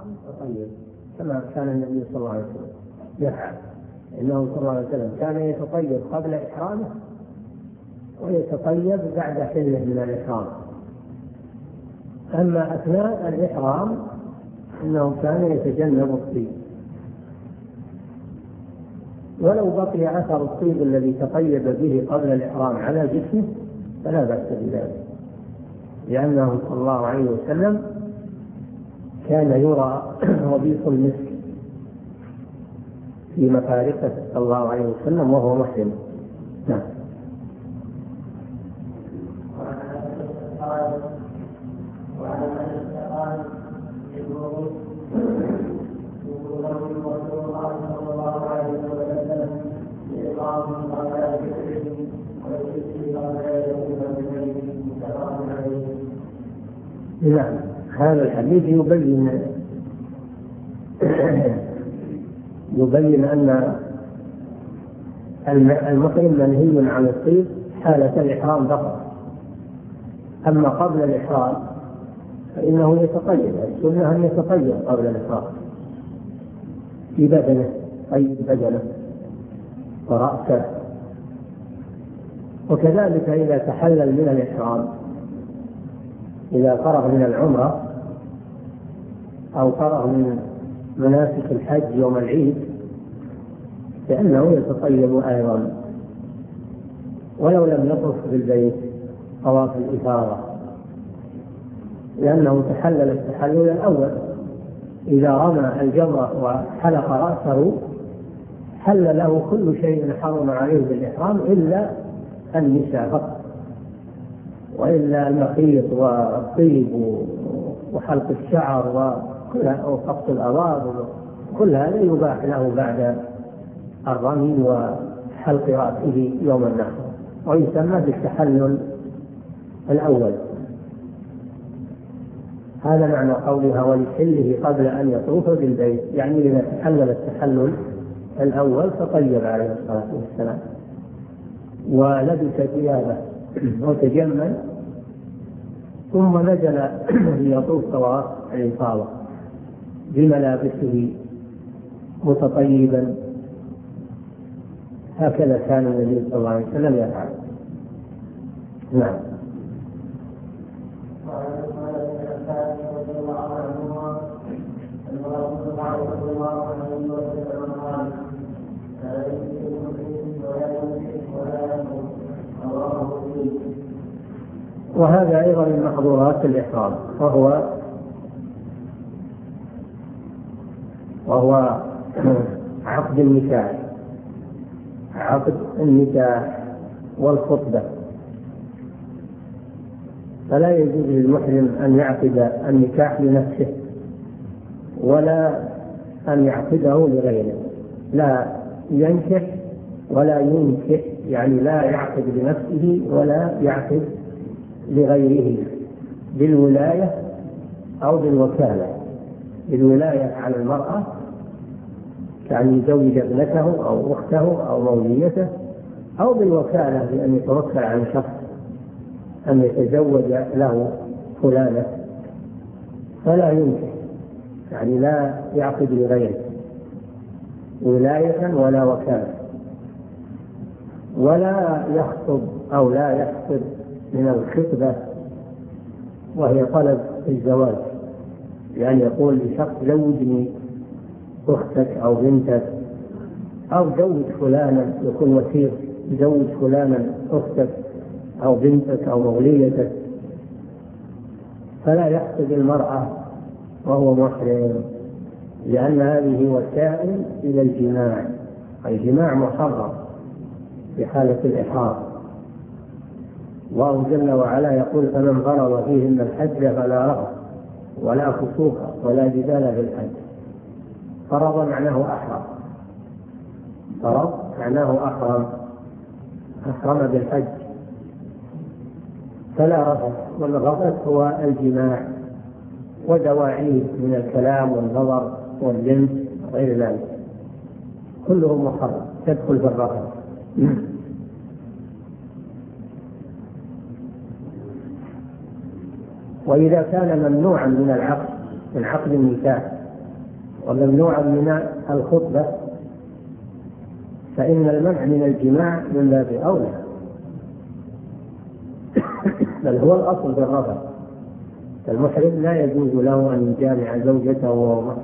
يتطيب كما كان النبي صلى الله عليه وسلم يفعل، إنه صلى الله عليه وسلم كان يتطيب قبل إحرامه ويتطيب بعد حله من الإحرام. أما أثناء الإحرام إنه كان يتجنب الطيب، ولو بقي أثر الطيب الذي تطيب به قبل الإحرام على جسمه فلا بأس بذلك، لأنه صلى الله عليه وسلم كان يرى وبيص المسك في مفارقه صلى الله عليه وسلم وهو محرم. نعم. نعم، هذا الحديث يبين أن المحرم منهي عن الطيب حالة الإحرام فقط، أما قبل الإحرام فإنه يتطيب، السنة أن يتطيب قبل الإحرام في بدنه، طيب بدنه ورأسه. وكذلك إذا تحلل من الإحرام، إذا فرغ من العمرة أو فرغ من مناسك الحج يوم العيد فإنه يتطيب أيضا ولو لم يطف بالبيت طواف الإفاضة، لأنه تحلل التحلل الأول. إذا رمى الجمرة وحلق رأسه حل له كل شيء حرم عليه بالإحرام إلا النساء فقط، وإلا المخيط والطيب وحلق الشعر وقص الأظافر كل هذا يباح له بعد الرمي وحلق رأسه يوم النحر، ويسمى بالتحلل الأول. هذا معنى قولها ولحله قبل أن يطوف بالبيت، يعني إذا تحلل التحلل الأول فطيب عليه الصلاة والسلام ولبس ثيابه وتجمل ثم نزل ليطوف طواف الإفاضة بملابسه متطيبا، هكذا كان النبي صلى الله عليه وسلم يفعل. نعم. وهذا أيضا من محظورات الإحرام، وهو عقد النكاح، عقد النكاح والخطبة. فلا يجوز للمحرم أن يعقد النكاح لنفسه ولا أن يعقده لغيره، لا ينكح ولا ينكح، يعني لا يعقد لنفسه ولا يعقد لغيره بالولاية أو بالوكالة. بالولاية على المرأة كأن يزوج ابنته أو أخته أو موليته، أو بالوكالة بأن يتوكل عن شخص أن يتزوج له فلانة، فلا ينكح، يعني لا يعقد لغيره ولاية ولا وكالة، ولا يخطب أو لا يخطب من الخطبة وهي طلب الزواج، يعني يقول لشخص زوجني أختك أو بنتك، أو زوج فلانا، يكون وسيط زوج فلانا أختك أو بنتك أو موليتك، فلا يخطب المرأة وهو محرم، لأن هذه وسائل إلى الجماع، الجماع محرم في حالة الإحرام. الله جل وعلا يقول فمن فرض فيهن الحج فلا رفث ولا فسوق ولا جدال في الحج. فرض معناه أحرم، فرض معناه أحرم بالحج، فلا رفث، والرفث هو الجماع ودواعيه من الكلام والنظر واللمس وغير ذلك، كله محرم تدخل في الرفث. وإذا كان ممنوعا من العقد، من عقد النكاح، وممنوعا من الخطبة، فإن المنع من الجماع من باب أولى، بل هو الأصل في الرفث. المحرم لا يجوز له أن يجامع زوجته وهو محرم،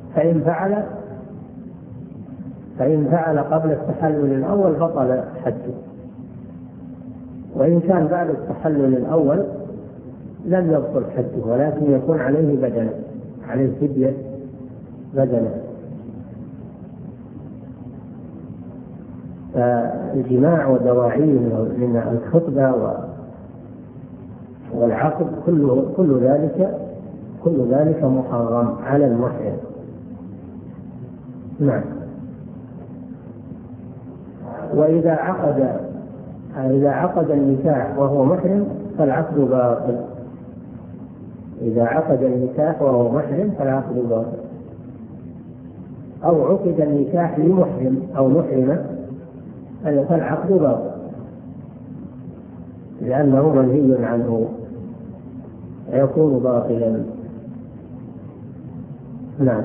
فإن فعل قبل التحلل الأول بطل حجه، وإن كان بعد التحلل الأول لم يبطل حجه، ولكن يكون عليه بدنه، عليه فدية بدنه. فالجماع ودواعيه من الخطبة والعقد كل ذلك محرم على المحرم. نعم. وإذا عقد النكاح وهو محرم فالعقد باطل. إذا عقد النكاح وهو محرم فالعقد باطل، أو عقد النكاح لمحرم أو محرمة فالعقد باطل، لأنه منهي عنه يكون باطلا. نعم.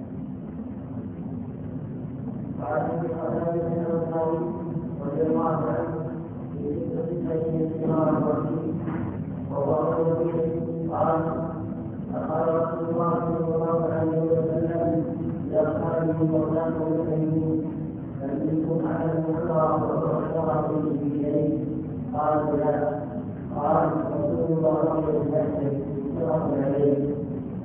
قال رسول الله صلى الله عليه وسلم: إذا قال المولان والمؤمنين فمنكم أحد الله وأشرع به بيديه؟ قال: لا. قال: رسول الله صلى الله عليه وسلم.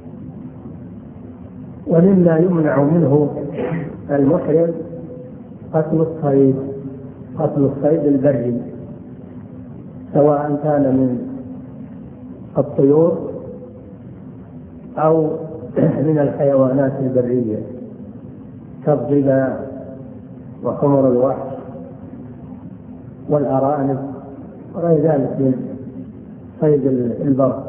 ومما يمنع منه المحرم قتل الصيد البري، سواء كان من الطيور أو من الحيوانات البرية كالظباء وحمر الوحش والأرانب وغير ذلك من صيد البر،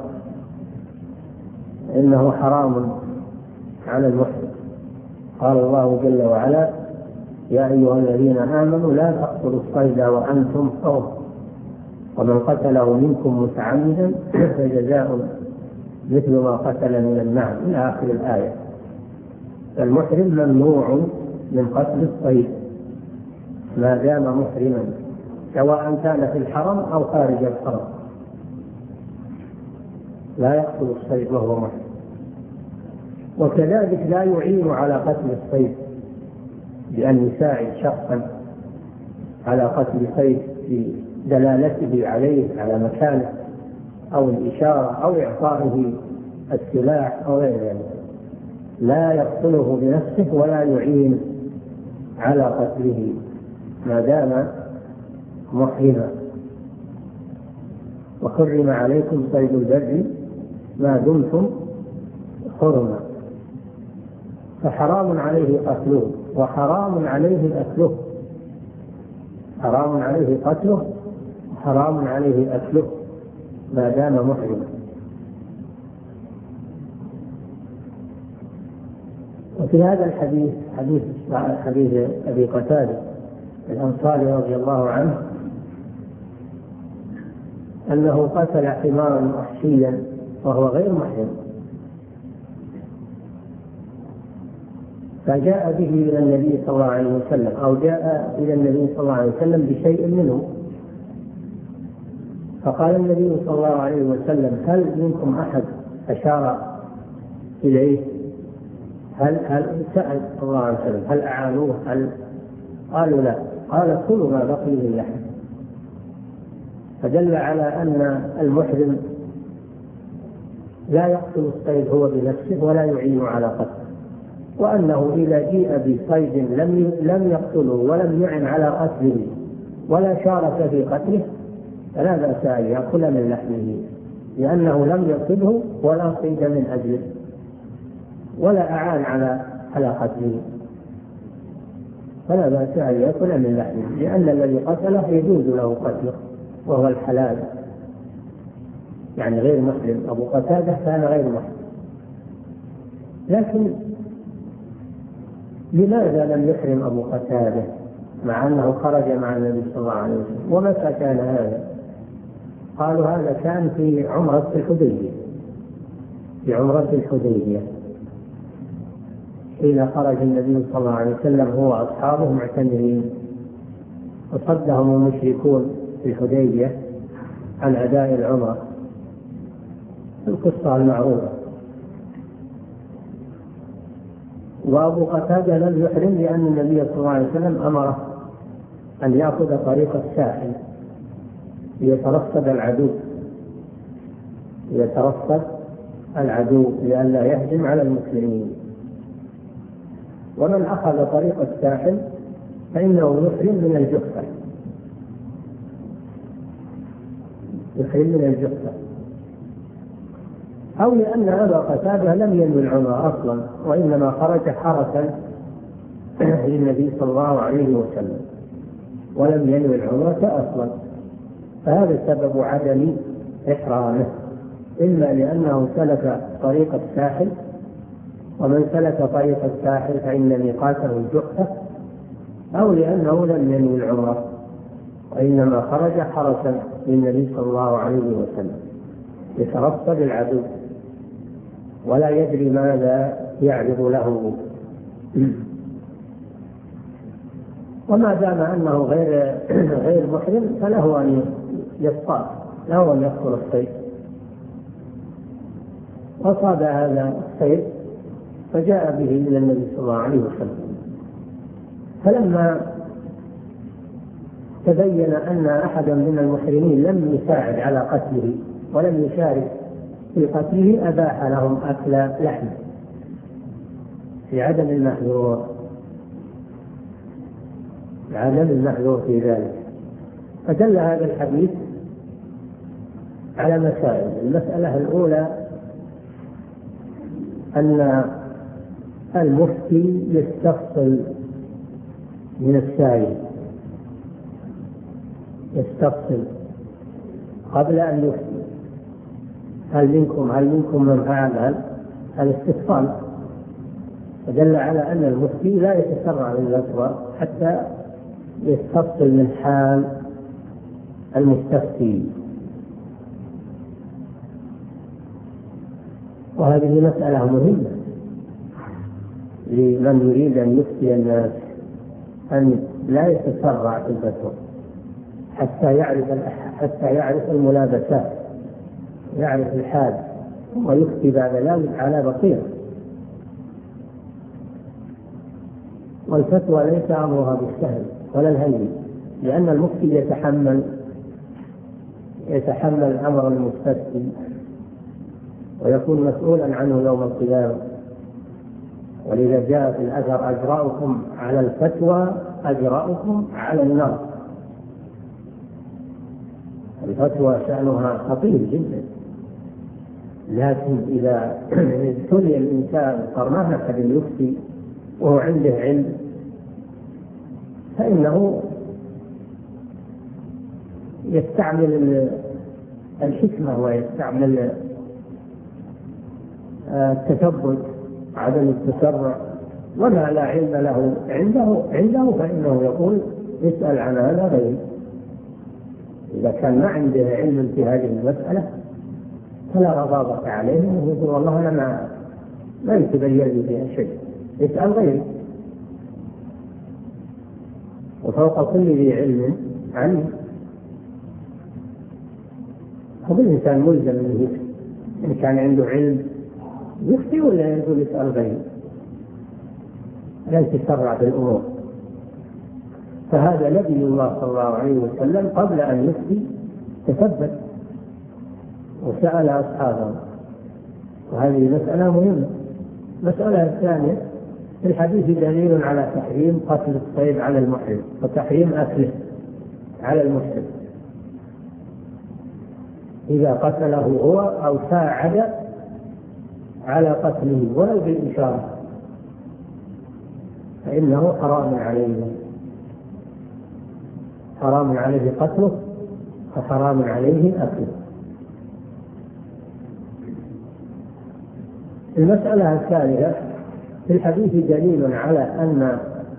إنه حرام على المحرم. قال الله جل وعلا: يا أيها الذين آمنوا لا تقتلوا الصيد وأنتم حرم، ومن قتله منكم متعمدا فجزاء مثل ما قتل من النعم، إلى آخر الآية. المحرم ممنوع من قتل الصيد ما دام محرما، سواء كان في الحرم أو خارج الحرم، لا يقتل الصيد وهو محرم. وكذلك لا يعين على قتل الصيد بأن يساعد شخصا على قتل صيد بدلالته عليه على مكانه أو الإشارة أو إعطائه السلاح أو غير ذلك، لا يقتله بنفسه ولا يعين على قتله ما دام محرما. وحرم عليكم صيد البر ما دمتم حرما، فحرام عليه قتله وحرام عليه أكله، حرام عليه قتله وحرام عليه أكله ما دام محرما. وفي هذا الحديث حديث أبي قتادة الأنصاري رضي الله عنه أنه قتل حمارا وحشيا وهو غير محرم، فجاء به إلى النبي صلى الله عليه وسلم، أو جاء إلى النبي صلى الله عليه وسلم بشيء منه، فقال النبي صلى الله عليه وسلم: هل منكم أحد أشار إليه؟ هل سأل صلى الله عليه وسلم هل أعانوه؟ قالوا لا. قال: كلوا ما بقي من لحم. فدل على أن المحرم لا يقتل الصيد هو بنفسه ولا يعين على قتله، وأنه إذا جيء بصيد لم يقتله ولم يعن على قتله ولا شارك في قتله فلا بأس أن يأكل من لحمه، لأنه لم يقتله ولا صيد من أجله ولا أعان على قتله، فلا بأس أن يأكل من لحمه، لأن الذي قتله يجوز له قتله وهو الحلال، يعني غير محرم. أبو قتادة كان غير محرم، لكن لماذا لم يحرم أبو قتادة مع أنه خرج مع النبي صلى الله عليه وسلم؟ ومتى كان هذا؟ قالوا هذا كان في عمرة الحديبية، حين خرج النبي صلى الله عليه وسلم هو وأصحابه معتمرين، وصدهم المشركون في الحديبية عن أداء العمرة، القصة المعروفة. وأبو قتادة لم يحرم لأن النبي صلى الله عليه وسلم أمره أن يأخذ طريق الساحل ليترصد العدو لئلا يهجم على المسلمين. ومن أخذ طريق الساحل فإنه يحرم من الجحفة، أو لأن أبا قتادة لم ينوي العمرة أصلا، وإنما خرج حرسا للنبي صلى الله عليه وسلم ولم ينوي العمرة أصلا، فهذا سبب عدم إحرامه، إما لأنه سلك طريق الساحل، ومن سلك طريق الساحل فإن ميقاته الجحفة، أو لأنه لم ينوي العمرة وإنما خرج حرسا للنبي صلى الله عليه وسلم يترصد العدو ولا يدري ماذا يعرض له. وما دام أنه غير محرم فله أن يصطاد، له أن يدخل الصيد، وصاد هذا الصيد فجاء به إلى النبي صلى الله عليه وسلم. فلما تبين أن أحدا من المحرمين لم يساعد على قتله ولم يشارك في قتله أباح لهم أكل لحمه في عدم المحذور في ذلك. فدل هذا الحديث على مسائل. المسألة الأولى أن المفتي يستفصل من السائل، يستفصل قبل أن يفتي، هل منكم من فعل الاستفصال، فدل على أن المفتي لا يتسرع بالفتوى حتى يستفصل من حال المستفتي. وهذه مسألة مهمة لمن يريد أن يفتي الناس، أن لا يتسرع في الفتوى حتى يعرف الملابسات، يعرف الحال، ويفتي بعد ذلك على بصيرة. والفتوى ليس أمرها بالسهل ولا الهين، لأن المفتي يتحمل أمر المستفتي ويكون مسؤولا عنه يوم القيامة. ولذا جاء في الأثر: أجرأكم على الفتوى أجرأكم على النار. الفتوى شأنها خطير جدا، لكن إذا ابتلي الإنسان قرنه أحد يفتي وهو عنده علم فإنه يستعمل الحكمة ويستعمل التثبت، عدم التسرع. وما لا علم له عنده فإنه يقول: اسأل عن هذا غيري. إذا كان ما عنده علم في هذه المسألة فلا رضاضة عليه، ويقول: والله أنا ما يتبين لي فيها شيء، اسأل غيري. وفوق كل ذي علم علم. هذا الإنسان ملزم من يفتي، إن كان عنده علم يفتي ولا يقول اسأل غيري، لا يتسرع في الأمور. فهذا نبي الله صلى الله عليه وسلم قبل أن يفتي تثبت وسأل أصحابه، وهذه مسألة مهمة. المسألة الثانية: في الحديث دليل على تحريم قتل الصيد على المحرم وتحريم أكله على المسلم إذا قتله هو أو ساعد على قتله ولو بالإشارة، فإنه حرام عليه قتله وحرام عليه أكله. المسألة الثالثة: في الحديث دليل على أن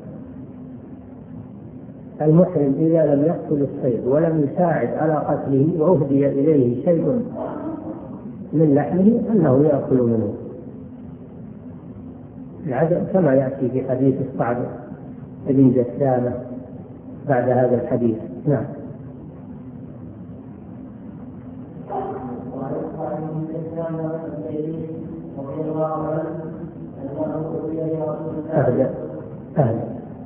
المحرم إذا لم يقتل الصيد ولم يساعد على قتله وأهدي إليه شيء من لحمه أنه يأكل منه. العدم كما يأتي في حديث الصعب بن جثامة بعد هذا الحديث. نعم. أهلا أهلا.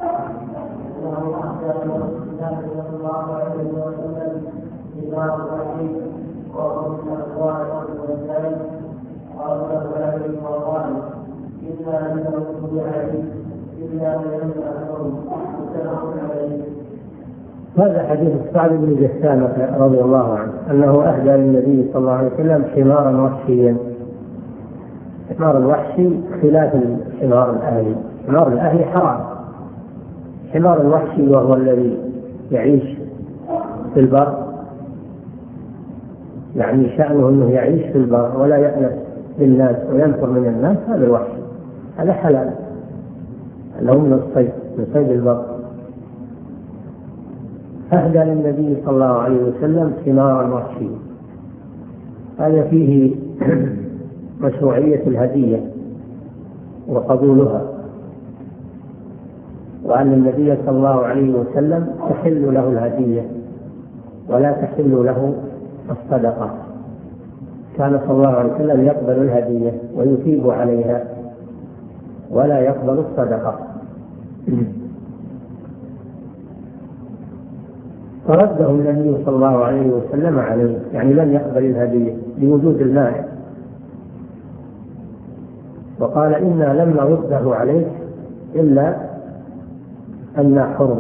هذا حديث الصعب بن جثامة رضي الله عنه أنه أهدى للنبي صلى الله عليه وسلم حمارا وحشيا. حمار الوحشي خلاف الحمار الأهلي. حمار الأهلي حرام. حمار الوحشي وهو الذي يعيش في البر، يعني شأنه أنه يعيش في البر ولا يأنس بالناس وينفر من الناس، هذا الوحشي هذا حلال له من الصيد، من صيد البر. أهدى للنبي صلى الله عليه وسلم حمارا وحشيا. هذا فيه مشروعية الهدية وقبولها، وأن النبي صلى الله عليه وسلم تحل له الهدية ولا تحل له الصدقة. كان صلى الله عليه وسلم يقبل الهدية ويثيب عليها ولا يقبل الصدقة. فرده النبي صلى الله عليه وسلم عليه، يعني لم يقبل الهدية لوجود المانع، وقال إنا لم نرده عليك إلا أن حرم.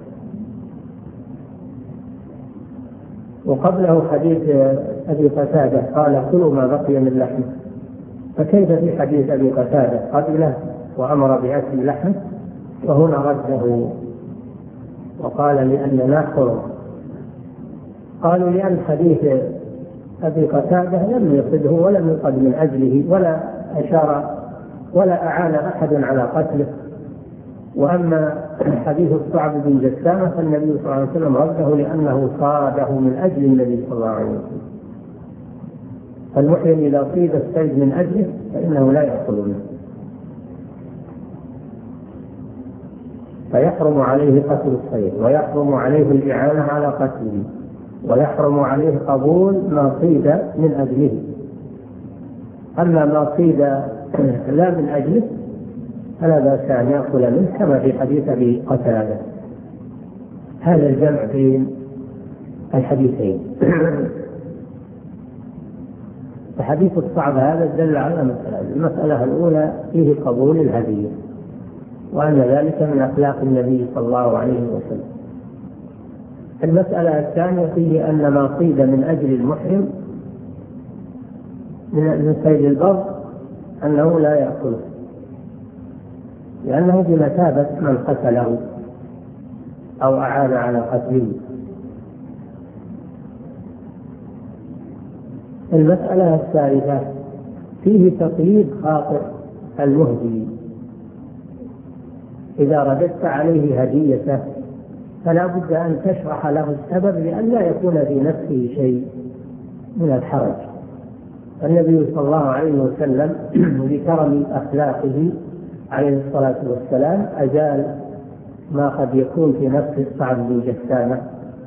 وقبله حديث أبي قتادة قال كلوا ما بقي من لحمه، فكيف في حديث أبي قتادة قبله وأمر بأكل لحمه وهنا رده وقال لأننا حرم؟ قالوا لأن حديث أبي قتادة لم يصده ولم يقد من أجله ولا أشار ولا أعان أحد على قتله، وأما حديث الصعب بن جثامة فالنبي صلى الله عليه وسلم رده لأنه صاده من أجل النبي صلى الله عليه وسلم. فالمحرم إذا صيد الصيد من أجله فإنه لا يأكل منه، فيحرم عليه قتل الصيد ويحرم عليه الإعانة على قتله ويحرم عليه قبول ما صيد من أجله. أما ما صيد لا من أجله فلا بأس أن يأكل منه كما في حديث أبي قتادة. هذا الجمع بين الحديثين. فحديث الصعب هذا دل على المسألة الأولى فيه قبول الهدية، وأن ذلك من أخلاق النبي صلى الله عليه وسلم. المسألة الثانية فيه أن ما صيد من أجل المحرم من صيد البر أنه لا يأكله، لأنه بمثابة من قتله أو أعان على قتله. المسألة الثالثة فيه تقييد خاطئ المهدي. إذا رددت عليه هديته فلا بد أن تشرح له السبب لأن لا يكون في نفسه شيء من الحرج. النبي صلى الله عليه وسلم لكرم أخلاقه عليه الصلاة والسلام أزال ما قد يكون في نفس الصعب بن جثامة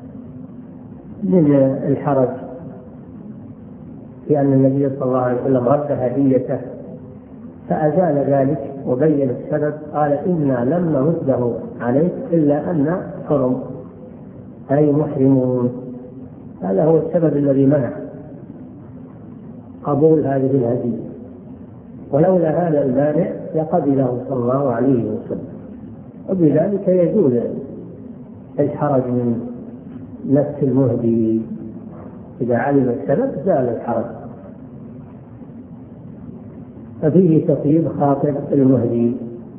من الحرج، لأن النبي صلى الله عليه وسلم رد هديته فأزال ذلك وبين السبب. قال إنا لم نرده عليك إلا أن حرم أي محرمون. هذا هو السبب الذي منع قبول هذه الهدية، ولولا هذا المانع لقبله صلى الله عليه وسلم. وبذلك يزول الحرج من نفس المهدي، إذا علم السبب زال الحرج. ففيه تقييد خاطئ المهدي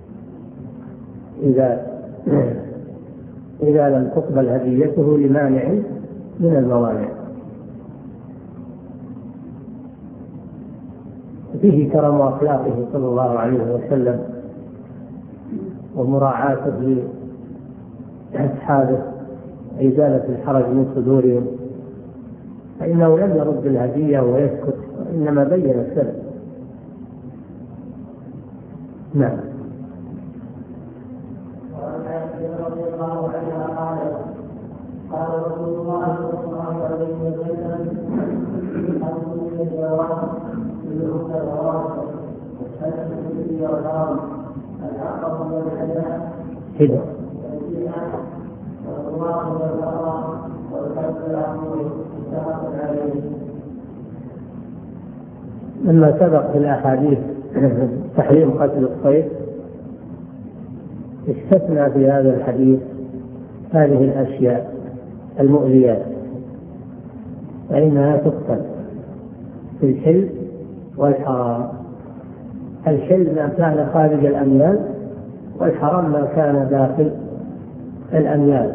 إذا لم تقبل هديته لمانع من الموانع. فيه كرم أخلاقه صلى الله عليه وسلم ومراعاته لأصحابه، إزالة الحرج من صدورهم، فإنه لم يرد الهدية ويسكت، إنما بين السبب. نعم. وعن عائشة رضي الله عنها قالت قال رسول الله صلى الله عليه وسلم أنتم من الجواب بالعقد الغرام والسلم في الغرام العقب والحجاب كده. والرواق والغرام والكف العقول متفق عليه. لما سبق في الأحاديث تحريم قتل الصيد، استثنى في هذا الحديث هذه الأشياء المؤذيات، فإنها تقتل في الحل والحرام. الحل ما كان خارج الأميال، والحرام ما كان داخل الأميال.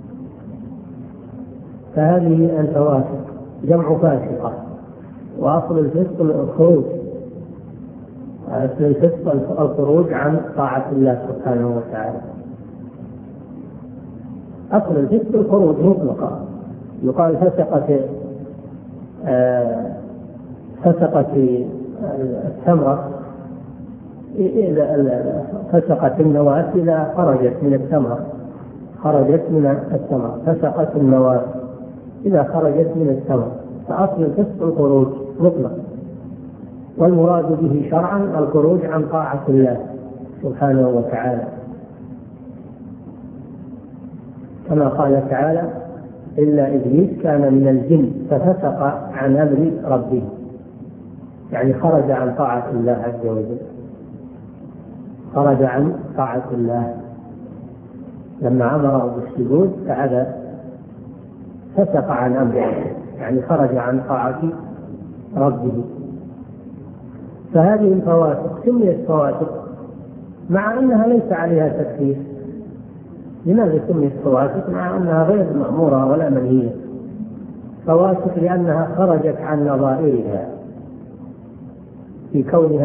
فهذه الفواسق جمع فاسقة، وأصل الفسق الخروج، أصل الفسق الخروج عن طاعة الله سبحانه وتعالى. أصل الفسق الخروج مطلقا، يقال فسقت الثمرة، فسقت النواة إذا خرجت من الثمرة، فسقت النواة إذا خرجت من الثمرة. فأصل الفسق الخروج مطلقا، والمراد به شرعا الخروج عن طاعة الله سبحانه وتعالى، كما قال تعالى إلا إبليس كان من الجن ففسق عن أمر ربه، يعني خرج عن طاعة الله عز وجل، خرج عن طاعة الله لما أمره بالسجود فأبى، فسق عن أمره، يعني خرج عن طاعة ربه. فهذه الفواسق سميت فواسق مع أنها ليس عليها تكفير. لماذا سميت فواسق مع أنها غير مأمورة ولا منهية؟ فواسق لأنها خرجت عن نظائرها في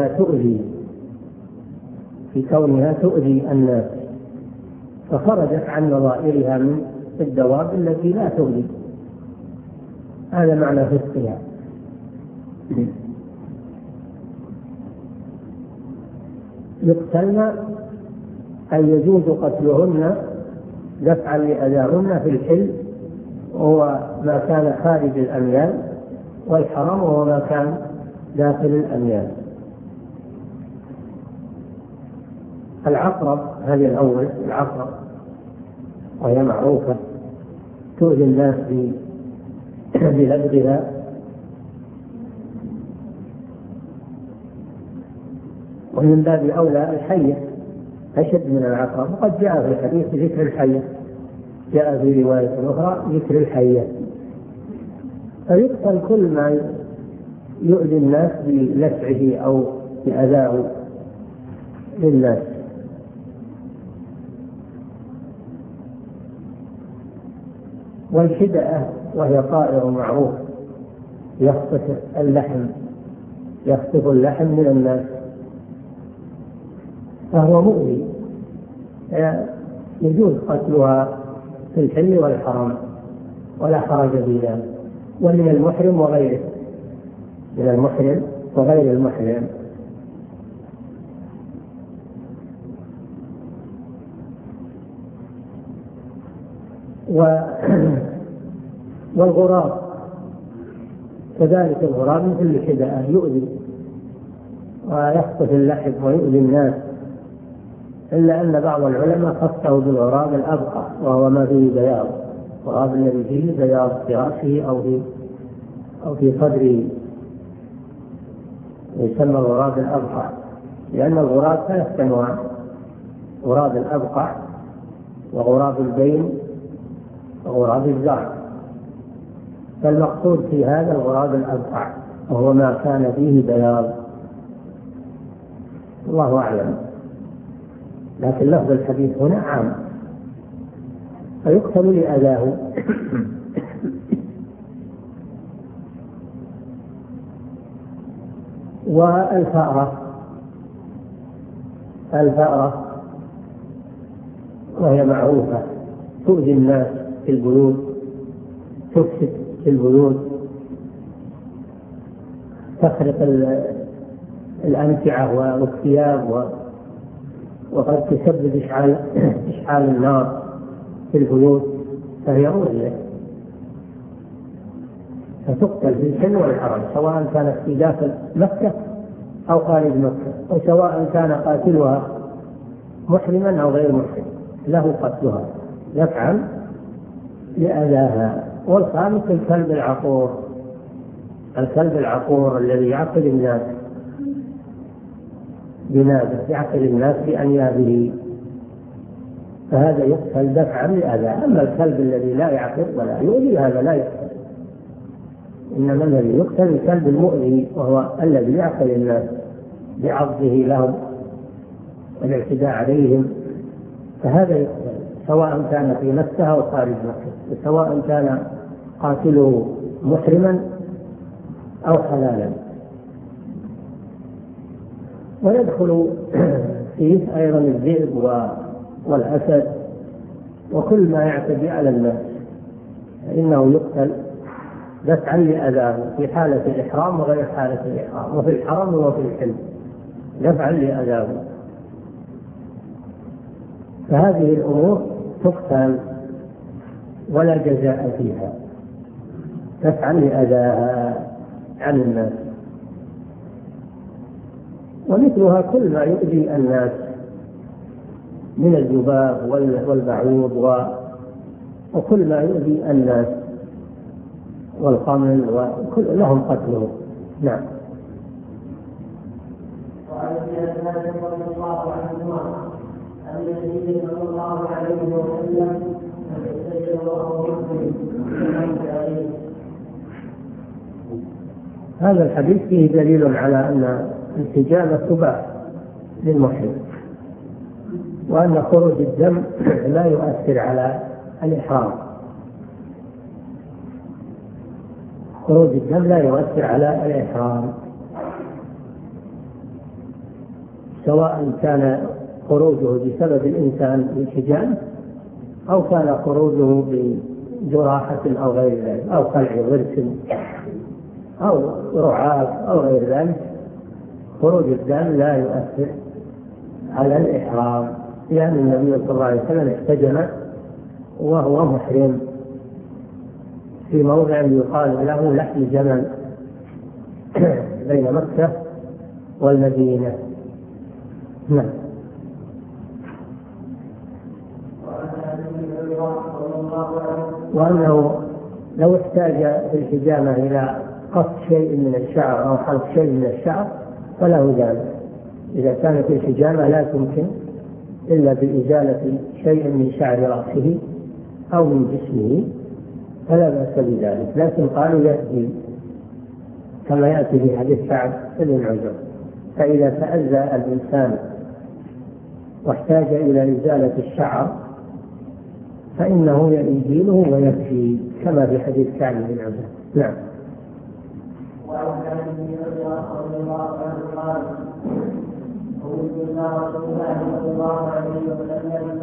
كونها تؤذي الناس، فخرجت عن نظائرها من الدواب التي لا تؤذي. هذا معنى فسقها. يقتلن أن يجوز قتلهن دفعا لأذاهن في الحل، وهو ما كان خارج الأميال، والحرام وهو ما كان داخل الأميال. العقرب هذه الأول، العقرب وهي معروفة تؤذي الناس بلدغها، ومن باب أولى الحية أشد من العقرب، وقد جاء في الحديث ذكر الحية، جاء في رواية أخرى ذكر الحية. فيقتل كل ما يؤذي الناس بلسعه أو بأذاه للناس. والشدأة وهي طائر معروف يخطف اللحم من الناس، فهو مؤذي، يجوز قتلها في الحل والحرام ولا حرج في ذلك. ومن المحرم وغيره، من المحرم وغير المحرم. والغراب كذلك، الغراب مثل الحداء يؤذي ويخطف اللحم ويؤذي الناس، إلا أن بعض العلماء خصه بالغراب الأبقع، وهو ما فيه بياض، الغراب الذي فيه بياض في رأسه أو في صدره، يسمى الغراب الأبقع. لأن الغراب 3 أنواع: غراب الأبقع، وغراب البين، وغراب الزرع. فالمقصود في هذا الغراب الأبقع، وهو ما كان فيه بياض، الله أعلم. لكن لفظ الحديث هنا عام، فيقتل لأذاه. والفأرة وهي معروفة تؤذي الناس في البيوت، تفسد في البيوت، تخرق الأمتعة والثياب وقد تسبب إشعال النار في البيوت، فهي مؤذية، فتقتل في الحل والحرم، سواء كانت في داخل مكة أو خارج مكة، وسواء كان قاتلها محرما أو غير محرم له قتلها دفعا لأذاها. والخامس الكلب العقور، الكلب العقور الذي يعقل الناس بنابه، يعقل الناس بأنيابه، فهذا يقتل دفعا لأذاه. أما الكلب الذي لا يعقل ولا يؤذي هذا لا يقتل، إنما الذي يقتل الكلب المؤذي، وهو الذي يعقل الناس بعضه لهم والاعتداء عليهم، فهذا يقتل سواء كان في مكة أو خارج مكة، سواء كان قاتله محرما أو حلالا. ويدخل فيه أيضا الذئب والأسد وكل ما يعتدي على الناس، فإنه يقتل دفعا لأذاه في حالة الإحرام وغير حالة الإحرام، وفي الحرم وفي الحل دفعا لأذاه. فهذه الأمور تقتل ولا جزاء فيها، دفعا لأذاها عن الناس. ومثلها كل ما يؤذي الناس من الذباب والبعوض وكل ما يؤذي الناس والقمل وكل لهم قتلهم. نعم. وعن ابن عباس رضي الله عنهما أن النبي صلى الله عليه وسلم استجاب وهو يحكم عليه. هذا الحديث فيه دليل على أن الحجامة تباح للمحرم، وأن خروج الدم لا يؤثر على الإحرام، خروج الدم لا يؤثر على الإحرام، سواء كان خروجه بسبب الإنسان بالحجامة أو كان خروجه بجراحة أو غير ذلك، أو خلع ضرس أو رعاف أو غير ذلك، خروج الدم لا يؤثر على الإحرام، لأن النبي صلى الله عليه وسلم احتجم وهو محرم في موضع يقال له لحم جمل بين مكة والمدينة. نعم. وأنه لو احتاج في الحجامة إلى قص شيء من الشعر أو حلق شيء من الشعر فله ذلك، إذا كانت الحجامة لا تمكن إلا بإزالة شيء من شعر رأسه أو من جسمه فلا بأس بذلك، لكن قالوا يأتي كما يأتي في حديث سعد بن عجر، فإذا تأذى الإنسان واحتاج إلى إزالة الشعر فإنه يزيله ويكفي كما في حديث سعد بن عجر. نعم. وعن ابي رضي الله عنه قال قلت يا رسول الله صلى الله عليه وسلم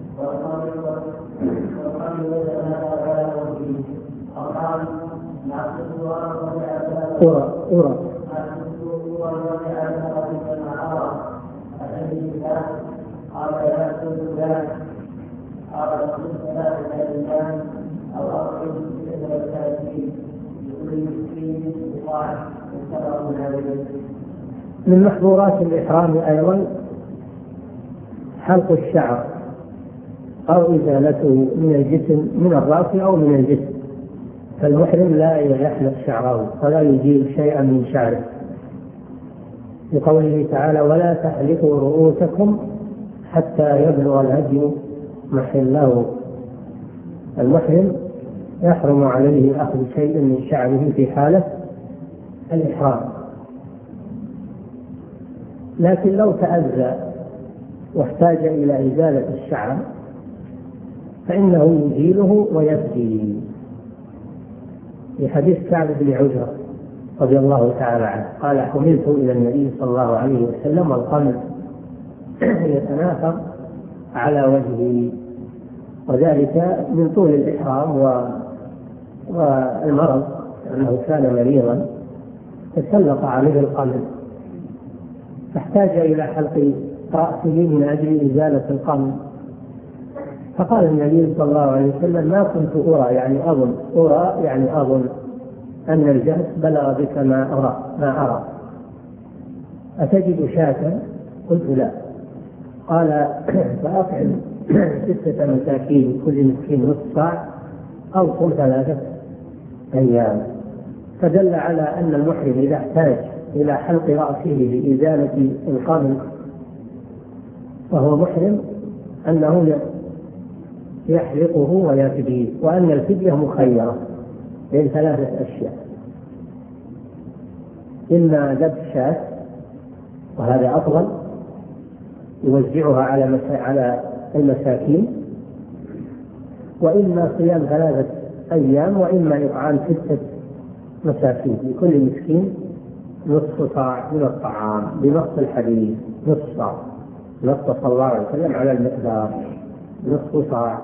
وقال وجدنا على وجهه فقال نعقد أرى قال لا تقول ذلك قال رسول ثلاثة أيام أو أخرج إلى الكافرين لكل مسكين بضاعة متفق عليه. من محظورات الإحرام أيضا حلق الشعر أو إزالته من الجسم، من الرأس أو من الجسم، فالمحرم لا يحلق شعره ولا يزيل شيئا من شعره، لقوله تعالى ولا تحلقوا رؤوسكم حتى يبلغ الهدي محله. المحرم يحرم عليه أخذ شيء من شعره في حالة الإحرام، لكن لو تأذى واحتاج إلى إزالة الشعر فإنه يزيله ويبكي، في حديث كعب بن عجرة رضي الله تعالى عنه قال حملت إلى النبي صلى الله عليه وسلم والقمل يتناثر على وجهه، وذلك من طول الإحرام والمرض، أنه كان مريضا تسلط عليه القمل فاحتاج إلى حلق رأسه من أجل إزالة القمل. فقال النبي صلى الله عليه وسلم: ما كنت أرى يعني أظن أن الجهد بلغ بك ما أرى أتجد شاة؟ قلت: لا. قال: فأطعم 6 مساكين كل مسكين نصف صاع أو صم 3 أيام. فدل على أن المحرم إذا احتاج إلى حلق رأسه لإزالة القمل وهو محرم أنه يحلقه ويفديه، وأن الفدية مخيرة بين 3 أشياء: إما ذبح شاة وهذا أفضل يوزعها على المساكين، وإما صيام 3 أيام، وإما إطعام 6 مساكين لكل مسكين نصف صاع من الطعام بنص الحديث. نصف صاع نص صلى الله عليه وسلم على المقدار نصف صاع.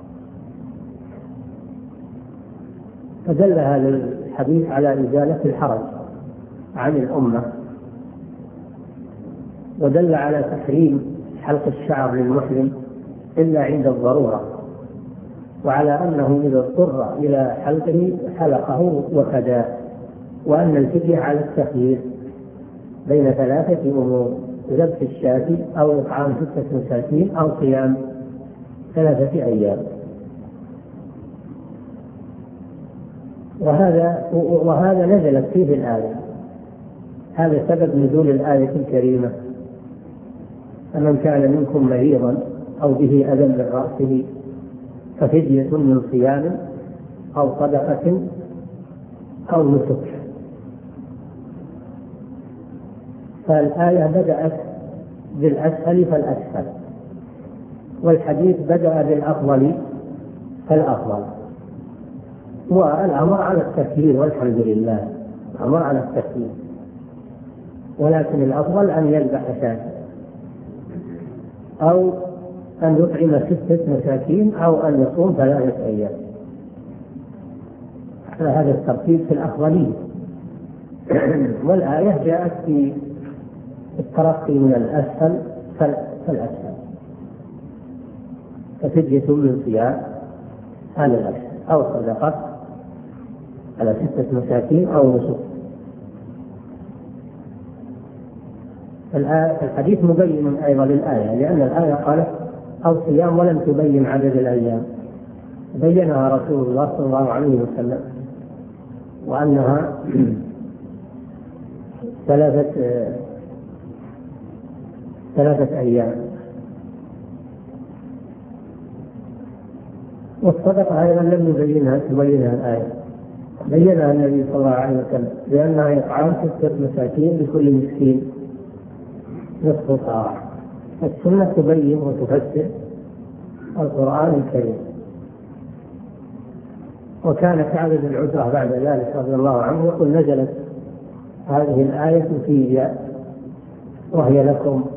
فدل هذا الحديث على إزالة الحرج عن الأمة، ودل على تحريم حلق الشعر للمحرم إلا عند الضرورة، وعلى أنه إذا اضطر إلى حلقه حلقه وفدى، وأن الفدية على التخيير بين 3 أمور: ذبح الشاة أو إطعام 6 مساكين أو صيام 3 أيام. وهذا نزلت فيه الآية. هذا سبب نزول الآية الكريمة: فمن كان منكم مريضا أو به أذى من رأسه ففدية من صيام أو صدقة أو نسك. فالآية بدأت بالأسهل فالأسهل، والحديث بدأ بالأفضل فالأفضل، والأمر على التكفير والحمد لله، الأمر على التكفير، ولكن الأفضل أن يذبح شاة أو أن يطعم 6 مساكين أو أن يصوم 3 أيام. فهذا الترتيب في الأفضلية. والآية جاءت في الترقي من الأسهل فالأسهل، ففدية من صيام هذا الأسهل، أو صدقة على 6 مساكين أو نصف. الحديث مبين أيضا للآية، لأن الآية قالت أو صيام ولم تبين عدد الأيام، بينها رسول الله صلى الله عليه وسلم، وأنها 3 أيام. والصدقة أيضا لم تبينها الآية، بينها النبي صلى الله عليه وسلم لأنها إطعام 6 مساكين لكل مسكين نصف صاع. السنة تبين وتفسر القرآن الكريم. وكان كعب بن العجرة بعد ذلك رضي الله عنه يقول: نزلت هذه الآية في وهي لكم،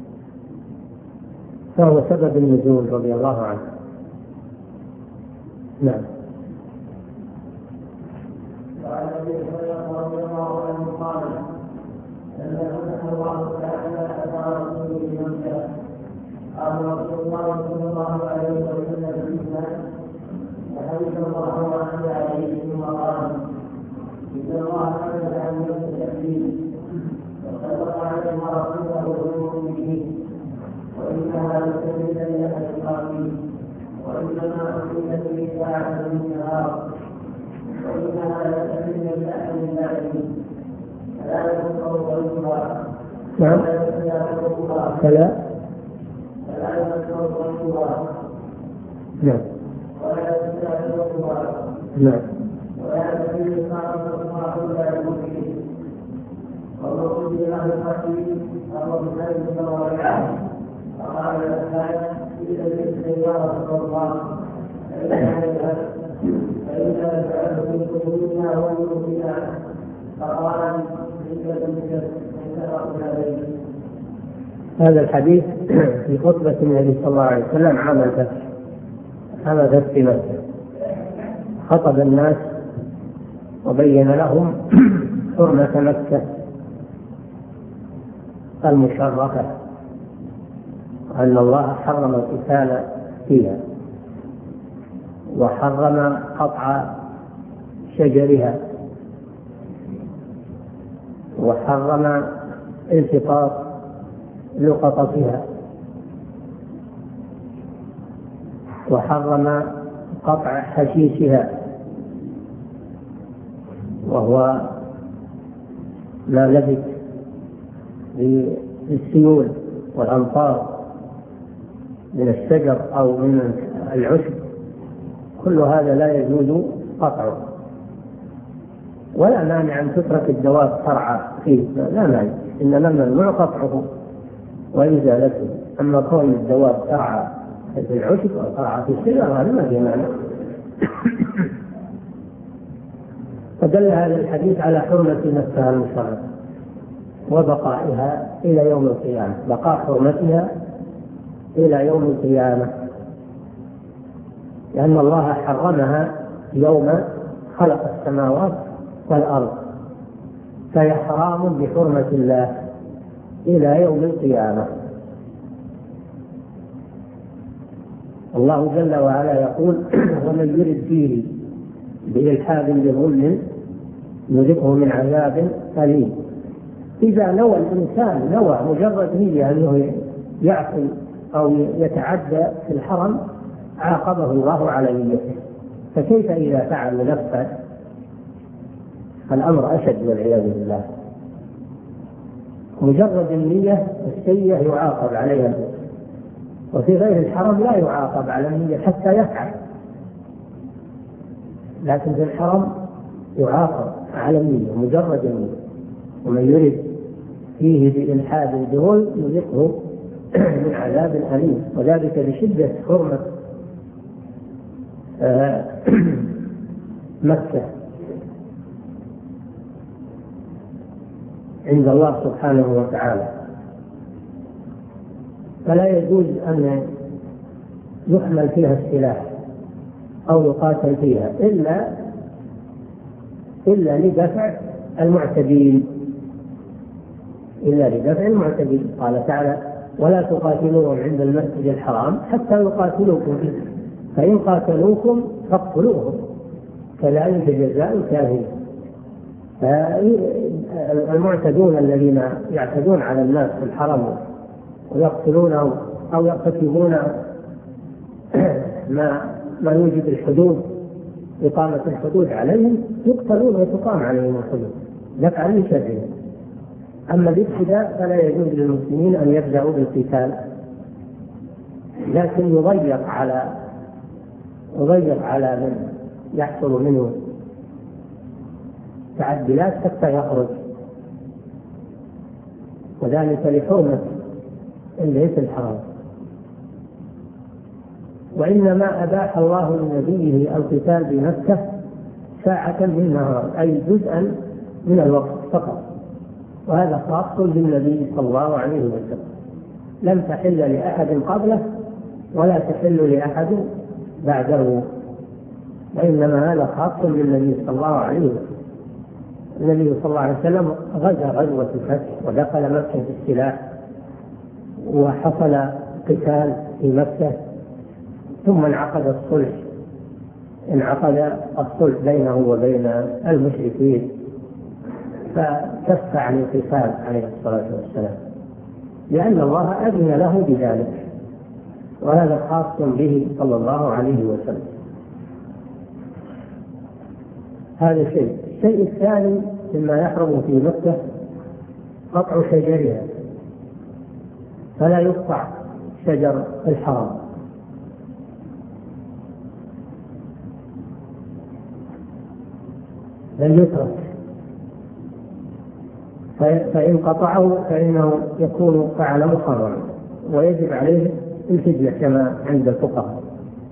فهو سبب النزول رضي الله عنه. نعم. وعن ابي هريره رضي الله عنه قال: لما فتح الله تعالى اتى رسول بمكه قال رسول الله صلى الله عليه وسلم فيما فحمد الله وأثنى عليه ثم قال: إن الله حدث عن نفس التكليف وخلق عليها رسوله بالمؤمنين، وإنها لسبيل لأهل القاتل، وإنما أرسلت به ساعة من النهار، وإنها لسبيل لأهل البعيد، فلا يذكر قلبها فلا يذكر قلبها ولا يستعجلها ولا تبين خالق الله لا يمكن. والرسول بها الخفيف أمر بذلك ووعده، فقال الآية: إذا جئت يا رسول الله فإذا جعلت في قلوبنا وقلوبنا، فقال: هذا الحديث في خطبة النبي صلى الله عليه وسلم عام الفتح، عام فتح مكة، خطب الناس وبين لهم حرمة مكة المشرفة أن الله حرم القتال فيها، وحرم قطع شجرها، وحرم التقاط لقطتها، وحرم قطع حشيشها وهو ما لبث بالسيول والأمطار من الشجر أو من العشب، كل هذا لا يجوز قطعه. ولا مانع أن تترك الدواب ترعى فيه، لا مانع، إنما الممنوع قطعه وإزالته. أما كون الدواب ترعى في العشب أو ترعى في الشجر هذا ما في مانع. فدل هذا الحديث على حرمة نفسها المشرعة وبقائها إلى يوم القيامة، بقاء حرمتها إلى يوم القيامة، لأن الله حرمها يوم خلق السماوات والأرض، فهي حرام بحرمة الله إلى يوم القيامة. الله جل وعلا يقول: ومن يرد فيه بإلحاد بظلم نذقه من عذاب أليم. إذا نوى الإنسان مجرد نية أنه يعصي أو يتعدى في الحرم عاقبه الله على نيته، فكيف إذا فعل نفسه؟ الأمر أشد والعياذ بالله. مجرد النية السيئة يعاقب عليها، وفي غير الحرم لا يعاقب على النية حتى يفعل، لكن في الحرم يعاقب على النية مجرد النية. ومن يرد فيه بإلحاد بظلم نذقه من عذاب أليم، وذلك بشدة حرمة مكة عند الله سبحانه وتعالى. فلا يجوز أن يحمل فيها السلاح أو يقاتل فيها إلا لدفع المعتدين، قال تعالى: ولا تقاتلوهم عند المسجد الحرام حتى يقاتلوكم فيه، فإن قاتلوكم فاقتلوهم كذلك جزاء الكافرين. فالمعتدون الذين يعتدون على الناس في الحرم ويقتلونهم أو يرتكبون ما يوجب الحدود، إقامة الحدود عليهم، يقتلون وتقام عليهم الحدود دفعا لشرهم. أما الابتداء فلا يجوز للمسلمين أن يبدأوا بالقتال، لكن يضيق على من يحصل منه تعديات حتى يخرج، وذلك لحرمة البيت الحرام. وإنما أباح الله لنبيه القتال بمكة ساعة من نهار، أي جزءا من الوقت فقط، وهذا خاص بالنبي صلى الله عليه وسلم، لم تحل لأحد قبله ولا تحل لأحد بعده، وإنما هذا خاص بالنبي صلى الله عليه وسلم. النبي صلى الله عليه وسلم غزا غزوة الفتح ودخل مكة بالسلاح، وحصل قتال في مكة، ثم انعقد الصلح بينه وبين المشركين، فكف عن القتال عليه الصلاة والسلام، لأن الله أذن له بذلك، وهذا خاص به صلى الله عليه وسلم. هذا الشيء. الشيء الثاني مما يحرم في مكة قطع شجرها، فلا يقطع شجر الحرام، بل يترك، فإن قطعه فإنه يكون فعل محرما ويجب عليه الفدية كما عند الفقهاء.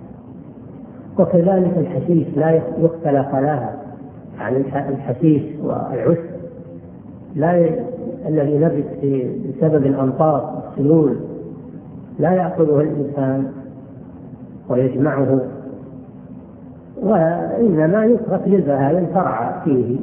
وكذلك الحشيش لا يقتل خلاها، يعني الحشيش والعشب الذي نبت بسبب الأمطار والسيول لا يأخذه الإنسان ويجمعه، وإنما يترك للبهائم ترعى فيه،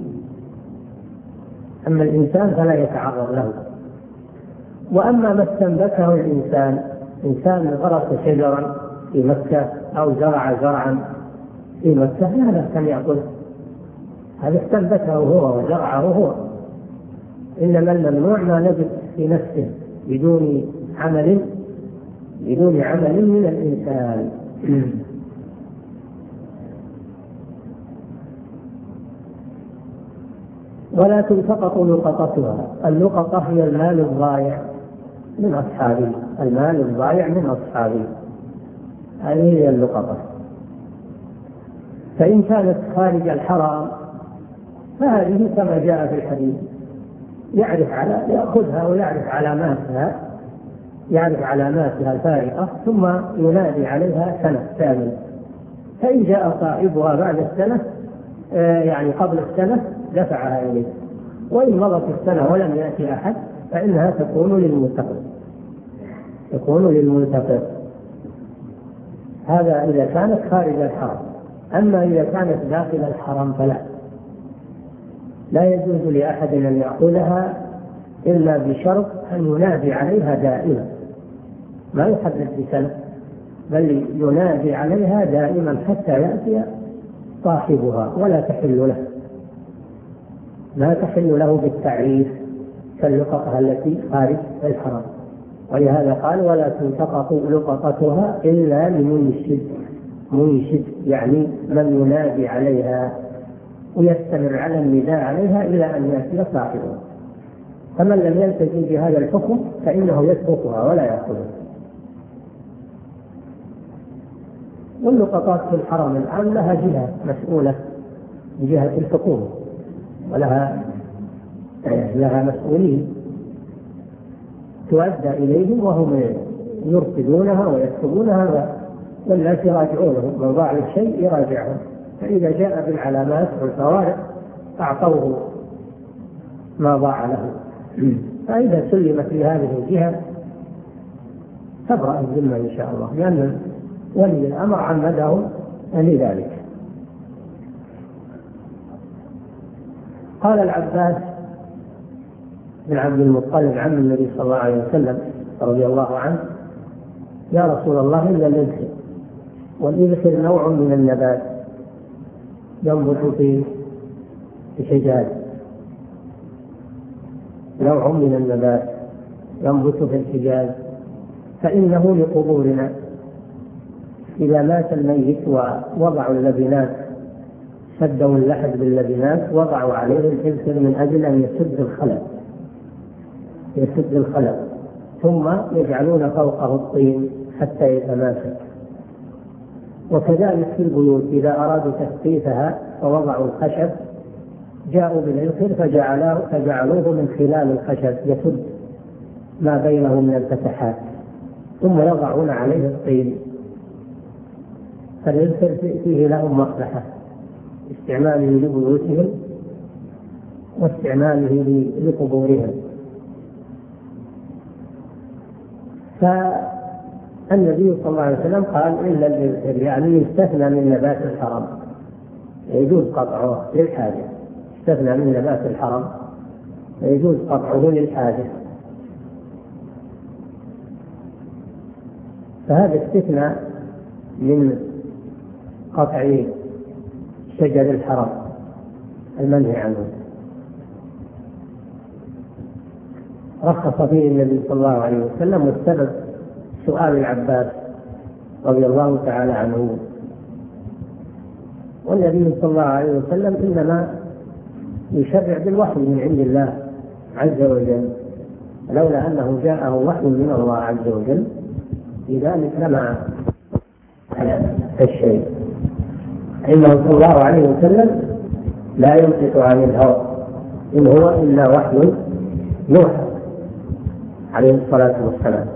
أما الإنسان فلا يتعرض له. وأما ما استنبته الإنسان إنسان غرس شجرا في مكة أو زرع زرعا في مكة لا بأس أن يأكله، هذا استنبته هو وزرعه هو، إنما الممنوع ما نبت في نفسه بدون عمل من الإنسان. ولا تلتقط لقطتها. اللقطة هي المال الضائع من أصحابه، المال الضائع من أصحابه، هذه هي اللقطة. فإن كانت خارج الحرام فهذه كما جاء في الحديث يأخذها ويعرف علاماتها الفارقة ثم ينادي عليها سنة كاملة، فإن جاء صاحبها بعد السنة يعني قبل السنة دفعها إليه، وإن مضت السنة ولم يأتي أحد فإنها تكون للملتقط. هذا إذا كانت خارج الحرم. أما إذا كانت داخل الحرم فلا، لا يجوز لأحد أن يأخذها إلا بشرط أن ينادي عليها دائما، ما يحدد بسنة، بل ينادي عليها دائما حتى يأتي صاحبها، ولا تحل له، لا تحل له بالتعريف كاللقطة التي خارج الحرم. ولهذا قال ولا تلتقط لقطتها إلا لمنشد، يعني من ينادي عليها ويستمر على النداء عليها إلى أن يأتي صاحبها. فمن لم يلتزم بهذا الحكم فإنه يتركها ولا يأخذها. واللقطات في الحرم الآن لها جهة مسؤولة من جهة الحكومة، ولها مسؤولين تؤدى إليهم وهم يرصدونها ويكتبونها، والناس يراجعونهم، من ضاع الشيء يراجعهم، فإذا جاء بالعلامات والفوارق أعطوه ما ضاع له. فإذا سلمت لهذه الجهة تبرأ الذمة إن شاء الله، لأن ولي الأمر عمده لذلك. قال العباس بن عبد المطلب عم النبي صلى الله عليه وسلم رضي الله عنه: يا رسول الله إلا الإذخر، والإذخر نوع من النبات ينبت في الحجاز، نوع من النبات ينبت في الحجاز، فإنه لقبورنا. إذا مات الميت ووضعوا اللبنات، سدوا اللحد باللبنات، وضعوا عليه الإذخر من أجل أن يسد الخلل، ثم يجعلون فوقه الطين حتى يتماسك. وكذلك في البيوت إذا أرادوا تثبيتها فوضعوا الخشب، جاءوا بالإذخر فجعلوه من خلال الخشب يسد ما بينه من الفتحات، ثم يضعون عليه الطين. فالإذخر فيه لهم مصلحة، استعماله لبيوتهم واستعماله لقبورهم. فالنبي صلى الله عليه وسلم قال إلا الإذخر، يعني يستثنى من نبات الحرم، يجوز قطعه للحاجة، استثنى من نبات الحرم يجوز قطعه للحاجة. فهذا استثناء من قطع شجر الحرم المنهي عنه، رخص فيه النبي صلى الله عليه وسلم، والسبب سؤال العباس رضي الله تعالى عنه. والنبي صلى الله عليه وسلم إنما يشرع بالوحي من عند الله عز وجل، لولا أنه جاءه وحي من الله عز وجل لذلك لما الشيء. إنه صلى الله عليه وسلم لا ينطق عن الهوى، إن هو إلا وحي يوحى عليه الصلاة والسلام.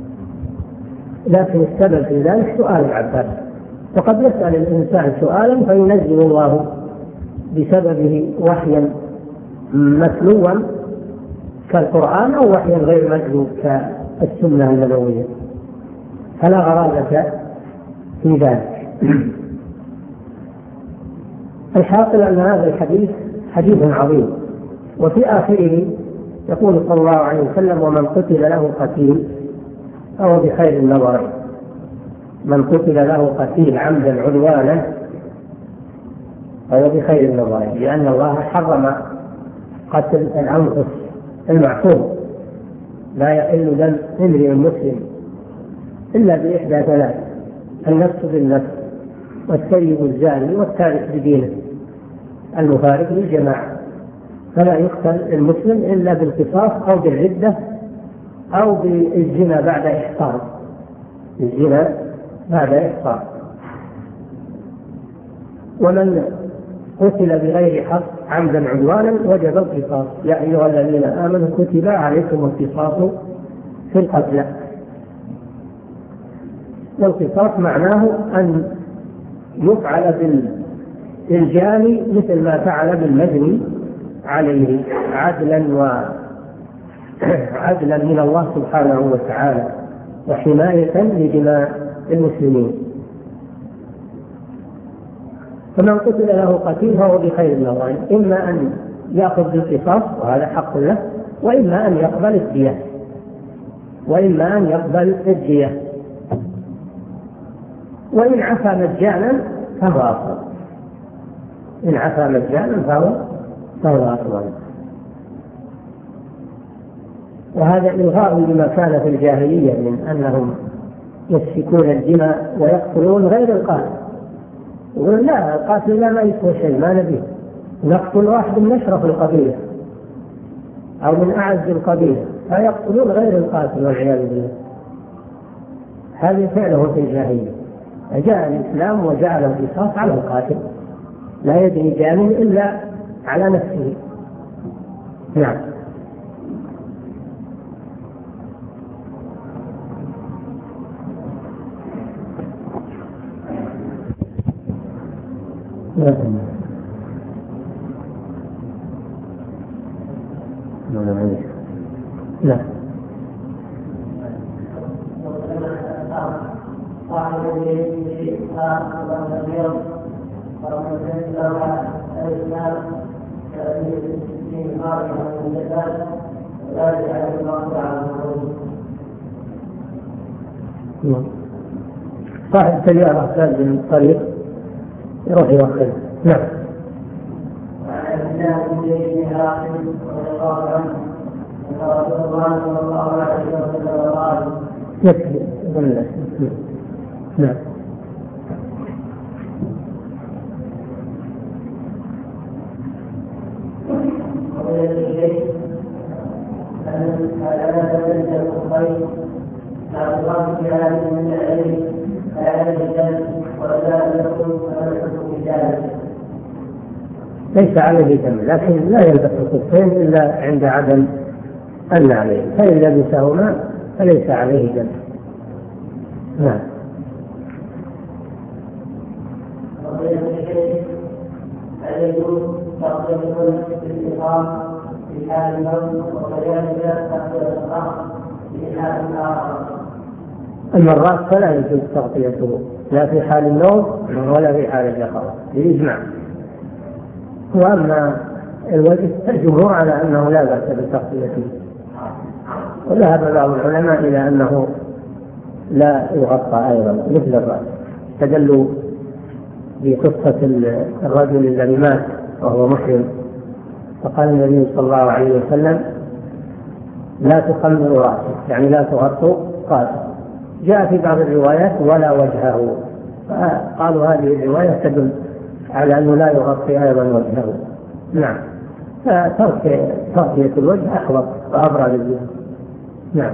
لكن السبب في ذلك سؤال العباس، وقد يسأل الإنسان سؤالا فينزل الله بسببه وحيا متلوا كالقرآن أو وحيا غير متلو كالسنة النبوية، فلا غرابة في ذلك. الحاصل أن هذا الحديث حديث عظيم، وفي آخره يقول صلى الله عليه وسلم: ومن قتل له قتيل فهو بخير النظرين. من قتل له قتيل عمدا عدوانا فهو بخير النظرين، لأن الله حرم قتل الأنفس المعصوم. لا يحل دم امرئ مسلم إلا بإحدى ثلاث: النفس بالنفس، والسيب الزاني، والتارك بدينه المفارق للجماعة. فلا يقتل المسلم إلا بالقصاص أو بالردة أو بالزنا بعد إحصان. الزنا بعد إحصان. ومن قتل بغير حق عمدا عدوانا وجب القصاص. يا أيها الذين آمنوا كتب عليكم القصاص في القتلى. والقصاص معناه أن يفعل بالجاني مثل ما فعل بالمجني عليه عدلا من الله سبحانه وتعالى وحماية لدماء المسلمين. فمن قتل له قتيل فهو بخير النظرين: إما أن يأخذ بالقصاص وهذا حق له، وإما أن يقبل الدية، وإن عفا مجانا فهو أفضل. فهو أفضل. وهذا إلغاء لما كان في الجاهلية من أنهم يسفكون الدماء ويقتلون غير القاتل. يقول لا، القاتل لا ما يسوى شيء، ما نبيه، نقتل واحد من أشرف القبيلة أو من أعز القبيلة، فيقتلون غير القاتل والعياذ بالله. هذا فعله في الجاهلية. جاء الإسلام وجعل القصاص على القاتل، لا يدري جانب إلا على نفسه. نعم. لا. صاحب سيارة خارج من الطريق يروح يوخر. نعم. يكفي. نعم. ليس عليه دم، لكن لا يلبس الخفين إلا عند عدم أن عليه، فإن لبسهما فليس عليه دم. نعم. المرات فلا يجوز تغطيته، لا في حال النوم ولا في حال اليقظة بالإجماع. وأما الوجه فالجمهور على أنه لا بأس بتغطيته، وذهب بعض العلماء إلى أنه لا يغطى أيضا مثل الرأس. تدلوا بقصة الرجل الذي مات وهو محرم، فقال النبي صلى الله عليه وسلم: لا تخمروا رأسه، يعني لا تغطوا رأسه. جاء في بعض الروايات ولا وجهه، فقالوا هذه الرواية تدل على أنه لا يغطي أيضا وجهه. نعم. فتغطية الوجه أحوط وأبرى للوجه. نعم.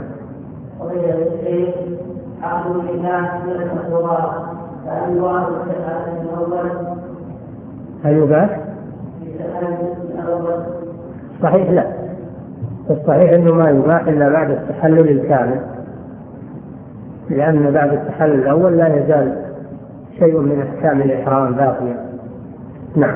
هل يباح؟ صحيح لا، الصحيح أنه ما يباح إلا بعد التحلل الكامل، لأن بعد التحلل الأول لا يزال شيء من أحكام الإحرام باقيا. نعم.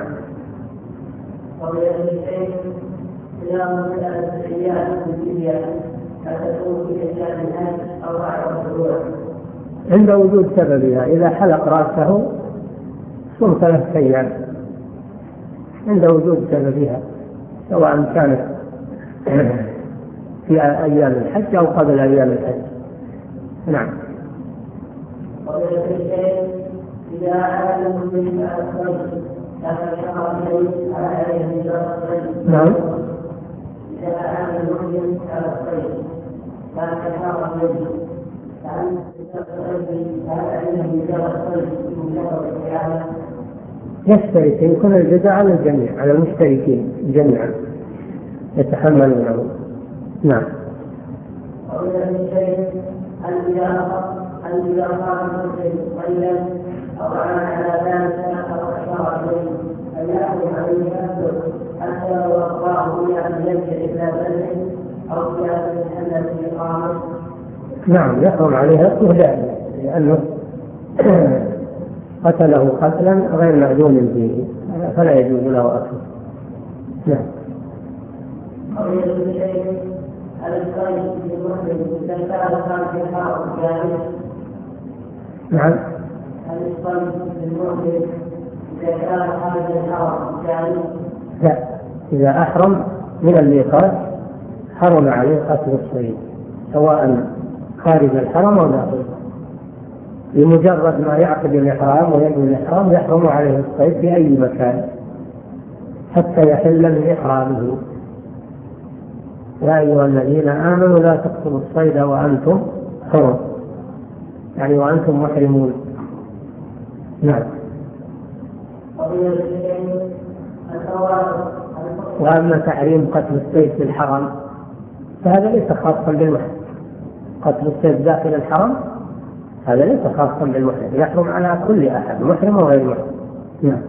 عند وجود سببها، إذا حلق رأسه صم 3 أيام عند وجود سببها، سواء كانت في أيام الحج أو قبل أيام الحج. نعم. وذلك الشيء إذا أعلم من الخير كان يقع عليه عليه الخير. نعم. إذا أعلم من الخير كان يقع عليه فأنت يشترك، يكون الجزاء على الجميع، على المشتركين جميعا يتحملونه. نعم. ومن الشيء أن إذا قام المسلم قيلا أو على ذلك أو أشار عليه أن يأخذ عليه نفسه حتى لو أخبره بأن يرجع إلى بلده أو إلى التي قامت. نعم، يحرم عليها إهلاكه لأنه قتله قتلا غير مأذون فيه، فلا يجوز له أكله. نعم. ومن الشيء الخير في المسلم إذا كان في الحرم جائز. نعم. الخير في المسلم إذا كان خارج الحرم جائز. لا، إذا أحرم من الميقات حرم عليه قتل الصيد سواء خارج الحرم أو داخله. بمجرد ما يعقد الإحرام وينوي الإحرام يحرم عليه الصيد في أي مكان حتى يحل من إحرامه. يا أيها الذين آمنوا لا تقتلوا الصيد وأنتم حرم، يعني وأنتم محرمون. نعم. وأما تحريم قتل الصيد في الحرم فهذا ليس خاصا بالمحرم. قتل الصيد داخل الحرم هذا ليس خاصا بالمحرم، يحرم على كل أحد محرم وغير محرم. نعم.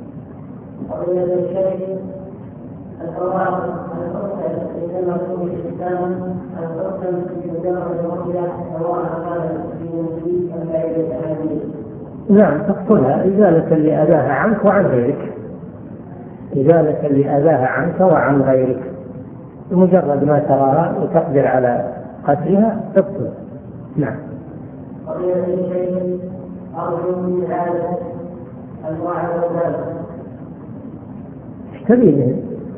نعم، تقتلها إزالة لأذاها عنك وعن غيرك، إزالة لأذاها عنك وعن غيرك. بمجرد ما تراها وتقدر على قتلها تقتل. نعم. اشتبه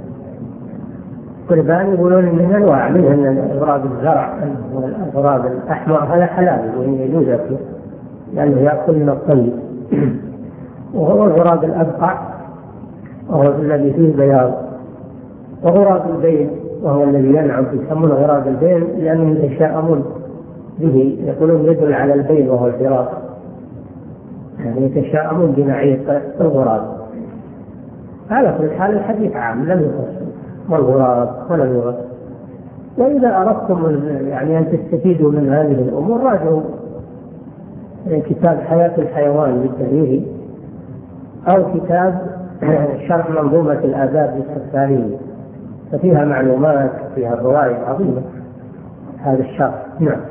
قربان يقولون من أنواع، منها إغراض الزرع والإغراض الأحمر هذا حلال وإن يجوز أكله لأنه يأكل من الطيب. وهو الغراب الأبقع وهو الذي فيه بياض، وغراب البين وهو الذي ينعم يسمونه غراب البين لأنهم يتشاءمون به، يقولون يدل على البين وهو الفراق، يعني يتشاءمون بنوعية الغراب. على كل حال الحديث عام لم يخص والغراب ولم يغص. وإذا أردتم يعني أن تستفيدوا من هذه الأمور راجعوا كتاب حياة الحيوان للتاريخي أو كتاب شرح منظومة الآداب للسفارين، ففيها معلومات فيها فوائد عظيمة هذا الشرح. نعم.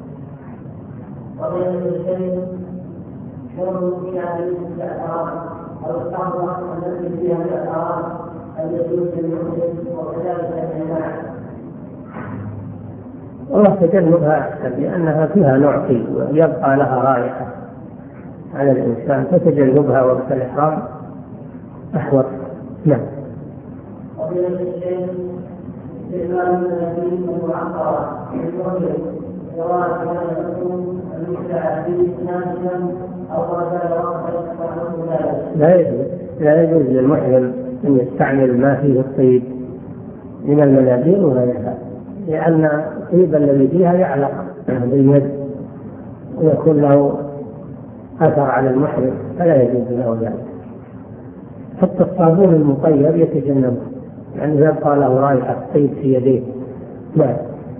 والله تجنبها أحسن لأنها فيها نوع طيب ويبقى لها رائحة على الإنسان، فتجنبها وقت الإحرام أحوط. نعم. لا يجوز للمحرم أن يستعمل ما فيه الطيب من المناديل وغيرها، لأن الطيب الذي فيها يعلق باليد ويكون له أثر على المحرم فلا يجوز له ذلك. حتى الصابون المطيب يتجنبه يعني يبقى له رائحة طيب في يديه. نعم.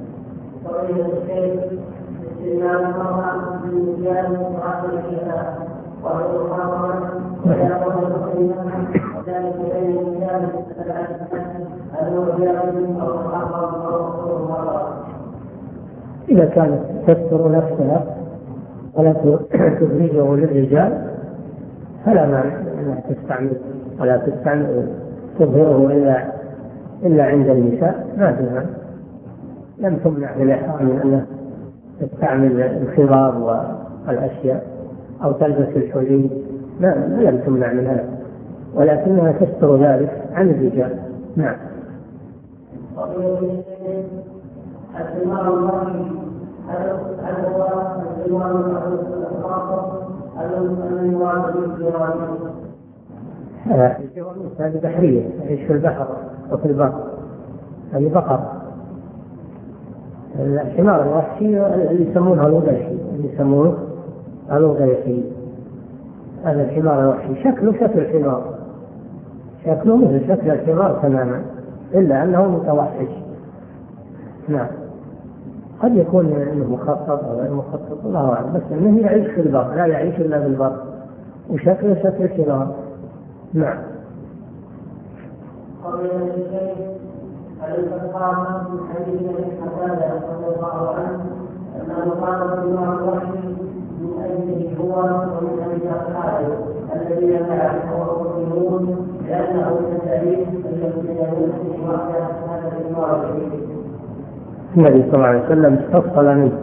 إذا كانت تستر نفسها ولا تبرزه للرجال فلا مانع أنها تستعمل ولا تستعمل تظهره إلا عند النساء، ما فيها. لم تمنع في الإحرام من أنها تستعمل الخضاب والأشياء أو تلبس الحلي، لم تمنع من هذا، ولكنها تستر ذلك عن الرجال. نعم. هل هو الجوار الخاصة أم الجوار بالجوار؟ الجوار هذه بحرية يعيش في البحر وفي البر، هذه بقر. الحمار الوحشي اللي يسمونه الوغيحي، هذا الحمار الوحشي شكله شكل الحمار، شكله مثل شكل الحمار تماما، إلا أنه متوحش. نعم، قد يكون انه مخطط او غير مخطط الله اعلم، بس انه يعيش في البر، لا يعيش الا بالبر، وشكله شكل الحمار. نعم. قبل الشيء الاستقامة من حديث قتادة رضي الله عنه أنه قال في الوحي من أجله هو ومن أجل أصحابه الذين معه ومؤمنون لأنه تدعيم الذين يمسك وحده هذا الوحي. النبي صلى الله عليه وسلم استفصل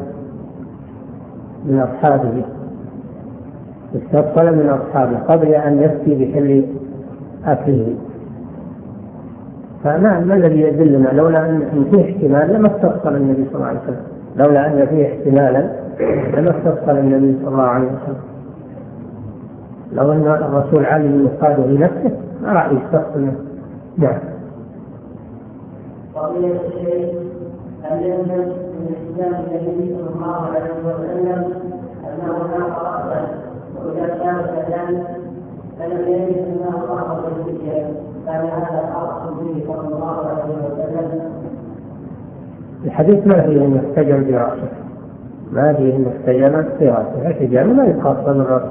من أصحابه قبل أن يفتي بحل أكله. فما الذي يدلنا؟ لولا أن فيه احتمال لما استفصل النبي صلى الله عليه وسلم، لولا أن فيه احتمالا لما استفصل النبي صلى الله عليه وسلم. لو أن الرسول علم يقاده لنفسه ما راح يستفصل منه. نعم. أن ينزل من الإسلام النبي صلى الله عليه وسلم أنه لا فرق، وإذا كان كذلك فلم يجد أنه فرق بالفكر، كان هذا فرق به صلى الله عليه وسلم. الحديث ما فيه أن يحتجم برأسه، ما فيه أن يحتجم برأسه، الاحتجام ما يخاص بالرأس،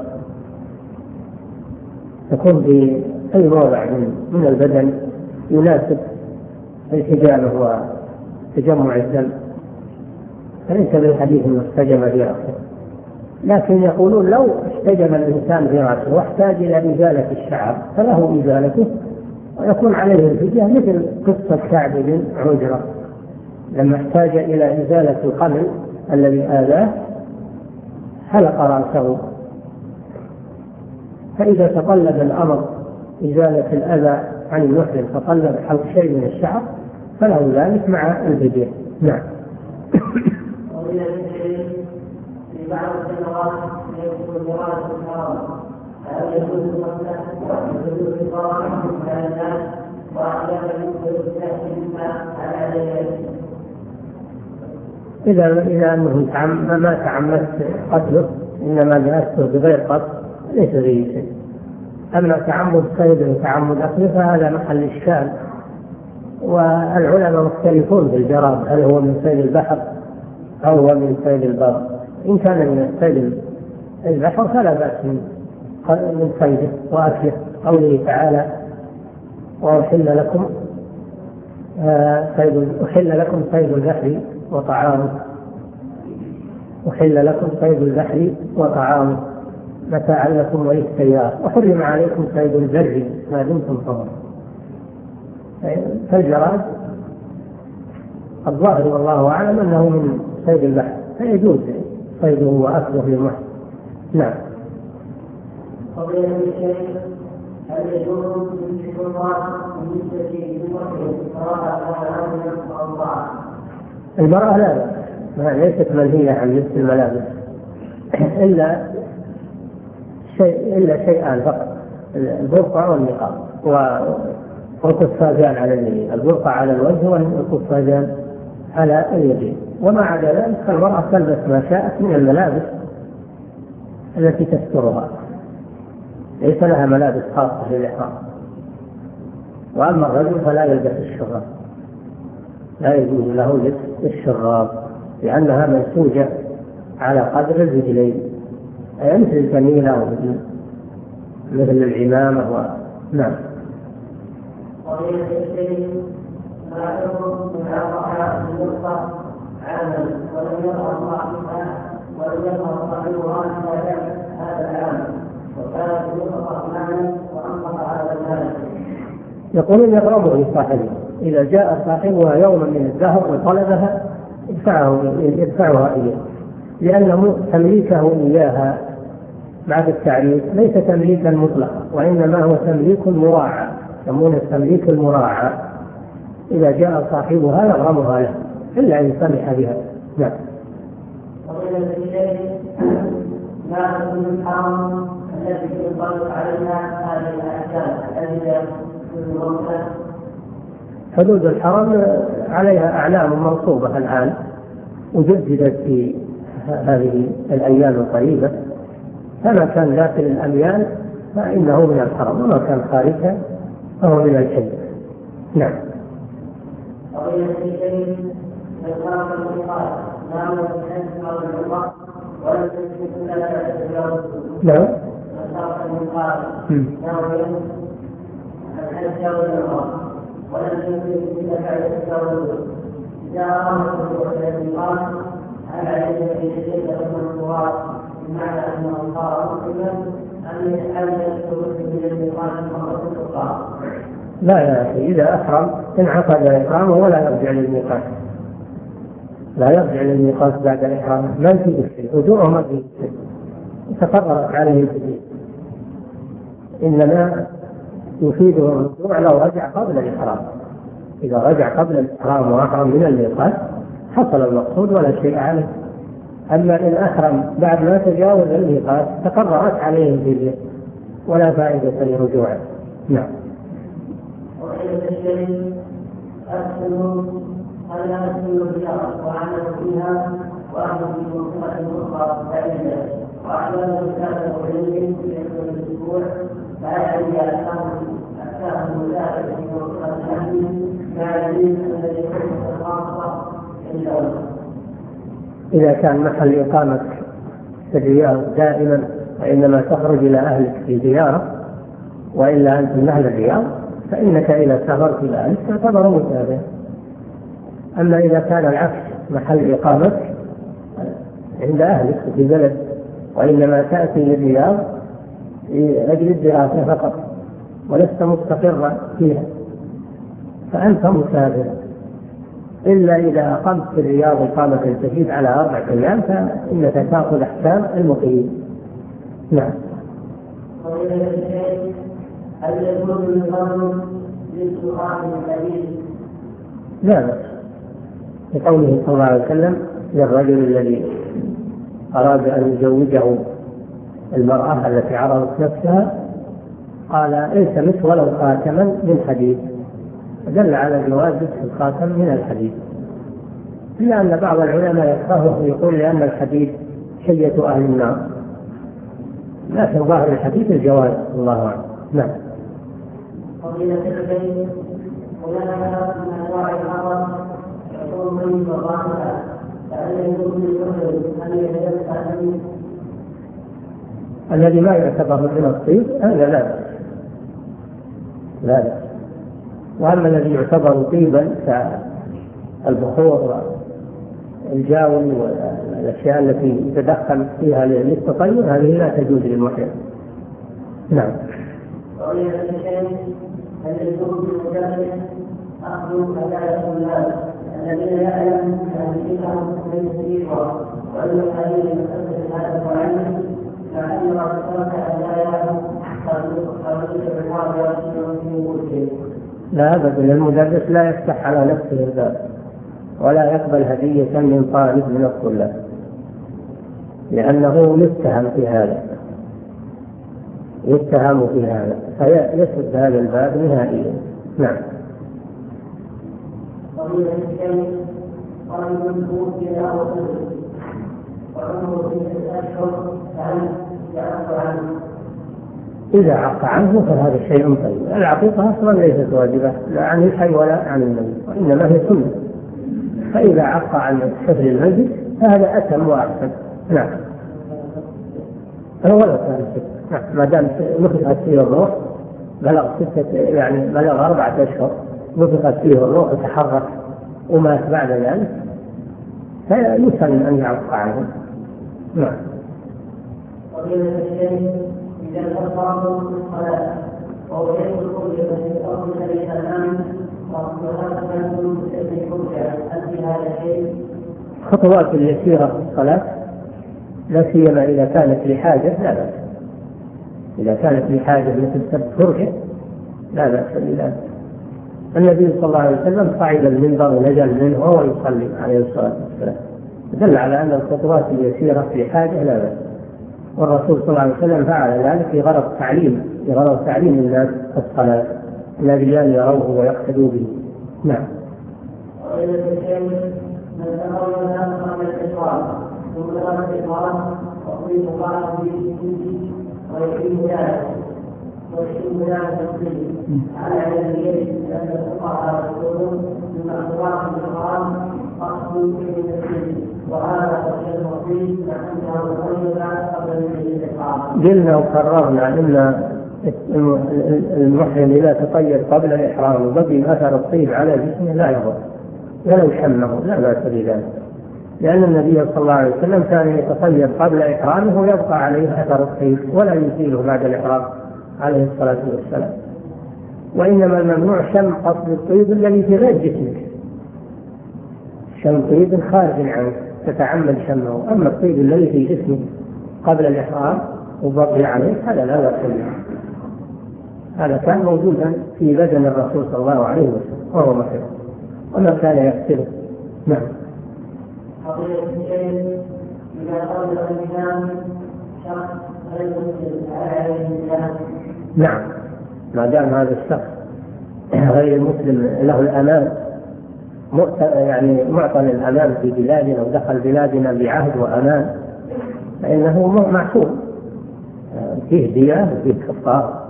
تكون في أي موضع من البدن يناسب الحجام هو تجمع الدم، فليس بالحديث المحتجم في رأسه. لكن يقولون لو احتجم الإنسان في رأسه واحتاج إلى إزالة الشعر فله إزالته ويكون عليه الفدية، مثل قصة كعب بن عجرة لما احتاج إلى إزالة القمل الذي آذاه حلق رأسه. فإذا تطلب الأمر إزالة الأذى عن المحرم فطلب حلق شيء من الشعر فله ذلك مع الفدية. نعم. ومن الشيء في بعض السنوات يكون مراد الحرام، هل يجوز المسح ويجوز القرآن على الناس وأحيانا يمكن التأكيد على ذلك؟ إذا أنه ما تعمدت قتله إنما جلسته بغير قتل ليس فيه شيء. أما تعمد صيد وتعمد أكله فهذا محل إشكال، والعلماء مختلفون في الجراد، هل هو من صيد البحر أو هو من صيد البر. إن كان من صيد البحر فلا بأس من صيده وأكله. قوله تعالى وأحل لكم صيد البحر وطعامه، أحل لكم صيد البحر وطعامه متاعا لكم وللسيارة، وحرم عليكم صيد البر ما دمتم حرما. فالجراد الظاهر والله أعلم أنه من صيد البحر فيجوز صيده وأكله للمحرم. نعم. قضية الشيء هل يجوز من الشرطات بالنسبة للمحرم قراءة على أو بعض؟ المرأة لا بأس، ليست منهية عن لبس الملابس إلا شيئان فقط، البرقع والنقاب والقفازان على اليدين، البرقع على الوجه والقفازان على اليدين. وما عدا ذلك فالمرأة تلبس ما شاءت من الملابس التي تسترها، ليس لها ملابس خاصة للإحرام. وأما الرجل فلا يلبس الشراب، لا يجوز له لبس الشراب لأنها منسوجة على قدر الرجلين، أي مثل الكميلة مثل العمامة. نعم. قضية الشيء ما يكون من أربعة النقطة عاما ولم يظهر صاحبها هذا العام، وكانت النقطة مالا وأنقض هذا المال. يقولون يقربه لصاحبه، إذا جاء صاحبها يوما من الدهر وطلبها يدفعها إليه، لأنه تمليكه إياها بعد التعريف ليس تمليكا مطلقا، وإنما هو تمليك مراعى، يسمونه التمليك المراعى. إذا جاء صاحبها يغرمها له إلا أن يسمح بها. نعم. وإلى الشيء ما تكون الحرم التي ينطبق عليها هذه الأحكام التي في الوقت. حدود الحرم عليها أعلام منصوبة الآن وجددت في هذه الأيام القريبة، فما كان داخل الأميال فإنه من الحرم، وما كان خارجها فهو من الحل. نعم. وإلى الشيء الخاص بالقال لا يمكن أو العمر ولا يمكن أن يتجاوز. نعم. الخاص بالقال لا يمكن أن يتجاوز العمر ولا يمكن أن يتجاوز. إذا أمر الرجوع إلى الميقات هل عليه في شيء من الصواب بمعنى أنه صار مسلما أم يدخل إلى الميقات مرة أخرى؟ لا يا أخي، إذا أحرم انعقد إحرامه ولا يرجع للميقات، لا يرجع للميقات بعد الإحرام، ما في شيء، رجوعه ما في شيء، تقررت عليه الحدود، إنما يفيده الرجوع لو رجع قبل الإحرام. إذا رجع قبل الإحرام وأحرم من الميقات حصل المقصود ولا شيء عليه. أما إن أحرم بعد ما تجاوز الميقات تقررت عليه الفدية ولا فائدة لرجوعه. نعم. وإلى الشيء أسلم ألا أسلم بها وأعلم فيها وأعلم في منطقة أخرى بعيدة وأعلم ثلاثة أولين في الأسبوع فأعلم أحكام المسائل في منطقة الأهل مع الدين الذي يكون الخاصة عندهم. إذا كان محل إقامتك في الرياض دائما وإنما تخرج إلى أهلك في زيارة وإلا أنت من أهل الرياض فإنك إذا سافرت إلى أهلك تعتبر مسافر. أما إذا كان العكس محل إقامتك عند أهلك في بلد وإنما تأتي للرياض لأجل الدراسة فقط ولست مستقرا فيها فأنت مسافر، إلا إذا أقمت في الرياض إقامة تزيد على 4 أيام فإنك تأخذ أحكام المقيم. نعم. وإلى الشيء هل يكون الفضل للسؤال الكبير؟ لا، لقوله صلى الله عليه وسلم للرجل الذي أراد أن يزوجه المرأة التي عرضت نفسها قال التمس ولو خاتما من حديد، دل على جواز الخاتم من الحديد، إلا أن بعض العلماء يكرهه ويقول لأن الحديد حية أهل النار، لكن ظاهر الحديث الجواز الله أعلم. نعم. وإلى الشيء هناك من أنواع الخطر يكون من وظاهرها فهل يكون الرجل أن يتيسر الذي ما يعتبر من الطيب هذا لا لا. وأما الذي يعتبر طيبا كالبخور والجاول والأشياء التي يتدخل فيها للتطيب هذه لا تجوز للمحرم. نعم. وإلى الشيء هل يكون بالمجرد أخذ هدايا الناس الذين يعلم أن فيهم من يسيرها وأن الحديث يمثل هذا المعلم مع أن رسولك هداياهم قد بالحاضر في وجهه. لا أبدا، المدرس لا يفتح على نفسه الباب ولا يقبل هدية من طالب من الطلاب لأنه يتهم في هذا فيسد هذا الباب نهائيا. نعم. ومن الشيء رجل توفي أو طفل وعمره 6 أشهر فهل يعفو عنه؟ إذا عق عنه فهذا شيء طيب. العقيقة أصلا ليست واجبة لا عن الحي ولا عن الميت وإنما هي سنة، فإذا عق عن حفل الميت فهذا أتم وأحسن. نعم. ولا كان نعم. ما دام نفخت فيه الروح بلغ 4 أشهر نفخت فيه الروح وتحرك ومات بعد ذلك فيسن أن يعق عنه. نعم. وإلى الشيء إذا الأصحاب الصلاة وهو يدخل في أرض الذي أمامه وهذا يكون بسبب حجة هل هذا الشيء؟ خطوات اليسيرة في الصلاة لا سيما إذا كانت لحاجة لا بأس، إذا كانت لحاجة مثل سب فرجة لا بأس بذلك. النبي صلى الله عليه وسلم صعد المنبر ونزل منه وهو يصلي عليه الصلاة والسلام دل على أن الخطوات اليسيرة في حاجة لا بأس، والرسول صلى الله عليه وسلم فعل ذلك في غرض تعليم الناس الصلاة، الذين يروه ويقتدوا به. نعم. على الذي أن الفقهاء يقولون من أخلاق الإحرام أخذ وهذا الشيء المفيد لأنه غير قبل الإحرام. قلنا وقررنا أن المحرم إذا تطيب قبل الإحرام وبقي أثر الطيب على جسمه لا يضر ولو شمه لا بأس بذلك، لأن النبي صلى الله عليه وسلم كان يتطيب قبل إحرامه ويبقى عليه أثر الطيب ولا يزيله بعد الإحرام عليه الصلاة والسلام. وإنما الممنوع شم قصد الطيب الذي في غير جسمك، شم طيب خارج عنك تتعمد شمه، أما الطيب الذي في جسمك قبل الإحرام وبقي عليه هذا لا بأس به. هذا كان موجودا في بدن الرسول صلى الله عليه وسلم وهو محرم وما كان يقتله. نعم. نعم، ما دام هذا الشخص غير المسلم له الأمان، يعني معطى الأمان في بلادنا ودخل بلادنا بعهد وأمان، فإنه معصوم، فيه دية وفيه كفارة.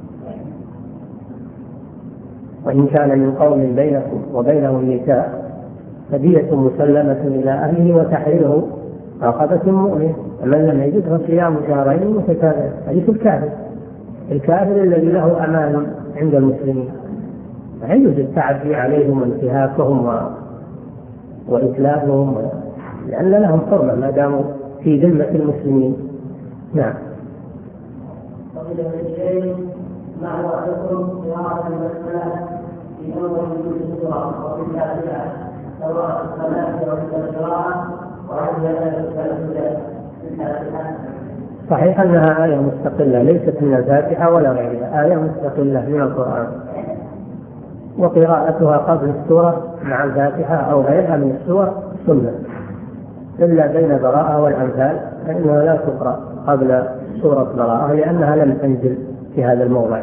وإن كان من قوم بينكم وبينهم نساء فدية مسلمة إلى أهله وتحرير رقبة مؤمن، ومن لم يجد فصيام شهرين متتابعين. حديث الكافر الذي له أمان عند المسلمين، لا يوجد التعدي عليهم وانتهاكهم وإتلافهم، لأن لهم حرمة ما داموا في ذمة المسلمين. نعم. مع وقتكم قراءة المسألة في أول السورة وفي الفاتحة سواء الصلاة أو القراءة وهذا الفاتحة. صحيح أنها آية مستقلة ليست من الفاتحة ولا غيرها، آية مستقلة من القرآن، وقراءتها قبل السورة مع الفاتحة أو غيرها من السور سنة، إلا بين براءة والأمثال فإنها لا تقرأ قبل سورة براءة لأنها لم تنزل في هذا الموضع،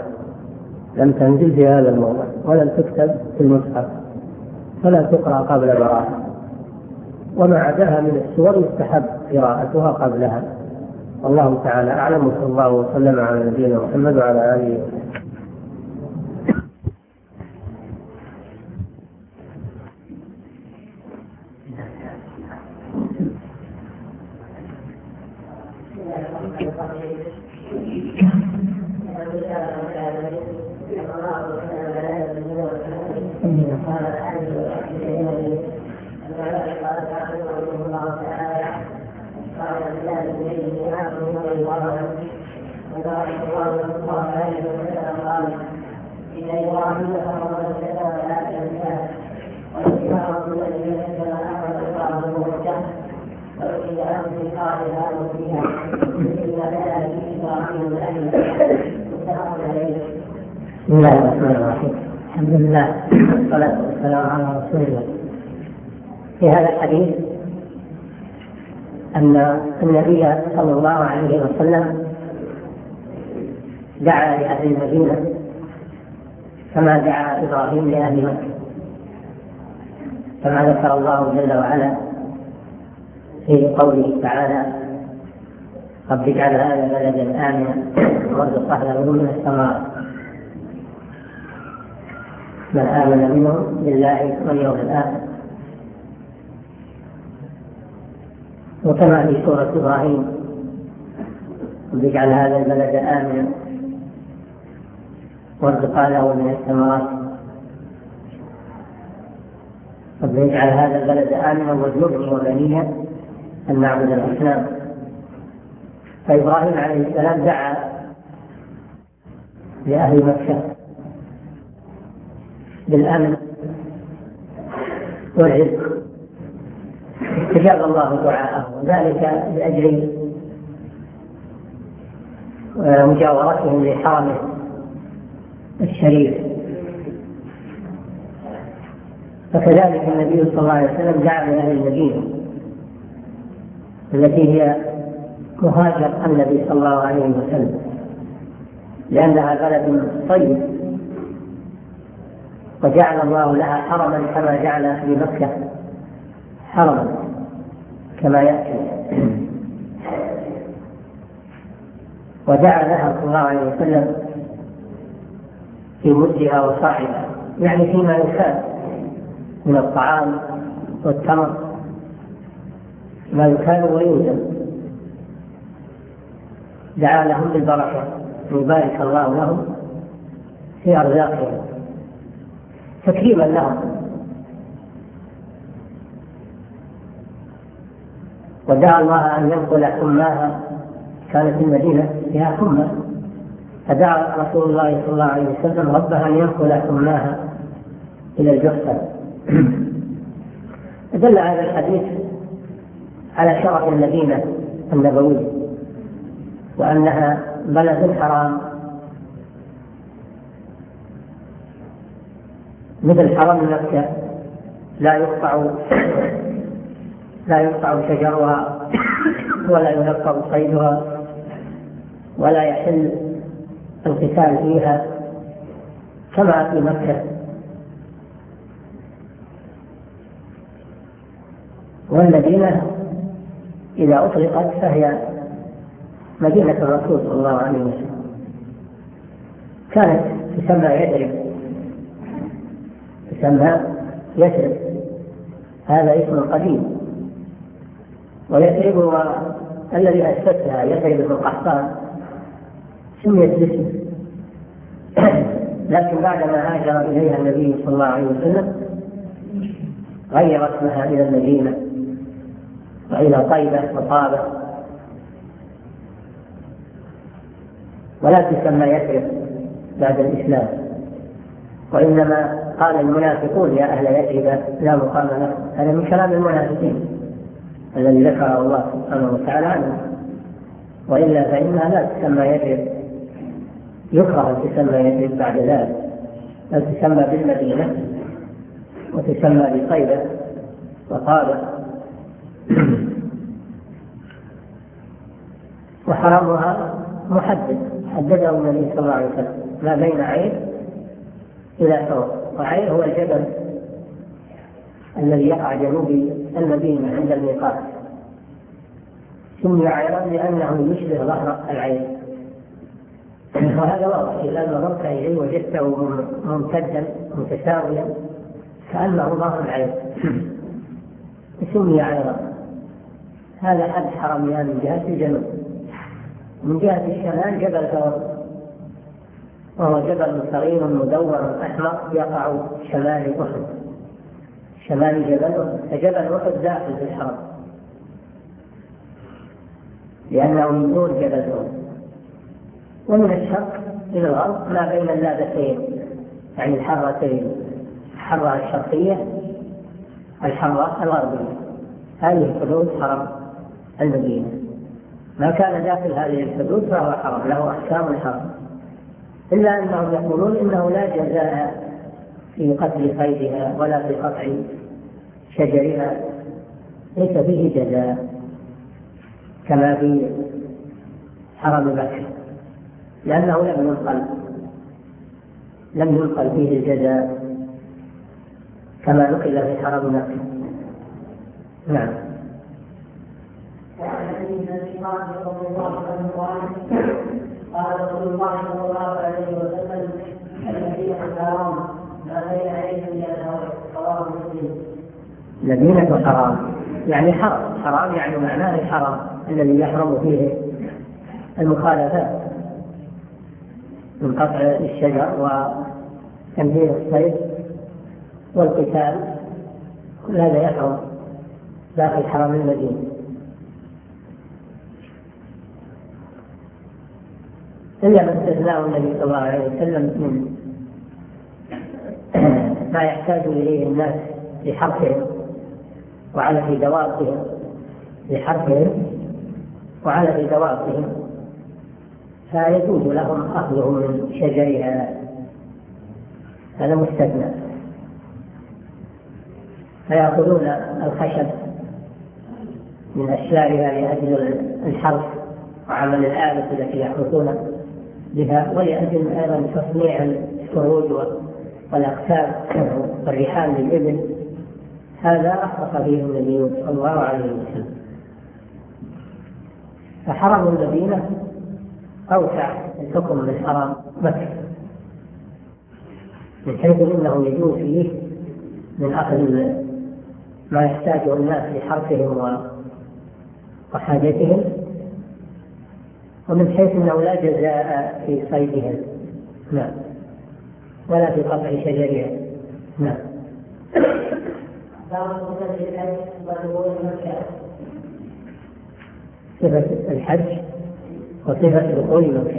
ولم تكتب في المصحف، فلا تقرأ قبل براءة. وما عداها من السور يستحب قراءتها قبلها. الله تعالى أعلم، وصلى الله وسلم على نبينا محمد وعلى آله وسلم. بسم الله الرحمن الرحيم. الحمد لله والصلاة والسلام على رسول الله. في هذا الحديث أن النبي صلى الله عليه وسلم دعا لأهل المدينة كما دعا إبراهيم لأهل مكة، كما ذكر الله جل وعلا في قوله تعالى: رب اجعل هذا بلدا آمنا وارزق أهله من الثمرات من آمن منهم بالله واليوم الآخر. وكما في سورة إبراهيم: رب اجعل هذا البلد آمنا وارزق أهله من الثمرات، رب اجعل هذا البلد آمنا واجنبني وبني أن نعبد الأصنام. فإبراهيم عليه السلام دعا لأهل مكة بالأمن والعز، استجاب الله دعاءه، وذلك لأجل مجاورتهم لحرمه الشريف. فكذلك النبي صلى الله عليه وسلم دعا لأهل المدينة التي هي مهاجر النبي صلى الله عليه وسلم، لأنها بلد طيب، وجعل الله لها حرما كما جعل في مكة حرما كما يأتي. وجعل لها صلى الله عليه وسلم في مدها وصاعها، يعني فيما يكاد من الطعام والتمر ما يكاد ويوجد، دعا لهم بالبركة يبارك الله لهم في أرزاقهم تكريما لهم. ودعا الله أن ينقل حماها، كانت المدينة فيها حمى، فدعا رسول الله صلى الله عليه وسلم ربها أن ينقل حماها إلى الجحفة. دل هذا الحديث على شرف المدينة النبوية، وأنها بلد حرام مثل حرم مكة، لا يقطع شجرها ولا ينقب صيدها ولا يحل القتال فيها كما في مكة. والمدينة إذا أطلقت فهي مدينة الرسول صلى الله عليه وسلم، كانت تسمى يثرب، هذا اسم قديم. ويثرب هو الذي أسسها، يثرب بن قحطان، سميت باسمه. لكن بعدما هاجر إليها النبي صلى الله عليه وسلم غير اسمها إلى المدينة وإلى طيبة وطابة، ولا تسمى يثرب بعد الإسلام. وإنما قال المنافقون يا أهل يثرب لا مقام لكم، هذا من كلام المنافقين الذي ذكره الله سبحانه وتعالى عنه. وإلا فإنها لا تسمى يثرب، يكره أن تسمى يثرب بعد ذلك، بل تسمى بالمدينة وتسمى بطيبة وطابة. وحرمها محدد، حدده النبي صلى الله عليه وسلم، ما بين عين إلى ثور، وعين هو الجبل الذي يقع جنوب المدينة عند الميقات، سمي عيرا لأنه يشبه ظهر العين. وهذا واضح، إذا نظرت إليه وجدته ممتدا متساويا كأنه ظهر العين، سمي عيرا. هذا حد حرمها من جهة الجنوب. من جهة الشمال جبل ثور، وهو جبل صغير مدور أحمر يقع شمال أحد، شمال جبل أحد، فجبل أحد داخل في الحرم لأنه من دون جبل أحد. ومن الشرق إلى الغرب ما بين اللابتين، يعني الحرتين، الحرة الشرقية الحرة الغربية، هذه حدود حرم المدينة. ما كان داخل هذه الحدود فهو حرم، له أحكام الحرم، إلا أنهم يقولون إنه لا جزاء في قتل صيدها ولا في قطع شجرها، ليس فيه جزاء كما في حرم مكة، لأنه لم ينقل فيه الجزاء كما نقل في حرم مكة. نعم. قال رسول الله صلى الله عليه وسلم المدينة حرام ما بين عين إلى رواه مسلم. مدينة حرام يعني حرام يعني معناه الحرام الذي يحرم فيه المخالفات من قطع الشجر وتنفيذ الصيد والقتال، كل هذا يحرم داخل حرم المدينة. إلا ما استثناه النبي صلى الله عليه وسلم من ما يحتاج إليه الناس لحرثهم وعلى دوابهم، وعلى دوابهم، فيجوز لهم أخذه من شجرها، هذا مستثنى، فيأخذون الخشب من أشيائها لأجل الحرث وعمل الآلة التي يحرثون بها، ولأجل أيضا تصنيع السروج والأقتاب والرحال للإبل. هذا أخطأ فيه النبي صلى الله عليه وسلم. فحرم المدينة أوسع الحكم من حرم مكة، من حيث أنه يجوز فيه من أخذ ما يحتاجه الناس لحرثهم وحاجتهم، ومن حيث أنه لا جزاء في صيدهم نعم ولا في قطع شجرهم نعم. صفة الحج وصفة دخول مكة،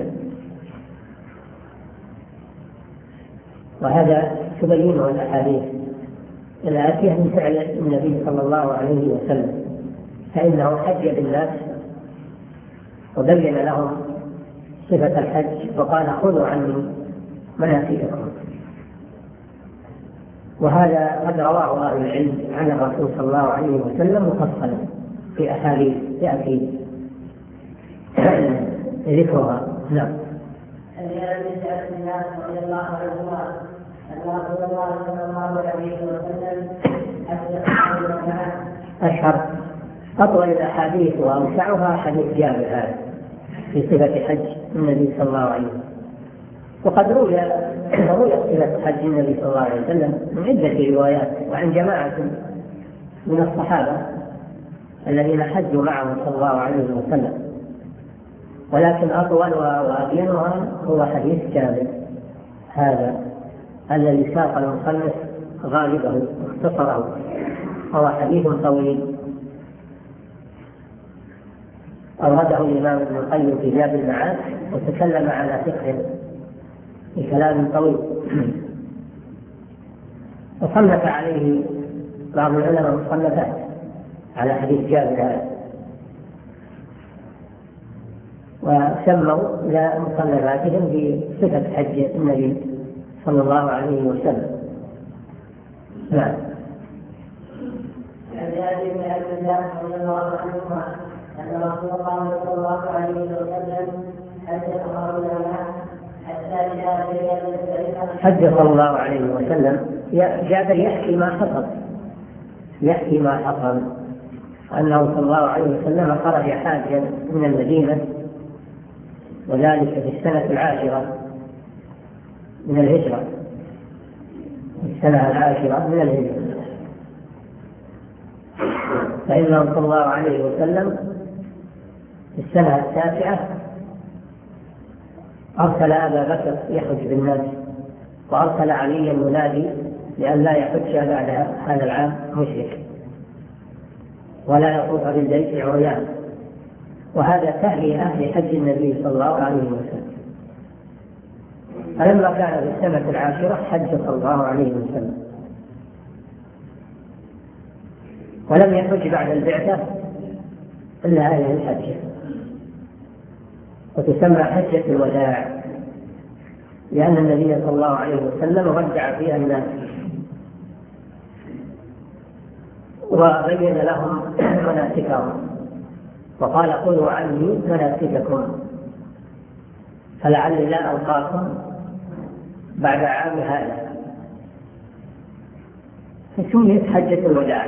وهذا تبينه الأحاديث الآتية من فعل النبي صلى الله عليه وسلم، فإنه حج بالناس وبين لهم صفة الحج وقال خذوا عني مناسككم. وهذا قد رواه أهل العلم عن الرسول صلى الله عليه وسلم مفصلا في أحاديث يأتي ذكرها نعم. أشهر أطول الأحاديث وأوسعها حديث جابر هذا في صفة حج النبي صلى الله عليه وسلم. وقد روي صفة حج النبي صلى الله عليه وسلم من عدة روايات وعن جماعة من الصحابة الذين حجوا معه صلى الله عليه وسلم، ولكن أطول وأبينها هو حديث جابر هذا الذي ساق المصنف غالبه واختصره، هو حديث طويل أورده الإمام ابن القيم في زاد المعاد وتكلم على فقه بكلام طويل، وصنف عليه بعض العلماء مصنفات على حديث جابر هذا، وسموا إلى مصنفاتهم بصفة حج النبي صلى الله عليه وسلم. نعم. عن جابر بن عبد الله رضي الله عنهما أن رسول الله صلى الله عليه وسلم حج صلى الله عليه وسلم. جابر يحكي ما حصل أنه صلى الله عليه وسلم خرج حاجا من المدينة، وذلك في السنة 10 من الهجرة، فإنه صلى الله عليه وسلم في السنة 9 أرسل أبا بكر يحج بالناس، وأرسل عليا ينادي لأن لا يحج بعد هذا العام مشرك ولا يطوف بالبيت عريان، وهذا تهيئة لحج النبي صلى الله عليه وسلم. فلما كان في السنة 10 حج صلى الله عليه وسلم، ولم يحج بعد البعثة إلا هذه الحجة، وتسمى حجة الوداع، لأن النبي صلى الله عليه وسلم ودع فيها الناس وبين لهم مناسكهم، وقال خذوا عني مناسككم فلعلي لا ألقاكم بعد عام هذا. فسميت حجة الوداع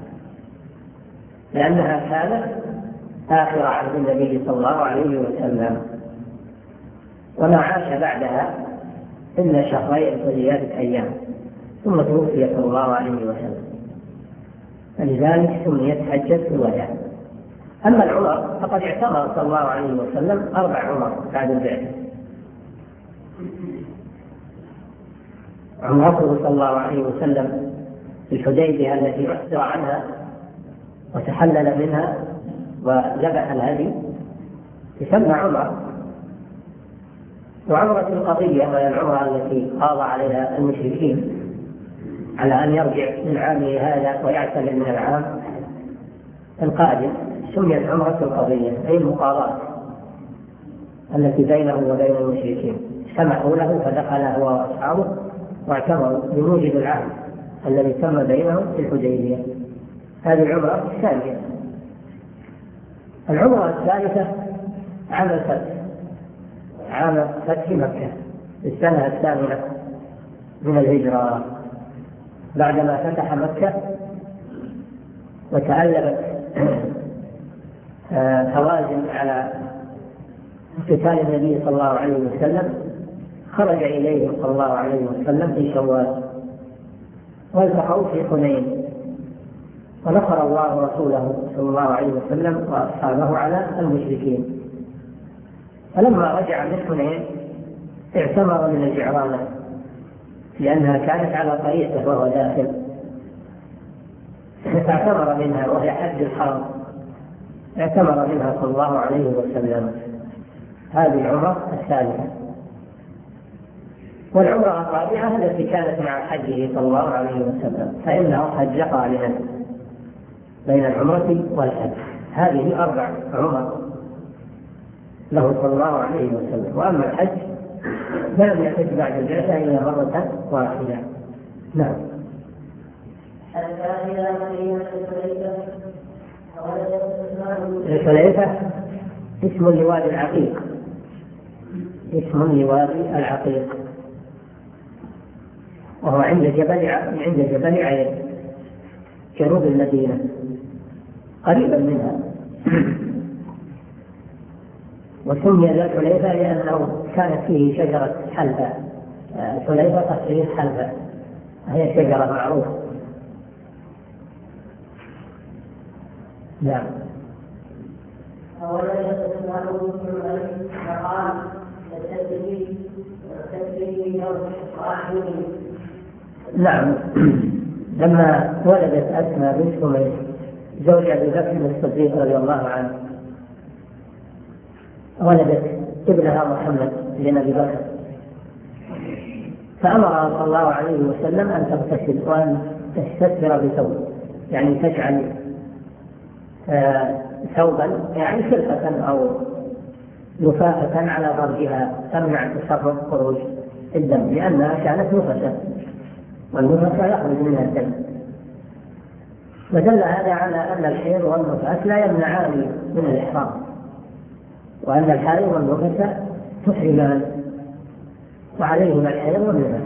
لأنها كانت آخر عهد النبي صلى الله عليه وسلم، وما عاش بعدها إلا 2 شهر وزيادة أيام، ثم توفي صلى الله عليه وسلم، فلذلك سميت حجة الوداع. أما العمر فقد اعتمر صلى الله عليه وسلم 4 عمر بعد البعثة. عمرته صلى الله عليه وسلم في الحديبية التي أحذر عنها وتحلل منها وذبح الهدي تسمى عمرة. وعمرة القضية وهي العمرة التي قاضى عليها المشركين على أن يرجع من عامه هذا ويعتمر من العام القادم سميت عمرة القضية، أي المقاضاة التي بينه وبين المشركين، سمحوا له فدخل هو وأصحابه واعتمروا بموجب العهد الذي تم بينهم في الحديبية. هذه العمرة الثانية. العمرة الثالثة عام فتح مكة في السنة الثامنة من الهجرة، بعدما فتح مكة وتألبت هوازن على قتال النبي صلى الله عليه وسلم، خرج إليه صلى الله عليه وسلم في شوال، والتقوا في حنين، ونصر الله رسوله صلى الله عليه وسلم وأصحابه على المشركين. فلما رجع من حنين اعتمر من الجعرانة، لأنها كانت على طريقه وهو داخل، فاعتمر منها وهي حد الحرم، اعتمر منها صلى الله عليه وسلم. هذه العمرة الثالثة. والعمرة الرابعة التي كانت مع حجه صلى الله عليه وسلم، فإنه حج قارنا بين العمرة والحج. هذه 4 عمر له صلى الله عليه وسلم. وأما الحج فلم يحج بعد البعثة إلا مرة واحدة. نعم. حتى إذا مدينة الحليفة اسم لوادي العقيق، اسم لوادي العقيق، وهو عند جبل عين جنوب المدينة قريبا منها. وسمي ذا الحليفة لأنه كانت فيه شجرة حلبة. الحليفة تصير حلبة، هي شجرة معروفة. نعم. أولا يتسمعه من الملك فقال التسليم نعم. لما ولدت أسماء بنت أميس زوج أبي بكر الصديق رضي الله عنه، ولدت ابنها محمد بن أبي بكر، فأمرها صلى الله عليه وسلم أن تغتسل وأن تستتر بثوب، يعني تجعل ثوبا يعني خلفة أو لفافة على ضربها تمنع تصرف خروج الدم، لأنها كانت نفسا، والنفس يخرج منها الدم. ودل هذا على أن الحيض والنفاس لا يمنعان من الإحرام، وأن الحائض والنفس تحرمان، وعليهما الحيض والنفاس،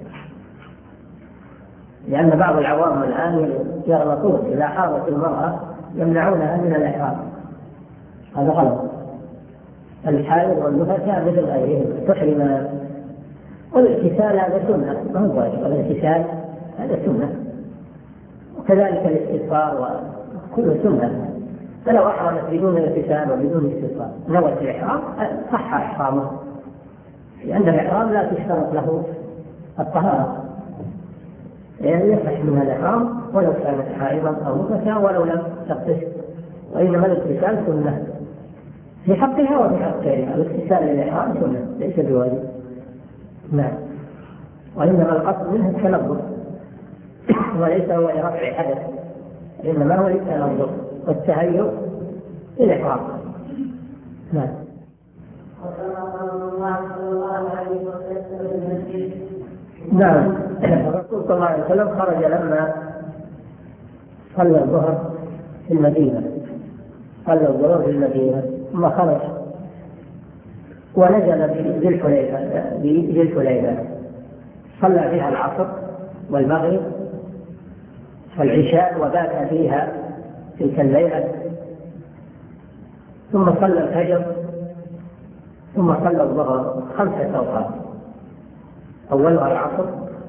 لأن بعض العوام الآن يغلطون إذا حاضت المرأة يمنعونها من الإحرام، هذا غلط. الحائض والنفس مثل غيرهم تحرمان. والاغتسال هذا سنة، ما هو واجب، الاغتسال هذا سنة، وكذلك الاستغفار وكل سنة. فلو أحرمت بدون اغتسال وبدون استغفار نوت الإحرام صح إحرامه، لأن الإحرام لا تشترط له الطهارة، يعني يصح منها الإحرام ولو كانت حائضا أو نفسا ولو لم تغتسل. وإنما الاغتسال سنة في حقها وفي حق غيرها. الاغتسال للإحرام سنة ليس بواجب. نعم. وإنما القصد منه التنظف، وليس هو لرفع حدث، إنما هو للتنظف والتهيؤ للإحرام. نعم. نعم. الرسول صلى الله عليه وسلم خرج لما صلى الظهر في المدينة، ثم خرج ونزل بذي الحليفة، صلى فيها العصر والمغرب والعشاء وبات فيها تلك الليلة، ثم صلى الفجر، ثم صلى الظهر 5 أوقات، أولها العصر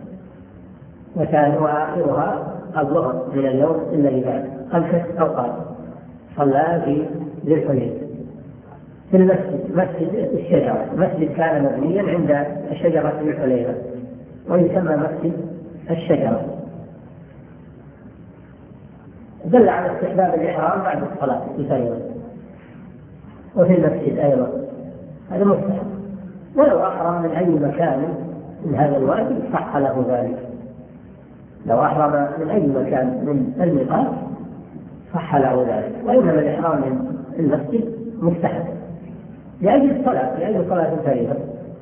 وآخرها الظهر من اليوم الذي بعد، 5 أوقات صلى في ذي الحليفة في المسجد، مسجد الشجرة، مسجد كان مبنيا عند شجرة ذي الحليفة ويسمى مسجد الشجرة. دل على استحباب الإحرام بعد الصلاة الفجر وفي المسجد أيضا، هذا مستحب، ولو أحرم من أي مكان من هذا الوادي صح له ذلك. لو أحرم من أي مكان من الميقات صح له ذلك. وإنما الإحرام من المسجد مستحب لأجل صلاة فريضة،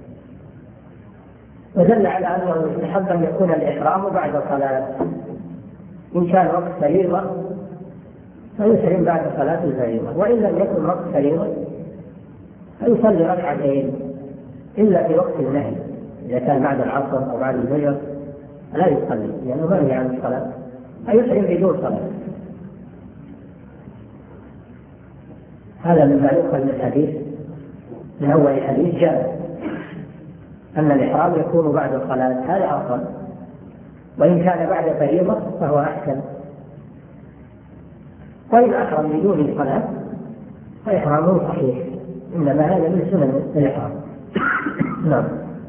ودل على أنه يستحب أن يكون الإحرام بعد صلاة، إن كان وقت فريضة فيحرم بعد صلاة الفريضة، وإن لم يكن وقت فريضة فيصلي ركعتين إلا في وقت النهي، إذا كان بعد العصر أو بعد الفجر لا يصلي لأنه منهي عن الصلاة، فيحرم بدون صلاة. هذا مما يؤخذ من الحديث، من أول الحديث جاء أن الإحرام يكون بعد الصلاة، هذا أفضل، وإن كان بعد فريضة فهو أحسن. وإن أحرم بدون صلاة فإحرامه صحيح، إنما هذا من سنن الإحرام. نعم.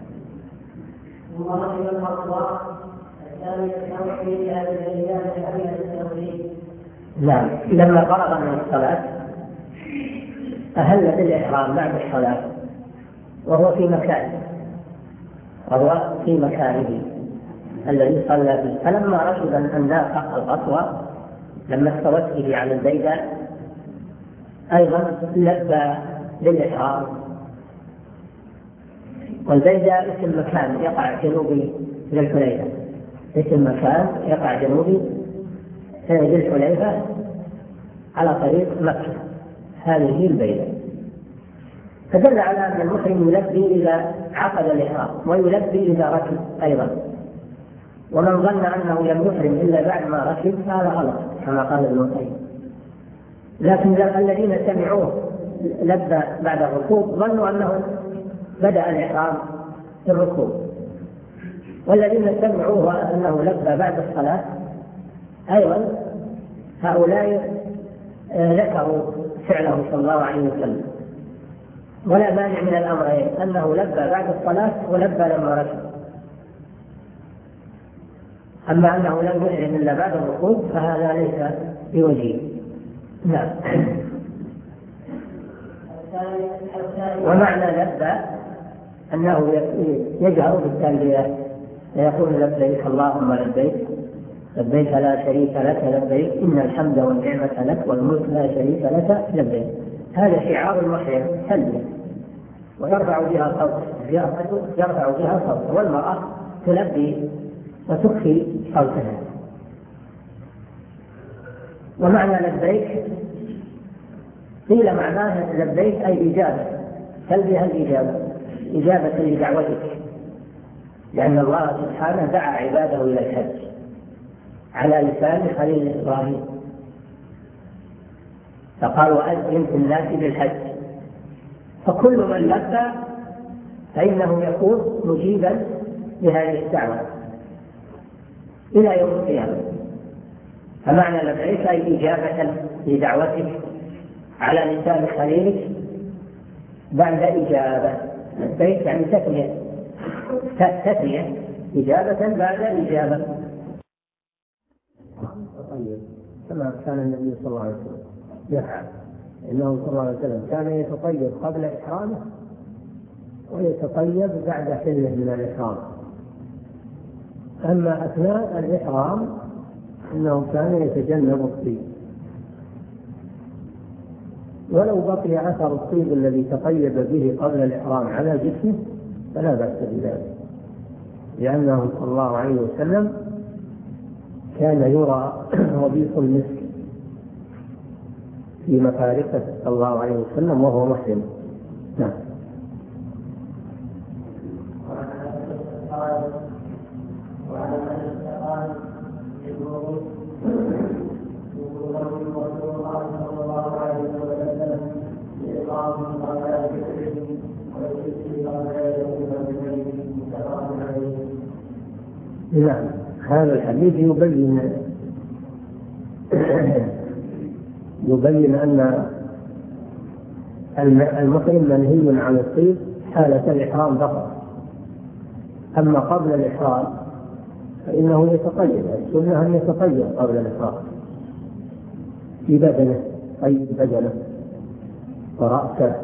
نعم، لما فرغ من الصلاة أهل بالإحرام بعد الصلاة وهو في مكانه الذي صلى فيه، فلما ركب الناقة القصوى لما استوت به على البيداء أيضا لبى بالإحرام. والبيداء اسم مكان يقع جنوبي للحليفة، اسم مكان يقع جنوبي للحليفة على طريق مكة، هذه البيداء. فدل على أن المحرم يلبي إذا عقد الإحرام ويلبي إذا ركب أيضا، ومن ظن أنه لم يحرم إلا بعد ما ركب هذا غلط كما قال ابن القيم. لكن الذين سمعوه لبى بعد الركوب ظنوا أنه بدأ الإحرام في الركوب، والذين سمعوه أنه لبى بعد الصلاة أيضا هؤلاء ذكروا فعله صلى الله عليه وسلم، ولا مانع من الأمرين، أنه لبى بعد الصلاة ولبى لما ركب. أما أنه لم يحرم إلا بعد الركوب فهذا ليس بوجيه. نعم. ومعنى لبى أنه يجهر بالتلبية، يقول لبيك اللهم لبيك لبيك لا شريك لك لبيك إن الحمد والنعمة لك والملك لا شريك لك لبيك. هذا شعار المحرم تلبية، ويرفع بها صوته، والمرأة تلبي وتخفي صوتها. ومعنى لبيك قيل معناه لبيك أي إجابة، تلبية الإجابة، إجابة لدعوتك، لأن الله سبحانه دعا عباده إلى الحج على لسان خليل إبراهيم، فقال وأذن في الناس بالحج، فكل من لبى فإنه يكون مجيبا لهذه الدعوة إلى يوم القيامة. فمعنى لبيك أي إجابة لدعوتك على لسان خليلك بعد إجابة. لبيك يعني تثنية إجابة بعد إجابة. كما كان النبي صلى الله عليه وسلم يفعل، إنه صلى الله عليه وسلم كان يتطيب قبل إحرامه ويتطيب بعد حله من الإحرام. أما أثناء الإحرام إنه كان يتجنب الطيب، ولو بقي أثر الطيب الذي تطيب به قبل الإحرام على جسمه فلا بأس بذلك، لأنه صلى الله عليه وسلم كان يرى ربيع المسك في مفارقه صلى الله عليه وسلم وهو محرم. نعم. نعم، هذا الحديث يبين أن المحرم منهي عن الطيب حالة الإحرام فقط، أما قبل الإحرام فإنه يتطيب، السنة أن يتطيب قبل الإحرام في بدنه، طيب بدنه ورأسه.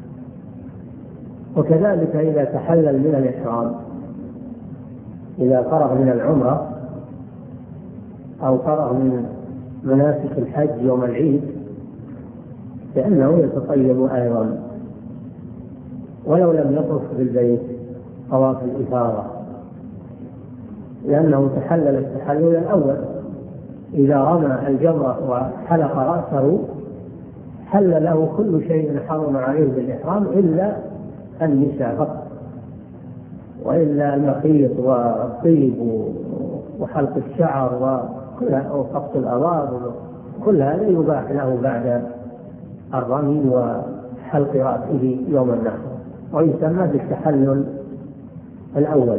وكذلك إذا تحلل من الإحرام، إذا فرغ من العمرة أو فرغ من مناسك الحج يوم العيد فإنه يتطيب أيضا ولو لم يطف بالبيت طواف الإفاضة، لأنه تحلل التحلل الأول إذا رمى الجمرة وحلق رأسه حل له كل شيء حرم عليه بالإحرام إلا النساء فقط، وإلا المخيط والطيب وحلق الشعر وقص الأظافر كل هذا يباح له بعد الرمي وحلق رأسه يوم النحر، ويسمى بالتحلل الأول.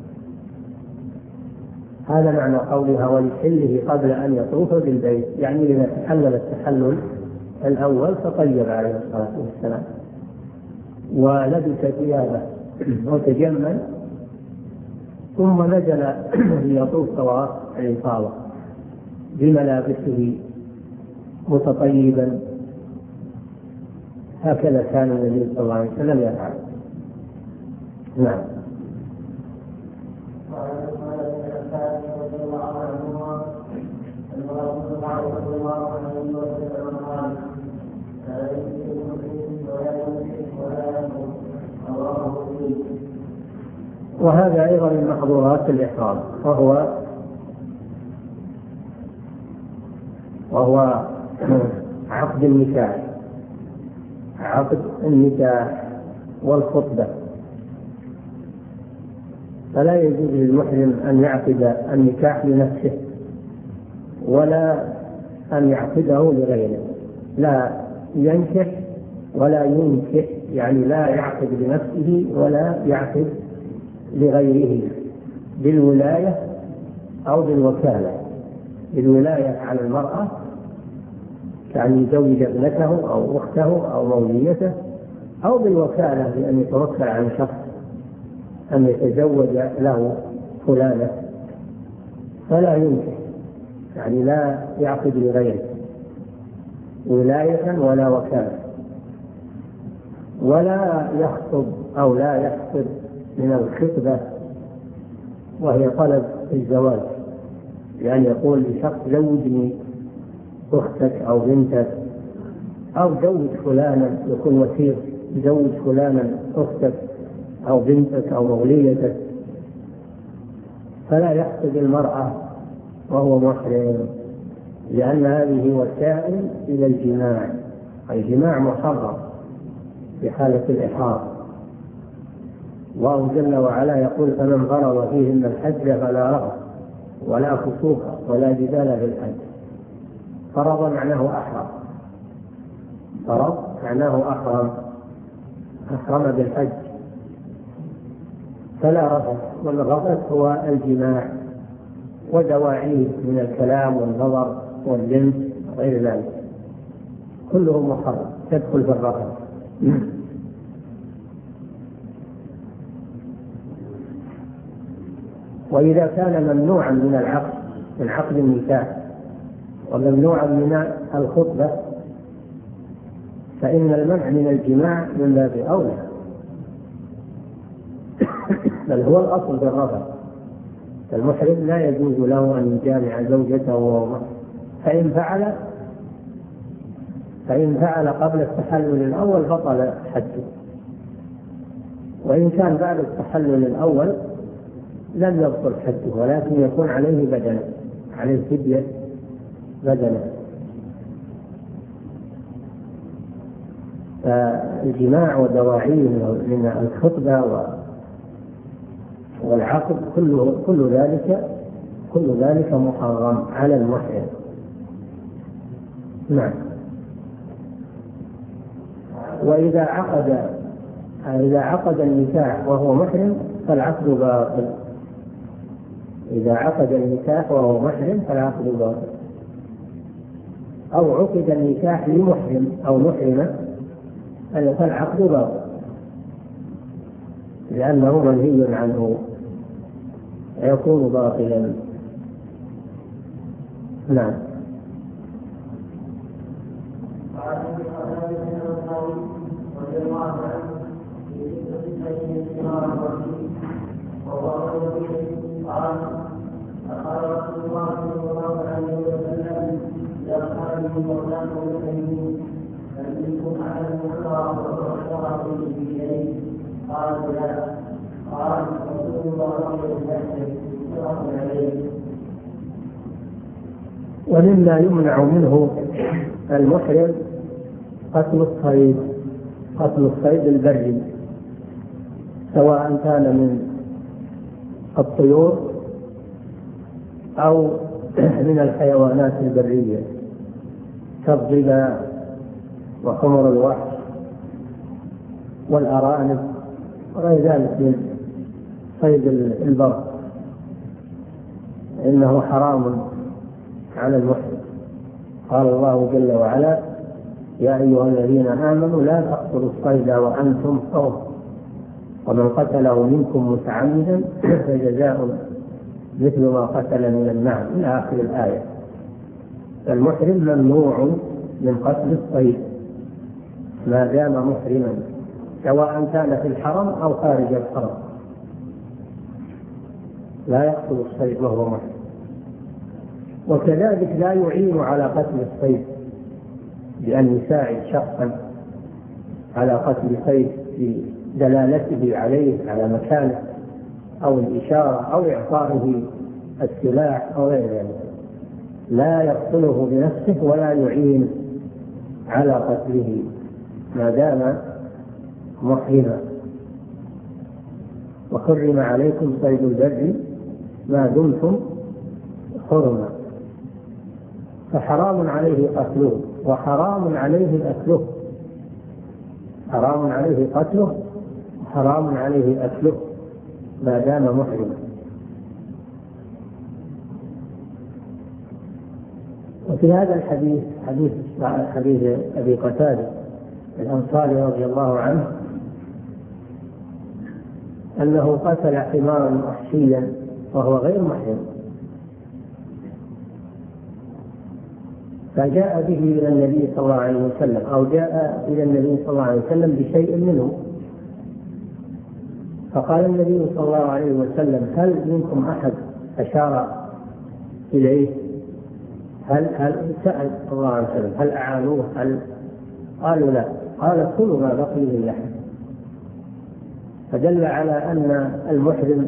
هذا معنى قولها ولحله قبل أن يطوف بالبيت، يعني إذا تحلل التحلل الأول فطيب عليه الصلاة والسلام ولبس ثيابه وتجمل ثم نزل ليطوف طواف الإفاضة بملابسه متطيبا. هكذا كان النبي صلى الله عليه وسلم يفعل. نعم. وهذا أيضا من محظورات الإحرام، وهو عقد النكاح والخطبة. فلا يجوز للمحرم أن يعقد النكاح لنفسه ولا أن يعقده لغيره، لا ينكح ولا ينكح، يعني لا يعقد لنفسه ولا يعقد لغيره بالولاية أو بالوكالة. بالولاية على المرأة كأن يزوج ابنته أو أخته أو موليته، أو بالوكالة بأن يتوكل عن شخص أن يتزوج له فلانة، فلا ينكح، يعني لا يعقد لغيره ولاية ولا وكالة. ولا يخطب أو لا يخطب من الخطبة وهي طلب الزواج، يعني يقول لشخص زوجني أختك أو بنتك، أو زوج فلانا، يكون وسيط زوج فلانا أختك أو بنتك أو موليتك. فلا يخطب المرأة وهو محرم، لأن هذه وسائل إلى الجماع، الجماع محرم في حالة الإحرام. الله جل وعلا يقول فمن فرض فيهن الحج فلا رفث ولا فسوق ولا جدال في الحج. فرض معناه أحرم، فرض معناه أحرم بالحج، فلا رفث، والرفث هو الجماع ودواعيه من الكلام والنظر واللمس وغير ذلك، كله محرم تدخل في الرفث. وإذا كان ممنوعا من العقد، من عقد النكاح، وممنوعا من الخطبة، فإن المنع من الجماع من باب أولى، بل هو الأصل في الرفث. المحرم لا يجوز له أن يجامع زوجته وهو محرم، فإن فعل قبل التحلل الأول بطل حجه، وإن كان بعد التحلل الأول لم يبطل حجه، ولكن يكون عليه بدنه، عليه فدية بدنه. فالجماع ودواعيه من الخطبة والعقد كل ذلك محرم على المحرم. نعم. وإذا عقد النكاح وهو محرم فالعقد باطل. إذا عقد النكاح وهو محرم فالعقد باطل، أو عقد النكاح لمحرم أو محرمة فالعقد باطل، لأنه منهي عنه يكون باطلا. نعم. قال رسول الله صلى الله عليه وسلم إذا قال المولان والأمين فمنكم أحد الله وأشرف بيديه؟ قال لا. قال رسول الله صلى الله عليه وسلم ومما يمنع منه المحرم قتل الصيد البري، سواء كان من الطيور أو من الحيوانات البرية كالظبا وحمر الوحش والأرانب وغير ذلك من صيد البر، إنه حرام على المحرم. قال الله جل وعلا: يا أيها الذين آمنوا لا تقتلوا الصيد وأنتم حرم ومن قتله منكم متعمدا فجزاء مثل ما قتل من النعم، إلى آخر الآية. فالمحرم ممنوع من قتل الصيد ما دام محرما، سواء كان في الحرم أو خارج الحرم، لا يقتل الصيد وهو محرم. وكذلك لا يعين على قتل الصيد بأن يساعد شخصا على قتل صيد بدلالته عليه على مكانه أو الإشارة أو إعطائه السلاح أو غير ذلك، لا يقتله بنفسه ولا يعين على قتله ما دام محرما. وحرم عليكم صيد البر ما دمتم حرما، فحرام عليه قتله وحرام عليه أكله، حرام عليه قتله وحرام عليه أكله ما دام محرما. وفي هذا الحديث حديث أبي قتادة الأنصاري رضي الله عنه أنه قتل حمارا وحشيا وهو غير محرم، فجاء به إلى النبي صلى الله عليه وسلم، أو جاء إلى النبي صلى الله عليه وسلم بشيء منه، فقال النبي صلى الله عليه وسلم: هل منكم أحد أشار إليه؟ هل سأل صلى الله عليه وسلم هل أعانوه؟ قالوا لا. قال: كلوا ما بقي من اللحم. فدل على أن المحرم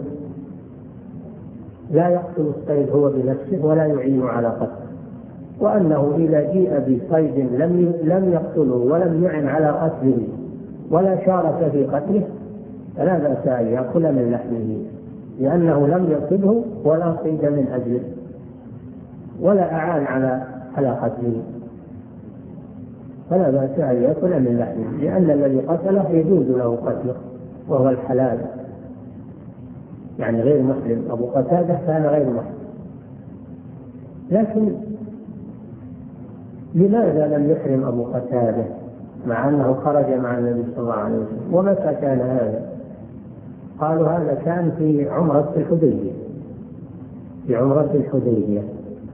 لا يقتل الصيد هو بنفسه ولا يعين على قتله، وأنه إذا جيء بصيد لم يقتله ولم يعن على قتله ولا شارك في قتله فلا بأس أن يأكل من لحمه، لأنه لم يقتله ولا صيد من أجله ولا أعان على قتله، فلا بأس أن يأكل من لحمه، لأن الذي قتله يجوز له قتله وهو الحلال، يعني غير محرم. أبو قتادة كان غير محرم، لكن لماذا لم يحرم أبو قتادة مع أنه خرج مع النبي صلى الله عليه وسلم؟ ومتى كان هذا؟ قالوا هذا كان في عمرة الحديبية، في عمرة الحديبية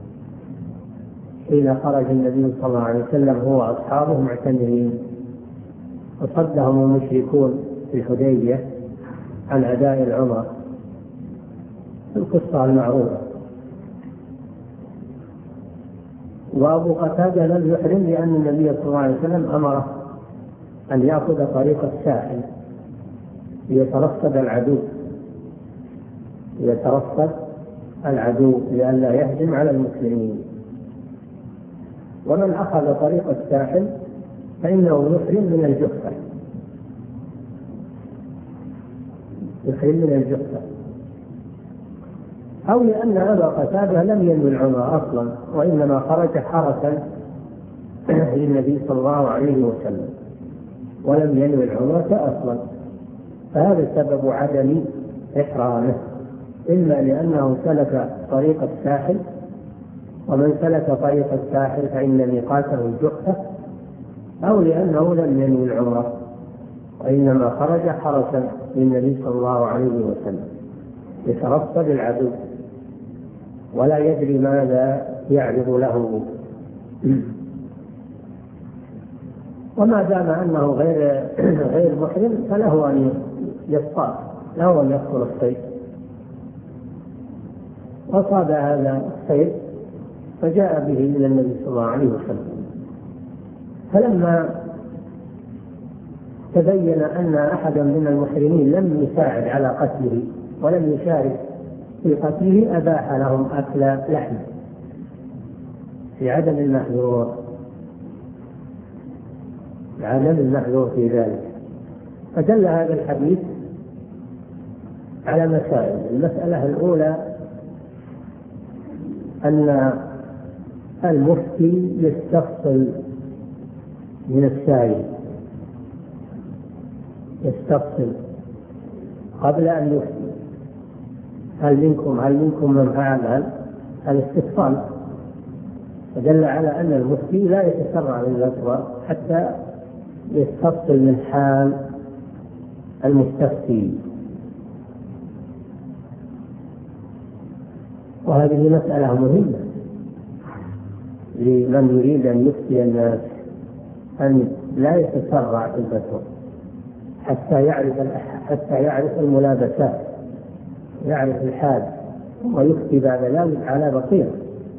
حين خرج النبي صلى الله عليه وسلم هو وأصحابه معتمرين، وصدهم المشركون في الحديبية عن أداء العمرة، القصة المعروفة. وأبو قتادة لم يحرم لأن النبي صلى الله عليه وسلم أمره أن يأخذ طريق الساحل ليترصد العدو لئلا يهجم على المسلمين. ومن أخذ طريق الساحل فإنه يحرم من الجحفة، أو لأن أبا قتادة لم ينوي العمرة أصلا، وإنما خرج حرسا للنبي صلى الله عليه وسلم ولم ينوي العمرة أصلا، فهذا سبب عدم إحرامه، إما لأنه سلك طريق الساحل، ومن سلك طريق الساحل فإن ميقاته الجحفة، أو لأنه لم ينوي العمرة وإنما خرج حرسا للنبي صلى الله عليه وسلم يترصد العدو ولا يدري ماذا يعرض له. وما دام أنه غير محرم فله أن يصطاد، له أن يقتل الصيد. وصاد هذا الصيد فجاء به إلى النبي صلى الله عليه وسلم، فلما تبين أن أحدا من المحرمين لم يساعد على قتله ولم يشارك في قتله أباح لهم أكل لحمه، في عدم المحذور، عدم المحذور في ذلك. فدل هذا الحديث على مسائل. المسألة الأولى أن المفتي يستفصل من السائل، يستفصل قبل أن يفتي. هل منكم من فعل الاستفصال؟ فدل على أن المفتي لا يتسرع بالفتوى حتى يستفصل من حال المستفتي. وهذه مسألة مهمة لمن يريد أن يفتي الناس، أن لا يتسرع في الفتوى حتى يعرف الملابسات، يعرف الحال، ويفتي بعد ذلك على بصيرة.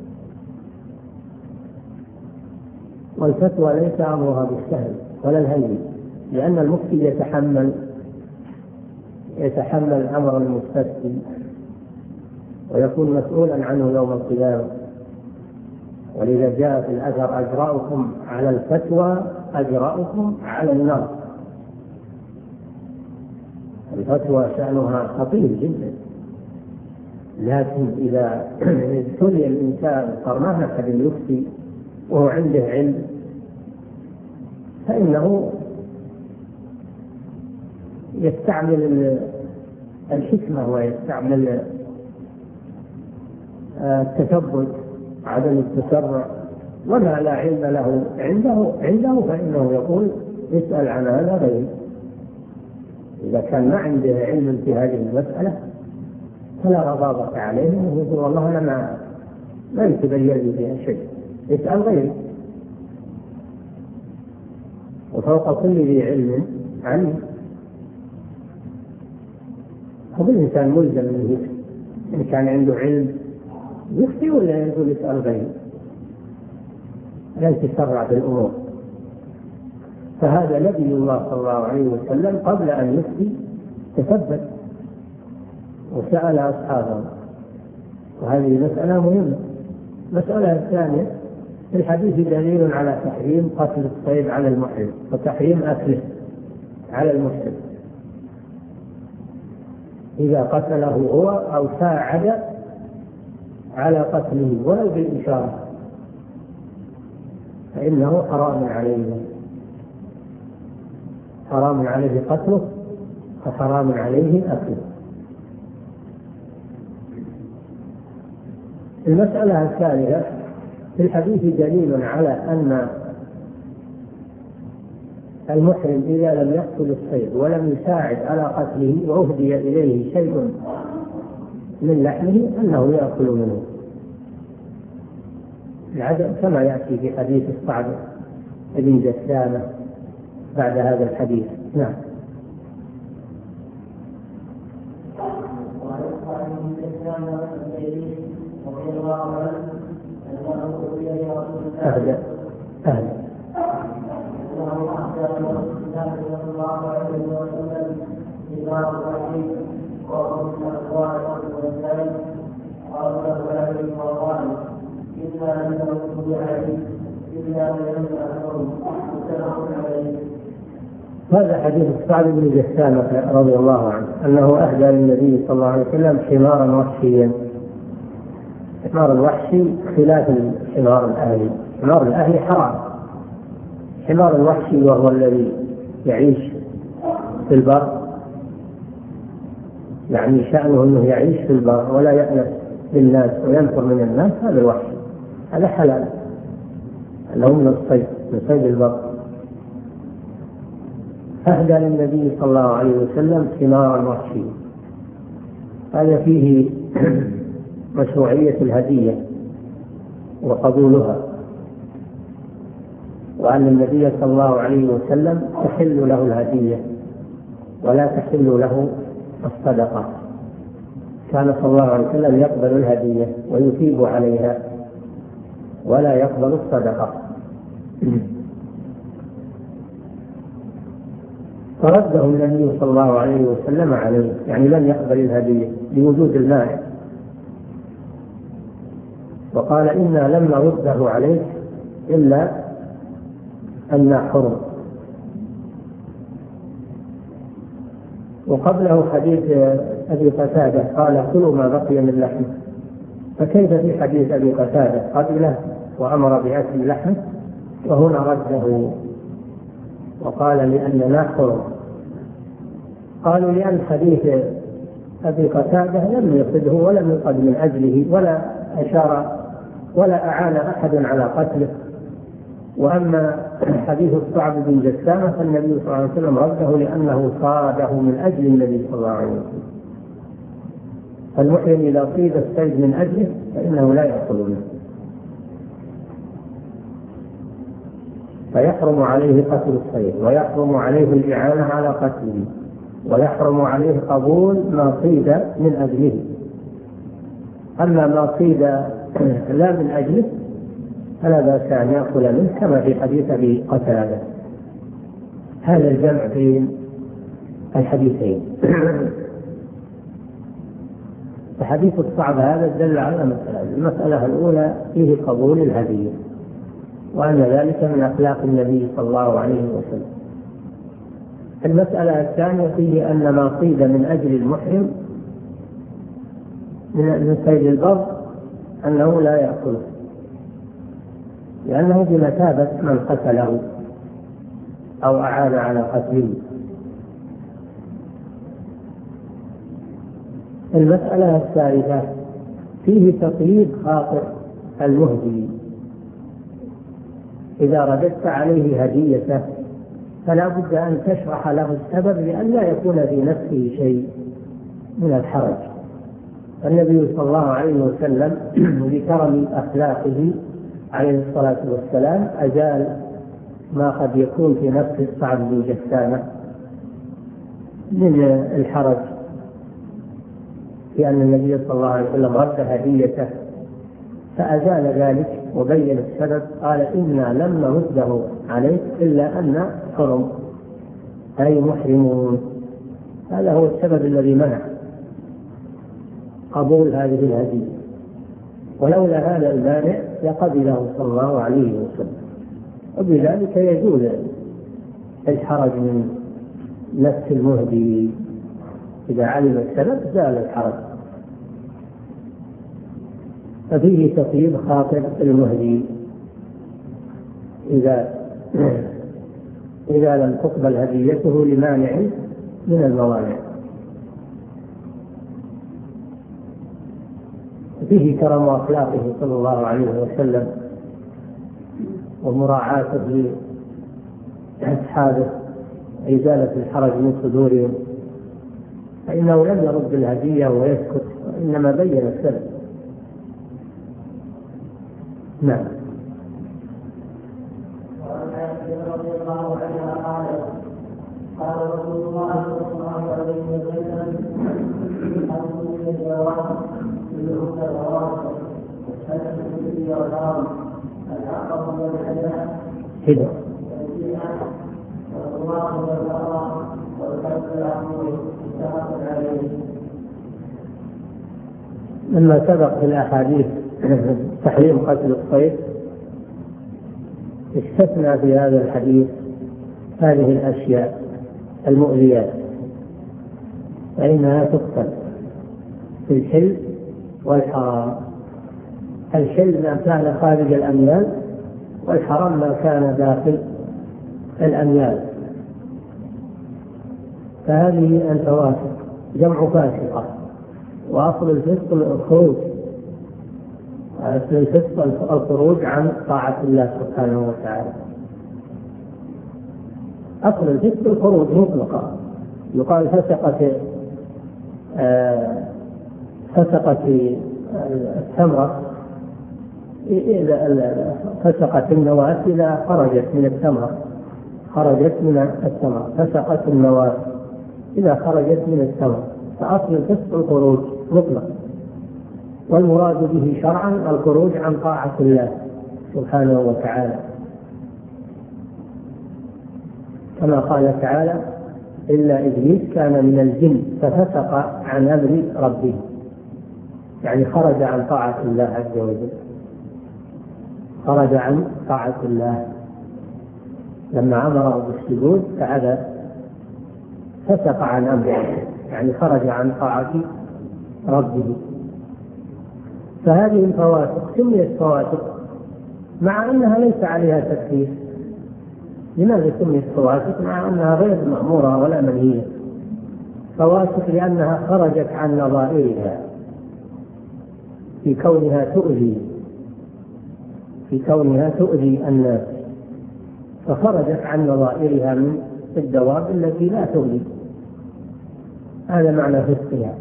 والفتوى ليس أمرها بالسهل ولا الهين، لأن المفتي يتحمل أمر المستفتي ويكون مسؤولا عنه يوم القيامة. ولذا جاء في الأثر: أجرأكم على الفتوى أجرأكم على النار. الفتوى شأنها خطير جدا، لكن إذا ابتلي الإنسان صار ما أحد يفتي وهو عنده علم فإنه يستعمل الحكمة ويستعمل التثبت، عدم التسرع. وما لا علم له عنده فإنه يقول: اسأل عن هذا غيري. إذا كان ما عنده علم في هذه المسألة فلا رضاضة عليه، ويقول: والله أنا ما يتبين لي فيها شيء، اسأل غيري. وفوق كل ذي علم علم. هذا الإنسان ملزم من يفتي، إن كان عنده علم يفتي ولا يقول اسأل غيري، لا يتسرع في الأمور. فهذا نبي الله صلى الله عليه وسلم قبل أن يفتي تثبت وسأل أصحابه، وهذه مسألة مهمة. المسألة الثانية: في الحديث دليل على تحريم قتل الصيد على المحرم وتحريم أكله على المحرم إذا قتله هو أو ساعد على قتله ولو بالإشارة، فإنه حرام عليه قتله وحرام عليه أكله. المسألة الثالثة: في الحديث دليل على أن المحرم إذا لم يقتل الصيد ولم يساعد على قتله وأهدي إليه شيء من لحمه أنه يأكل منه، كما يأتي في حديث الصعب بن جثامة بعد هذا الحديث. نعم. أهدى هذا حديث الصعب بن جثامة رضي الله عنه أنه أهدى للنبي صلى الله عليه وسلم حمارا وحشيا. الحمار الوحشي خلاف الحمار الأهلي. الحمار الأهلي حرام. الحمار الوحشي وهو الذي يعيش في البر، يعني شأنه أنه يعيش في البر ولا يأنس بالناس وينفر من الناس، هذا الوحش، هذا حلال، أنه من الصيد، من صيد البر. أهدى للنبي صلى الله عليه وسلم حمارا وحشيا. هذا فيه مشروعية الهدية وقبولها، وأن النبي صلى الله عليه وسلم تحل له الهدية ولا تحل له الصدقة. كان صلى الله عليه وسلم يقبل الهدية ويثيب عليها ولا يقبل الصدقة. فرده النبي صلى الله عليه وسلم عليه، يعني لم يقبل الهدية لوجود المانع. وقال إنا لم نرده عليك إلا أن حرم. وقبله حديث أبي قتادة قال كلوا ما بقي من لحمه، فكيف في حديث أبي قتادة قبله وأمر بأكل لحمه وهنا رده وقال لأننا حرم؟ قالوا لأن حديث أبي قتادة لم يصده ولم يقد من أجله ولا أشار ولا أعان أحد على قتله، وأما حديث الصعب بن جسامة فالنبي صلى الله عليه وسلم رده لأنه صاده من أجل النبي صلى الله عليه وسلم. فالمحرم إذا صيد الصيد من أجله فإنه لا يأكل منه، فيحرم عليه قتل الصيد ويحرم عليه الإعانة على قتله ويحرم عليه قبول ما صيد من أجله. أما ما صيد لا من أجله فلا بأس أن يأكل منه كما في حديث أبي قتادة. هذا الجمع بين الحديثين. فحديث الصعب هذا دل على المسألة الأولى فيه قبول الهدية وأن ذلك من أخلاق النبي صلى الله عليه وسلم. المسألة الثانية فيه أن ما صيد من أجل المحرم من صيد البر أنه لا يأكله لأنه بمثابة من قتله أو أعان على قتله. المسألة الثالثة فيه تطيب خاطر المهدي، إذا رددت عليه هديته فلا بد أن تشرح له السبب لأن لا يكون في نفسه شيء من الحرج. النبي صلى الله عليه وسلم بكرم أخلاقه عليه الصلاة والسلام أزال ما قد يكون في نفس الصعب بن جسامة من الحرج لأن النبي صلى الله عليه وسلم رد هديته، فأزال ذلك وبين السبب. قال إنا لم نرده عليك إلا أن حرم أي محرمون. هذا هو السبب الذي منع قبول هذه الهدية، ولولا هذا المانع لقبله صلى الله عليه وسلم. وبذلك يجوز الحرج من نفس المهدي، إذا علم السبب زال الحرج. ففيه تطيب خاطر المهدي إذا لم تقبل هديته لمانع من الموانع. فيه كرم أخلاقه صلى الله عليه وسلم ومراعاته لأصحابه إزالة الحرج من صدورهم، فإنه لم يرد الهدية ويسكت وإنما بين السبب. نعم. رضي الله عنها قالت قال رسول الله صلى الله عليه وسلم أنتم من الجواب بالعقد الرواسب والسلم في والنار العقب والحجاب هدى والرواق والبراء والكف العقول متفق عليه. لما سبق في الأحاديث تحريم قتل الصيد استثنى في هذا الحديث هذه الأشياء المؤذيات، فإنها تقتل في الحل والحرام. الحل ما كان خارج الأميال، والحرام ما كان داخل الأميال. فهذه الفواسق جمع فاسقة، وأصل الفسق الخروج، أصل الفسق الخروج عن طاعة الله سبحانه وتعالى. أصل الفسق الخروج مطلقا، يقال فسقت الثمرة إذا فسقت النواة إذا خرجت من الثمرة، فسقت النواة إذا خرجت من الثمرة. فأصل الفسق الخروج مطلق، والمراد به شرعا الخروج عن طاعة الله سبحانه وتعالى، كما قال تعالى إلا إبليس كان من الجن ففسق عن أمر ربه، يعني خرج عن طاعة الله عز وجل. خرج عن طاعة الله، لما أمره بالسجود فأبى فسق عن أمره، يعني خرج عن طاعة ربه. فهذه الفواسق سميت فواسق مع أنها ليس عليها تكفير. لماذا سميت فواسق مع أنها غير مأمورة ولا منهية؟ فواسق لأنها خرجت عن نظائرها في كونها تؤذي الناس، فخرجت عن نظائرها من الدواب التي لا تؤذي. هذا معنى فسقها.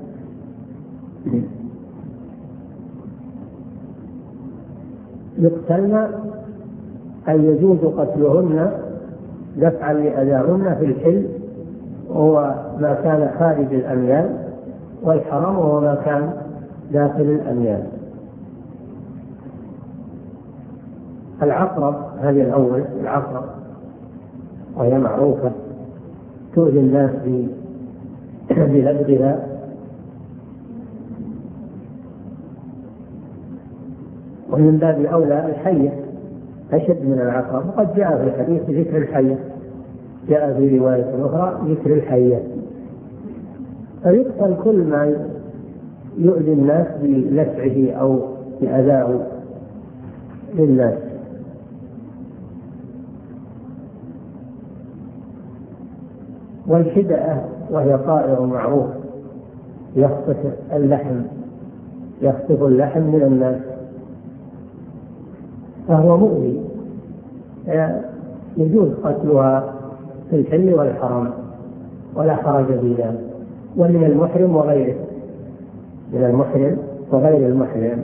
يقتلن أي يجوز قتلهن دفعا لأذاهن في الحل، وهو ما كان خارج الأميال، والحرام وهو ما كان داخل الأميال. العقرب هذه الأول، العقرب وهي معروفة تؤذي الناس بلدغها، ومن باب أولى الحية أشد من العقرب، وقد جاء في الحديث ذكر الحية، جاء في رواية أخرى ذكر الحية. فيقتل كل ما يؤذي الناس بلسعه أو بأذاه للناس. والحدأة وهي طائر معروف يخطف اللحم من الناس، فهو مؤذي، يجوز قتلها في الحل والحرام ولا حرج في ذلك، ومن المحرم وغيره، من المحرم وغير المحرم.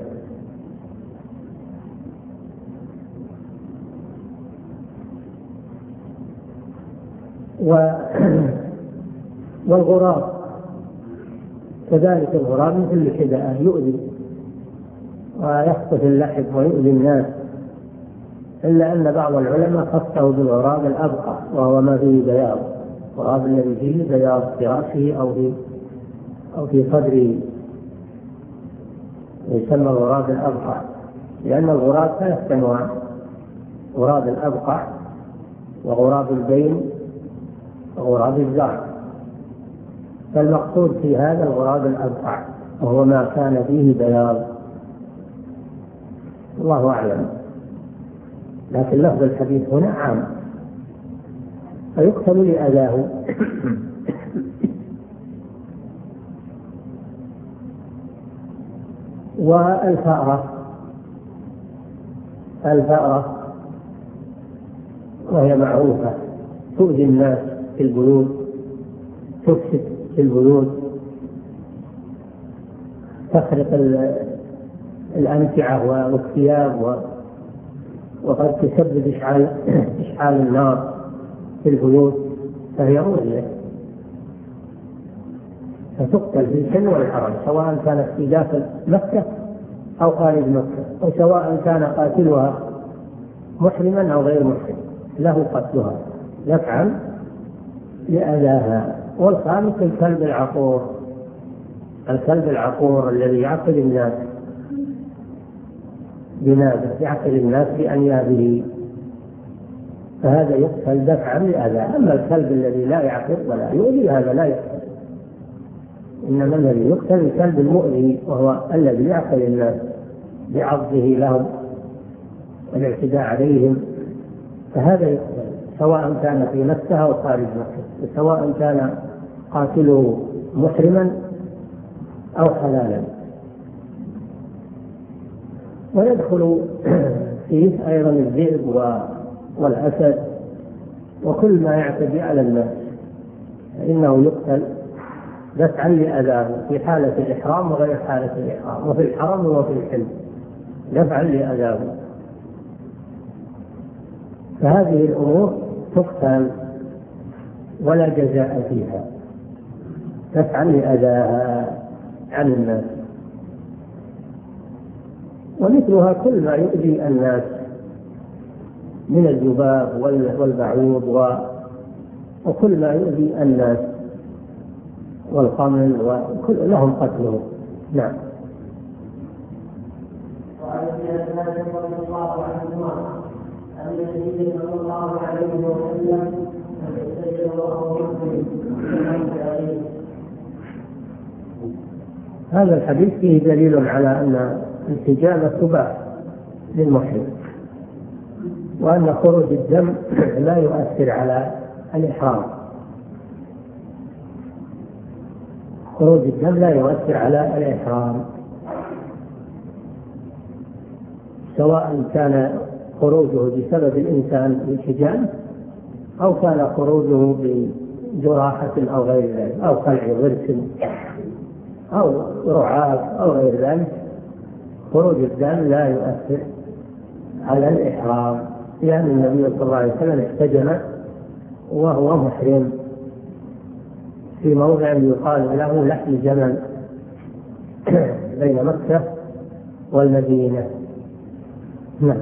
والغراب كذلك، الغراب مثل الحدأة يؤذي ويخطف اللحم ويؤذي الناس، إلا أن بعض العلماء خصه بالغراب الأبقع، وهو ما فيه بياض، الغراب الذي فيه بياض في رأسه أو في صدره يسمى الغراب الأبقع، لأن الغراب 3 أنواع: غراب الأبقع، وغراب البين، وغراب الزرع. فالمقصود في هذا الغراب الأبقع، وهو ما كان فيه بياض، الله أعلم. لكن لفظ الحديث هنا عام، فيقتل لأذاه. والفأرة وهي معروفة تؤذي الناس في البيوت، تفسد في البيوت، تخرق الأمتعة والثياب، وقد تسبب إشعال النار في البيوت، فهي مؤذية، فتقتل في الحل والحرم، سواء كانت في داخل مكة أو خارج مكة، وسواء كان قاتلها محرما أو غير محرم، له قتلها دفعا لأذاها. والخامس الكلب العقور الذي يعقل الناس بنابه، يعقل الناس بأنيابه، فهذا يقتل دفعا لأذاه. أما الكلب الذي لا يعقل ولا يؤذي هذا لا يقتل، إنما الذي يقتل الكلب المؤذي، وهو الذي يعقل الناس بعضه لهم والاعتداء عليهم، فهذا يقتل سواء كان في مكة أو خارج مكة، سواء كان قاتله محرما أو حلالا. ويدخل فيه أيضا الذئب والأسد وكل ما يعتدي على الناس، فإنه يقتل دفعا لأذاه في حالة الإحرام وغير حالة الإحرام، وفي الحرم وفي الحل دفعا لأذاه. فهذه الأمور تقتل ولا جزاء فيها، دفعا لأذاها عن الناس. ومثلها كل ما يؤذي الناس من الذباب والبعوض وكل ما يؤذي الناس والقمل، وكل لهم قتلهم. نعم. وعن ابن عباس رضي الله عنهما النبي صلى الله عليه وسلم فاستجب وهو محسن عليه. هذا الحديث فيه دليل على أن الحجامة تباح للمحرم، وأن خروج الدم لا يؤثر على الإحرام. خروج الدم لا يؤثر على الإحرام، سواء كان خروجه بسبب الإنسان بالحجامة أو كان خروجه بجراحة أو غير ذلك، أو خلع ضرس أو رعاف أو غير ذلك. خروج الدم لا يؤثر على الإحرام، لأن النبي صلى الله عليه وسلم احتجم وهو محرم في موضع يقال له لحم جمل بين مكة والمدينة. نعم.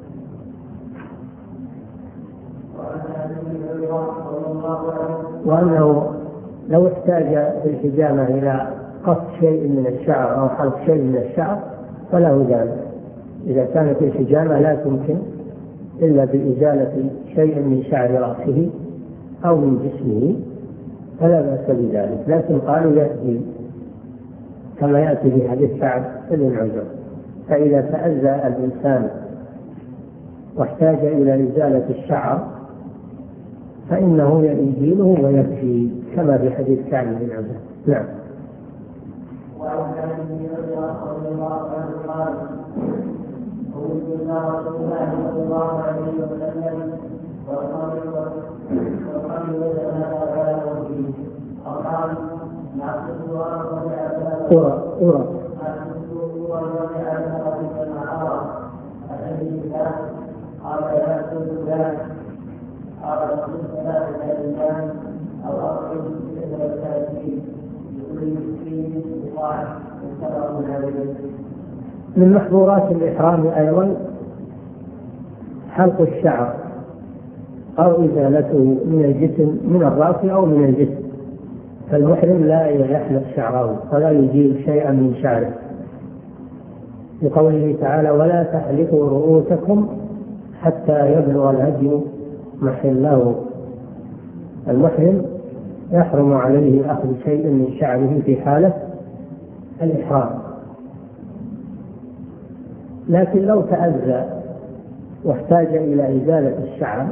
وأنه لو احتاج في الحجامة إلى قص شيء من الشعر أو حلق شيء من الشعر فله ذلك. إذا كانت الحجامة لا تمكن إلا بإزالة شيء من شعر رأسه أو من جسمه فلا بأس بذلك، لكن قالوا يأتي كما يأتي في حديث سعد بن عجر، فإذا تأذى الإنسان واحتاج إلى إزالة الشعر فإنه يزيله ويكفي كما في حديث سعد بن عجر. نعم. وعن ابي هريره رضي الله عنه قال قلت الى رسول الله صلى الله عليه وسلم وقال وجدنا على وجهه فقال نعقد أرى قال لا تقول ذلك قال اقصد ثلاثه ايام او اقصد سته ثلاثين لكل مسكين بضاعه متفق عليه. من محظورات الإحرام أيضا حلق الشعر أو إزالته من الجسم من الرأس أو من الجسم، فالمحرم لا يحلق شعره ولا يزيل شيئا من شعره، لقوله تعالى ولا تحلقوا رؤوسكم حتى يبلغ الهدي محله. المحرم يحرم عليه أخذ شيء من شعره في حالة الإحرام، لكن لو تأذى واحتاج إلى إزالة الشعر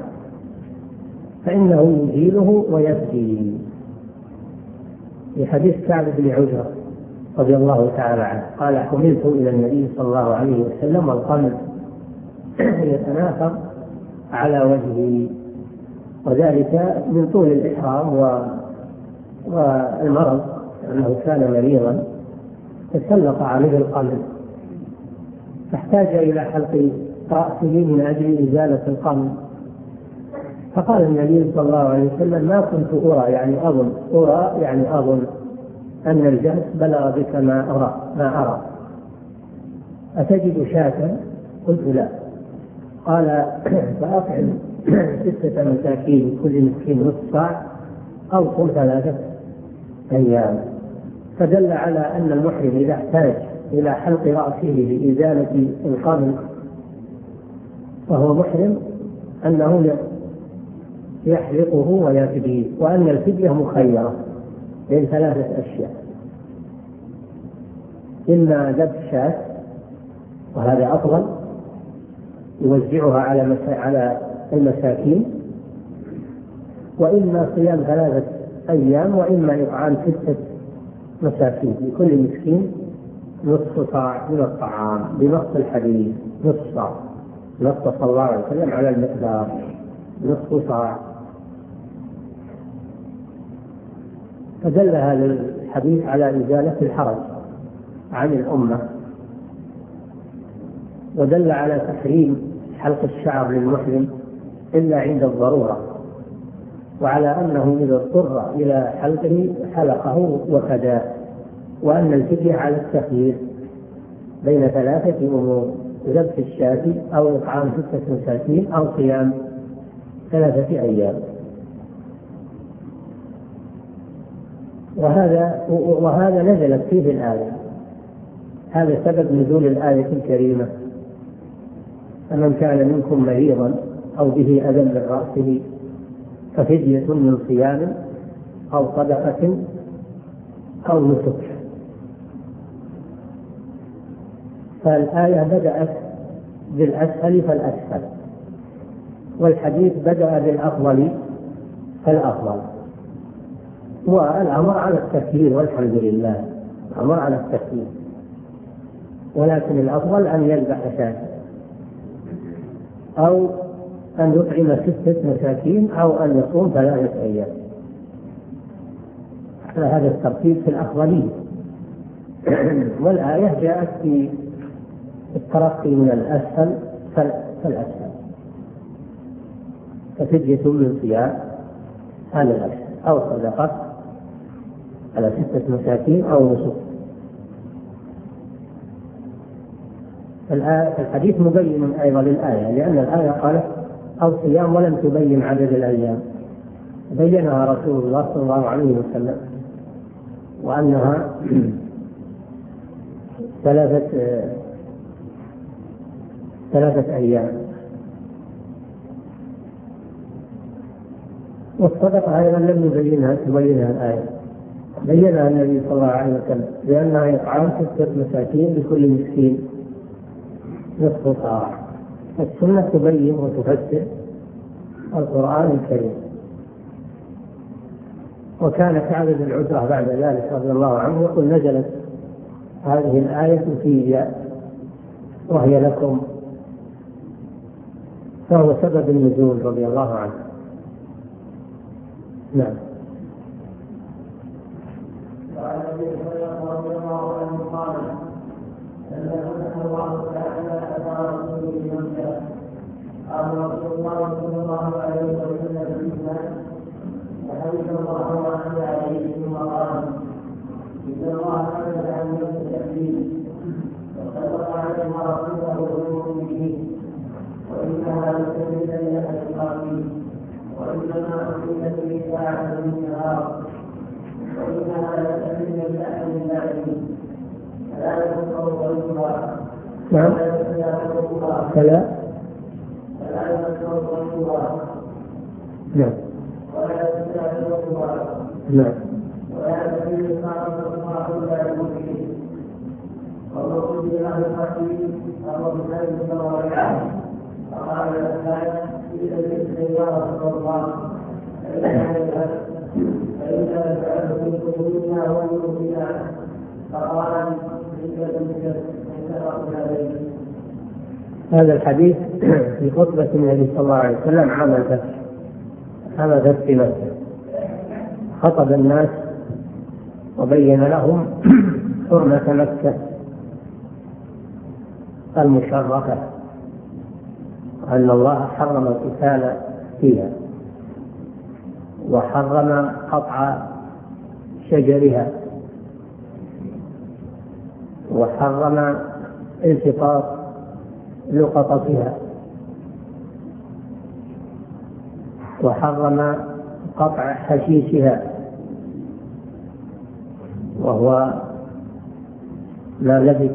فإنه يزيله ويبكي، في حديث كعب بن عجرة رضي الله تعالى عنه قال حملت إلى النبي صلى الله عليه وسلم والقمل يتناثر على وجهه، وذلك من طول الإحرام والمرض، أنه كان مريضا تسلط عليه القمل فاحتاج إلى حلق رأسه من أجل إزالة القمل، فقال النبي صلى الله عليه وسلم ما كنت أرى يعني أظن أن الجهد بلغ بك ما أرى أتجد شاة؟ قلت لا. قال فأطعم 6 مساكين كل مسكين نصف صاع أو صم 3 أيام. فدل على أن المحرم إذا احتاج إلى حلق رأسه لإزالة القمل وهو محرم أنه يحلقه ويفديه، وأن الفدية مخيرة بين 3 أشياء: إما ذبح شاة وهذا أفضل يوزعها على المساكين، وإما صيام 3 أيام، وإما إطعام 6 مساكين لكل مسكين نصف صاع من الطعام بنص الحديث، نصف صاع، نص صلى الله عليه وسلم على المقدار نصف صاع. فدل هذا الحديث على إزالة الحرج عن الأمة، ودل على تحريم حلق الشعر للمحرم إلا عند الضرورة، وعلى أنه إذا اضطر إلى حلقه حلقه وكذا، وأن الفدية على التخيير بين 3 أمور: ذبح الشاة أو إطعام 6 مساكين أو صيام 3 أيام. وهذا نزلت فيه الآية، هذا سبب نزول الآية الكريمة: فمن كان منكم مريضا أو به أذى من رأسه ففدية من صيام أو صدقة أو نسك. فالآية بدأت بالأسهل فالأسهل، والحديث بدأ بالأفضل فالأفضل، والأمر على التسهيل والحمد لله، الأمر على التسهيل، ولكن الأفضل أن يذبح شاة أو أن يطعم 6 مساكين أو أن يصوم 3 أيام. فهذا الترتيب في الأفضلية. والآية جاءت في الترقي من الأسهل فالأسهل، ففدية من صيام هذا الأسهل أو صدقة على 6 مساكين أو نسك. الحديث مبين أيضا للآية، لأن الآية قالت أو صيام ولم تبين عدد الأيام، بينها رسول الله صلى الله عليه وسلم، وأنها 3 أيام. والصدقة أيضا لم تبينها الآية، بينها النبي صلى الله عليه وسلم لأنها إطعام 6 مساكين لكل مسكين نصف صاع. السنة تبين وتفسر القرآن الكريم. وكان كعب بن العجرة بعد ذلك رضي الله عنه يقول نزلت هذه الآية في وهي لكم، فهو سبب النزول رضي الله عنه. نعم. وعن ابي هريره رضي الله عنه قال لما فتح الله تعالى اتى رسول بمكه قال رسول الله صلى الله عليه وسلم فيما فحمد الله واثنى عليه ثم قال ان الله حمد عن نفس التكليف وصدق عليها رسوله بالمؤمنين وانها لسبيل لاهل القلب وانما ارسلت به ساعه من النهار وإنها لتأتي لأهل البعيد فلا يذكر ضيفها ولا يذكر فلا يذكر ضيفها ولا يذكر ضيفها ولا تبين صاحب الله إلا المؤمنين والرسول بها الحكيم أبو بكر صلى الله عليه وسلم فقال الآية إذا جئت يا رسول الله فإذا فعلت في قلوبنا وقلوبنا فقال هذا الحديث في خطبة النبي صلى الله عليه وسلم عام الفتح، عام فتح مكة، خطب الناس وبين لهم حرمة مكة المشرفة، أن الله حرم القتال فيها وحرم قطع شجرها وحرم التقاط لقطتها وحرم قطع حشيشها وهو ما لبث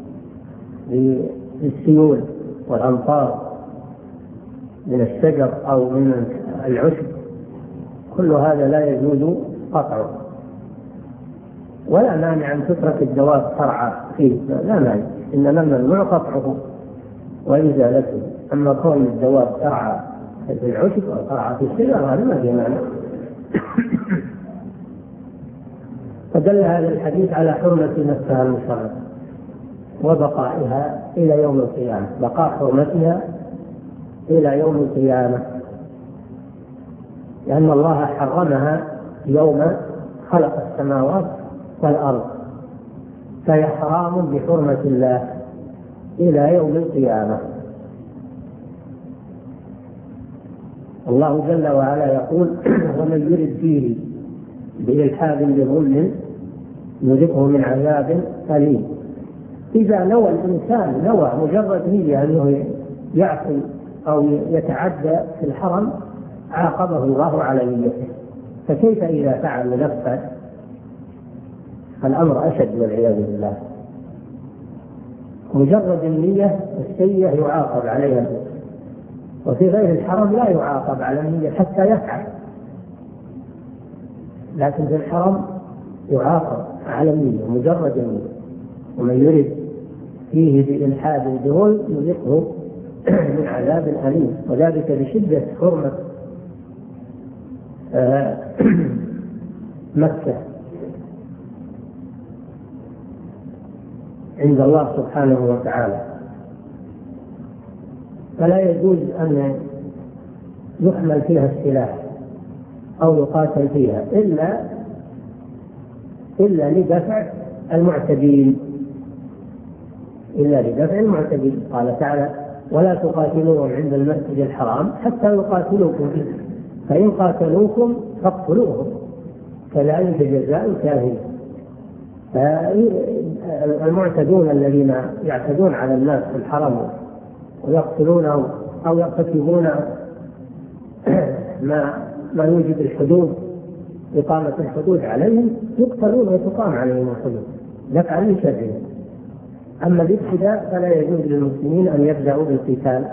بالسيول والأمطار من الشجر أو من العشب، كل هذا لا يجوز قطعه، ولا مانع أن تترك الدواب ترعى فيه، لا مانع، إنما الممنوع قطعه وإزالته. أما كون الدواب ترعى في العشب أو ترعى في الشجر هذا ما في مانع. فدل هذا الحديث على حرمة نفسها المشرفة وبقائها إلى يوم القيامة، بقاء حرمتها إلى يوم القيامة، لأن الله حرمها يوم خلق السماوات والأرض، فهي حرام بحرمة الله إلى يوم القيامة. الله جل وعلا يقول ومن يرد فيه بإلحاد بظلم نذقه من عذاب أليم. إذا نوى الإنسان مجرد نية أنه يعصي أو يتعدى في الحرم عاقبه الله على نيته، فكيف إذا فعل نفسه؟ الأمر أشد والعياذ بالله. مجرد النية السيئة يعاقب عليها، وفي غير الحرم لا يعاقب على النية حتى يفعل، لكن في الحرم يعاقب على النية مجرد النية. ومن يرد فيه بإلحاد بظلم نذقه من عذاب أليم، وذلك بشدة حرمة مكة عند الله سبحانه وتعالى. فلا يجوز أن يحمل فيها السلاح أو يقاتل فيها إلا لدفع المعتدين، قال تعالى: ولا تقاتلوهم عند المسجد الحرام حتى يقاتلوكم فيه، فإن قاتلوكم فاقتلوهم كذلك جزاء الكافرين. فالمعتدون الذين يعتدون على الناس في الحرم ويقتلونهم أو يرتكبون ما يوجب الحدود، إقامة الحدود عليهم، يقتلون وتقام عليهم الحدود دفعا لشرهم. أما الابتداء فلا يجوز للمسلمين أن يبدأوا بالقتال،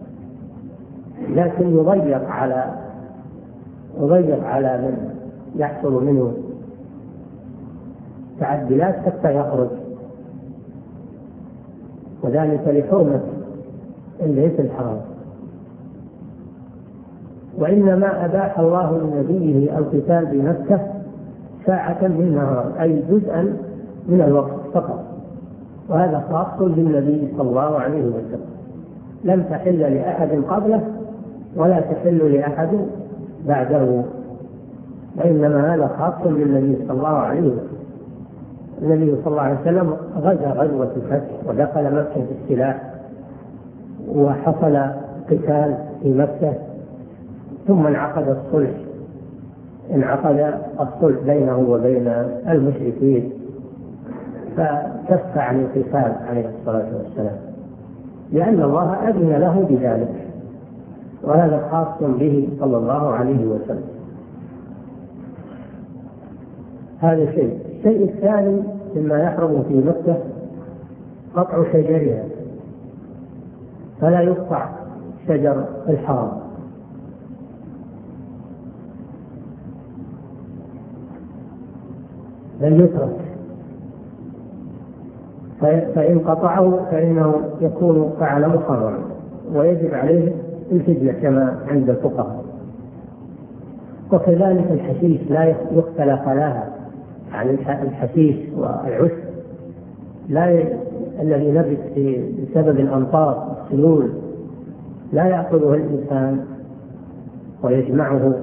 لكن يضيق على من يحصل منه تعديات حتى يخرج، وذلك لحرمة البيت الحرام. وإنما أباح الله لنبيه القتال بمكة ساعة من نهار، أي جزءا من الوقت فقط، وهذا خاص بالنبي صلى الله عليه وسلم، لم تحل لأحد قبله ولا تحل لأحد بعده، وإنما هذا خاص بالنبي صلى الله عليه وسلم. النبي صلى الله عليه وسلم غزا غزوة الفتح ودخل مكة بالسلاح، وحصل قتال في مكة، ثم انعقد الصلح بينه وبين المشركين، فكف عن القتال عليه الصلاة والسلام، لأن الله أذن له بذلك، وهذا خاص به صلى الله عليه وسلم. هذا شيء. الشيء الثاني مما يحرم في مكة قطع شجرها، فلا يقطع شجر الحرام، بل يترك، فإن قطعه فإنه يكون فعل محرما ويجب عليه الفدية كما عند الفقهاء. وكذلك الحشيش لا يختلى خلاها عن الحشيش والعشب الذي نبت بسبب الأمطار والسيول لا يأخذه الإنسان ويجمعه،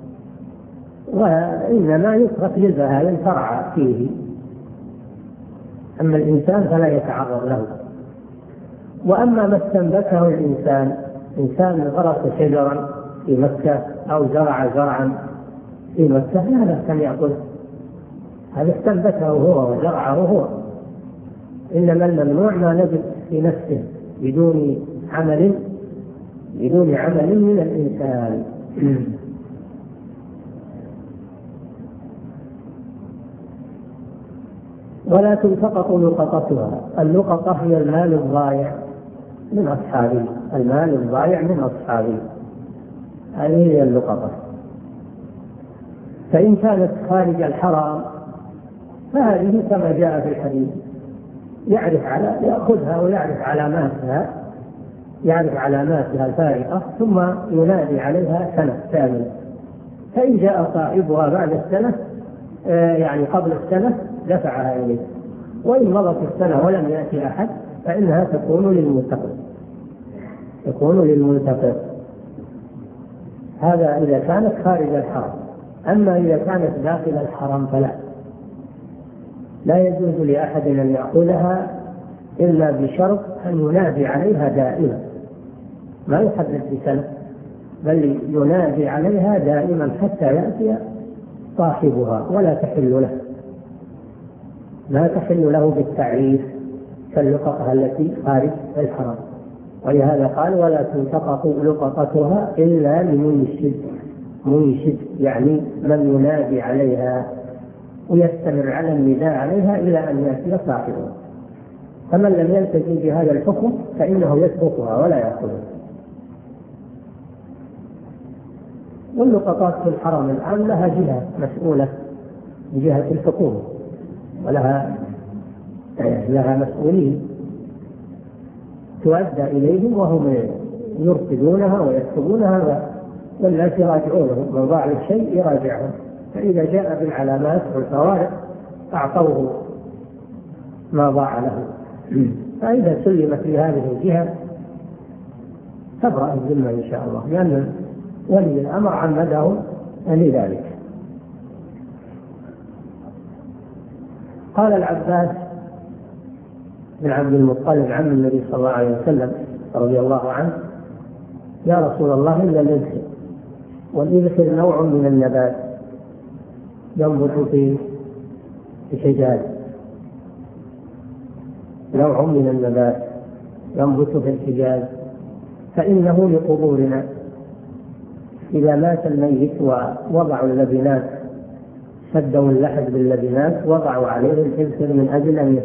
وإنما يترك للبهائم ترعى فيه، أما الإنسان فلا يتعرض له. وأما ما استنبته الإنسان، إنسان غرس شجرا في مكة أو زرع زرعا في مكة، لا بأس أن يأكله، هذا استنبته هو وزرعه هو، إنما الممنوع ما نبت في نفسه بدون عمل من الإنسان. ولا تلتقط لقطتها. اللقطة هي المال الضائع من أصحابه، هذه هي اللقطة. فإن كانت خارج الحرام فهذه كما جاء في الحديث يأخذها ويعرف علاماتها الفارقة، ثم ينادي عليها سنة كاملة، فإن جاء صاحبها بعد السنة يعني قبل السنة دفعها إليه، وإن مضت السنة ولم يأتي أحد فإنها تكون للملتقط. هذا إذا كانت خارج الحرم. أما إذا كانت داخل الحرم لا يجوز لأحد أن يأخذها إلا بشرط أن ينادي عليها دائما، ما يحدد بسنة، بل ينادي عليها دائما حتى يأتي صاحبها، ولا تحل له بالتعريف كاللقطة التي خارج الحرم. ولهذا قال: ولا تلتقط لقطتها إلا لمنشد، يعني من ينادي عليها ويستمر على النداء عليها إلى أن يأتي صاحبها. فمن لم يلتزم بهذا الحكم فإنه يتركها ولا يأخذها. واللقطات في الحرم الآن لها جهة مسؤولة من جهة الحكومة، ولها مسؤولين تؤدى إليهم وهم يرصدونها ويكتبونها، والناس يراجعونهم، من ضاع الشيء يراجعهم، فإذا جاء بالعلامات والفوارق أعطوه ما ضاع له. فإذا سلمت لهذه الجهة تبرأ الذمة إن شاء الله، لأن ولي الأمر عمده لذلك. قال العباس بن عبد المطلب عم النبي صلى الله عليه وسلم رضي الله عنه: يا رسول الله إلا الإذخر، والإذخر نوع من النبات ينبت في الحجاز، نوع من النبات ينبت في الحجاز، فإنه لقبورنا. إذا مات الميت ووضعوا اللبنات، سدوا اللحد باللبنات، وضعوا عليه الإذخر من أجل أن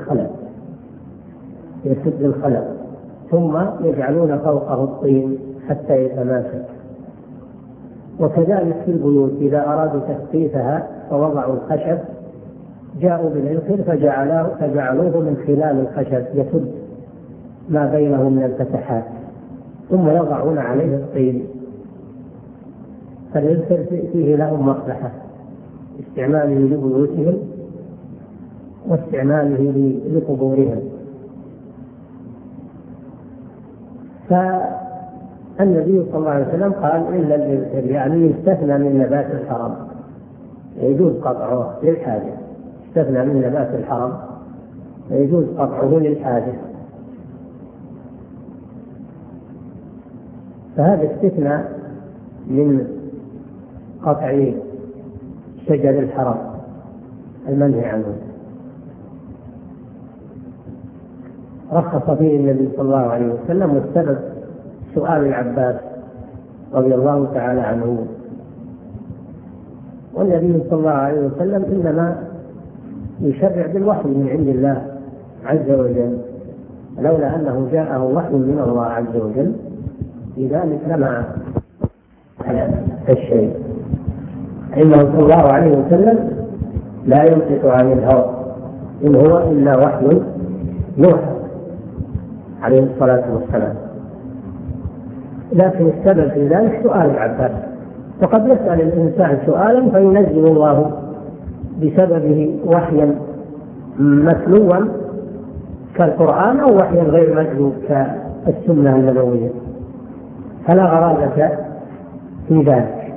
يسد الخلق، ثم يجعلون فوقه الطين حتى يتماسك. وكذلك في البيوت إذا أرادوا تثبيتها فوضعوا الخشب، جاءوا بالإذخر فجعلوه من خلال الخشب يسد ما بينه من الفتحات، ثم يضعون عليه الطين. فالإذخر فيه لهم مصلحة، استعماله لبيوتهم واستعماله لقبورهم. فالنبي صلى الله عليه وسلم قال: إلا الإذخر، يعني يستثنى من نبات الحرم، يجوز قطعه للحاجة، استثنى من نبات الحرم يجوز قطعه للحاجة. فهذا استثناء من قطع شجر الحرم المنهي عنه، رخص فيه النبي صلى الله عليه وسلم، والسبب سؤال العباس رضي الله تعالى عنه. والنبي صلى الله عليه وسلم إنما يشرع بالوحي من عند الله عز وجل، لولا أنه جاءه وحي من الله عز وجل لذلك لما على الشيء. إنه صلى الله عليه وسلم لا ينطق عن الهوى، إن هو إلا وحي يوحى عليه الصلاة والسلام. لكن السبب في ذلك سؤال العباس، وقد يسأل الإنسان سؤالا فينزل الله بسببه وحيا متلوا كالقرآن أو وحيا غير متلو كالسنة النبوية، فلا غرابة في ذلك.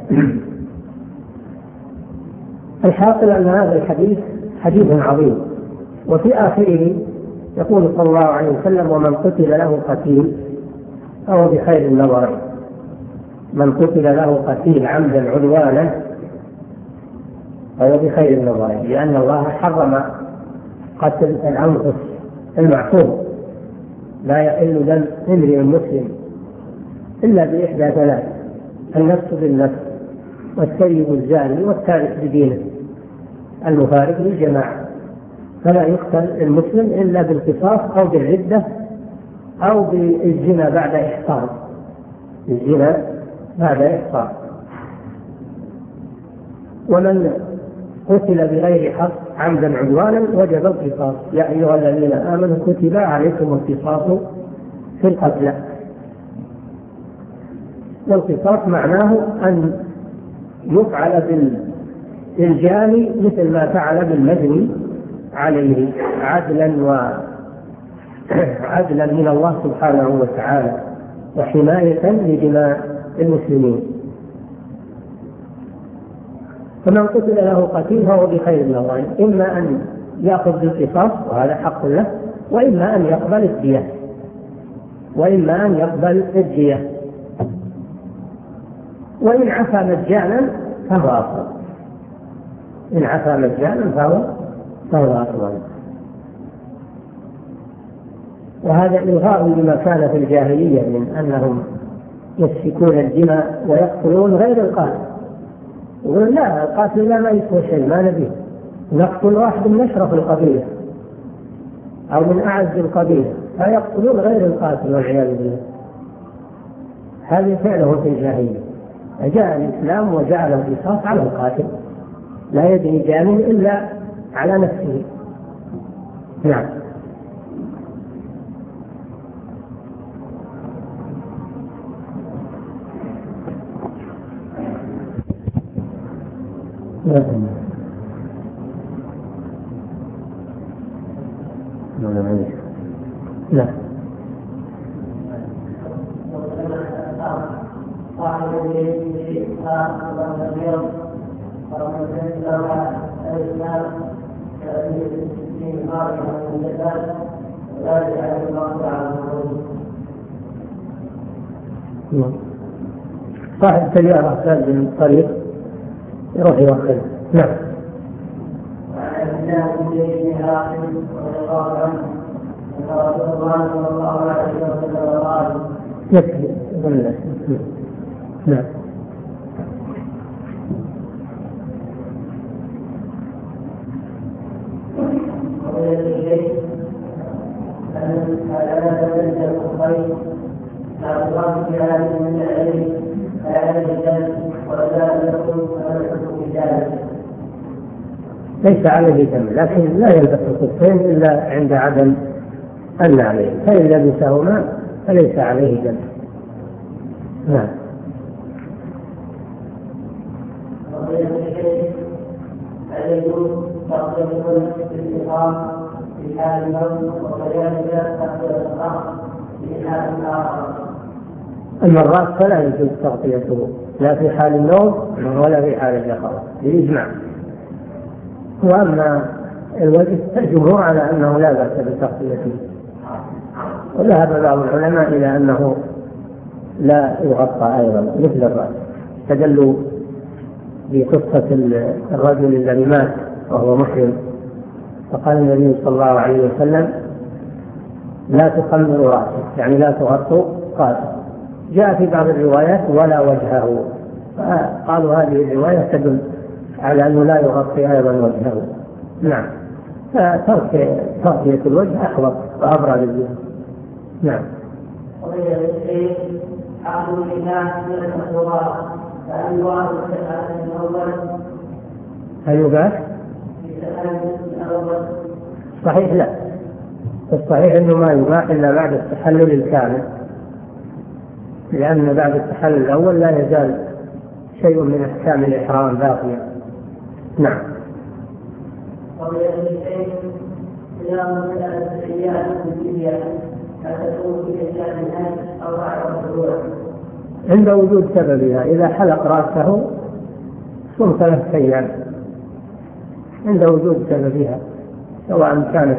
الحاصل أن هذا الحديث حديث عظيم، وفي آخره يقول صلى الله عليه وسلم: ومن قتل له قتيل فهو بخير النظرين. من قتل له قتيل عمدا عدوانا فهو بخير النظرين، لأن الله حرم قتل الأنفس المعصوم، لا يحل دم امرئ مسلم إلا بإحدى ثلاث: النفس بالنفس، والسيب الزاني، والتارك بدينه المفارق للجماعة. فلا يقتل المسلم إلا بالقصاص أو بالردة أو بالزنا بعد إحصان، الزنا بعد إحصان. ومن قتل بغير حق عمدا عدوانا وجب القصاص. يا أيها الذين آمنوا كتب عليكم القصاص في القتلى. والقصاص معناه أن يفعل بالجاني مثل ما فعل بالمجني عليه، عدلا من الله سبحانه وتعالى، وحماية لدماء المسلمين. فمن قتل له قتيل فهو بخير النظرين، إما أن يأخذ بالقصاص وهذا حق له، وإما أن يقبل الدية، وإن عفا مجانا فهو أفضل. إن عفا مجانا فهو أفضل. وهذا إلغاء لما كان في الجاهلية من أنهم يسفكون الدماء ويقتلون غير القاتل. يقول لا، القاتل لا ما يسوى شيء، ما نبيه، نقتل واحد من أشرف القبيلة أو من أعز القبيلة، فيقتلون غير القاتل والعياذ بالله. هذا فعله في الجاهلية. جاء الإسلام وجعل القصاص على القاتل، لا يدني جانب إلا على نفسه. نعم. لا. صاحب سيارة سال من الطريق يروح يوخر. نعم. يكفي. نعم. ليس عليه دم، لكن لا يلبس الخفين إلا عند عدم أن عليه، فإن لبسهما فليس عليه دم. نعم. المرات فلا يجوز تغطيته لا في حال النوم ولا في حال اليقظة بالإجماع. وأما الوجه فالجمهور على أنه لا بأس بتغطيته، وذهب بعض العلماء إلى أنه لا يغطى أيضا مثل الرأس، استدلوا بقصة الرجل الذي مات وهو محرم، فقال النبي صلى الله عليه وسلم لا تخمروا رأسه، يعني لا تغطوا رأسه. جاء في بعض الروايات ولا وجهه، فقالوا هذه الرواية تدل على أنه لا يغطي أيضا وجهه. نعم. فتغطية الوجه أحوط وأبرى للوجه. نعم. هل يباح؟ صحيح لا، الصحيح أنه ما يباح إلا بعد التحلل الكامل، لأن بعد التحلل الأول لا يزال شيء من أحكام الإحرام باقيا. نعم. عند وجود سببها، إذا حلق رأسه صم 3 أيام عند وجود سببها، سواء كانت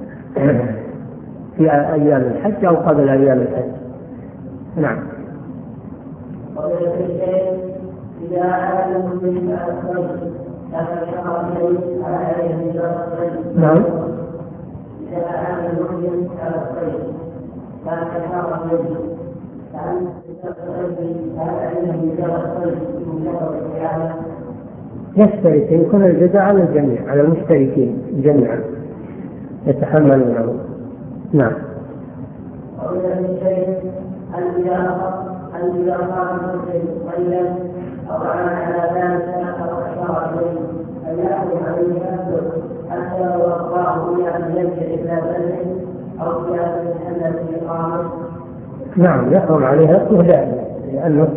في أيام الحج أو قبل أيام الحج. نعم. إذا أعلم من الخير نعم. إذا أعلم من الخير فكفر اليد فأنت يشترك، يكون الجزاء على الجميع، على المشتركين جميعا يتحملونه. نعم. أو على ذلك أو أشار إليه أن يأخذ عليه أكثر حتى لو أخبره بأن يرجع إلى بلده أو بأن يتحلل في إقامة. نعم، يحرم عليها الإهلاك لأنه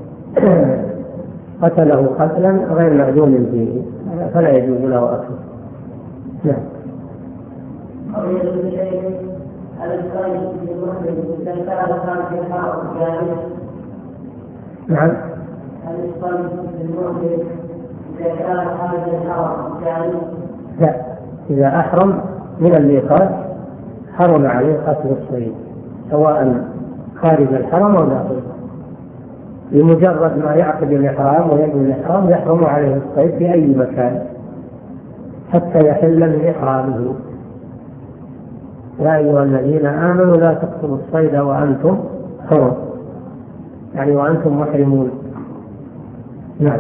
قتله قتلا غير معلوم فيه، فلا يجوز له أكثر. نعم. قضية الشيء الصيد في المحرم إذا كان في الحرم جائز. نعم. الصيد في المحرم إذا كان خارج الحرم جائز. لا، إذا أحرم من الميقات حرم عليه قتل الصيد سواء خارج الحرم أو داخله، بمجرد ما يعقد الإحرام ويبدو الإحرام يحرم عليه الصيد في أي مكان حتى يحل من إحرامه. يا أيها الذين آمنوا لا تقتلوا الصيد وأنتم حرم، يعني وأنتم محرمون. نعم.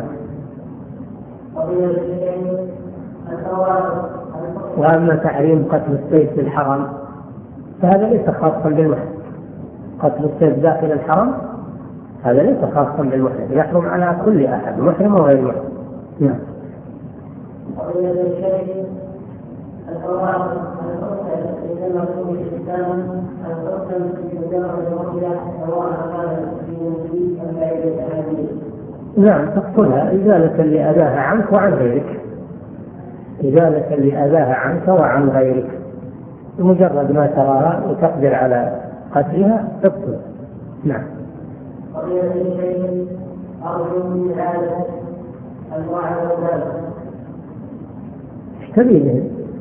وأما تحريم قتل الصيد في الحرم فهذا ليس خاصا بالمحرم. قتل الصيد داخل الحرم هذا ليس خاصا بالمحرم، يحرم على كل أحد محرم وغير محرم. نعم. ومن الشيء الحوار الحسن إنما يكون الإسلام الحسن في مجرد الرؤية سواء كان في نفسي أم غير الحديث. نعم تقتلها إزالة لأذاها عنك وعن غيرك، إزالة لأذاها عنك وعن غيرك، بمجرد ما تراها وتقدر على قتلها تقتل. نعم. ومن الشيء أرجو من هذا أنواع الوباء. تبينه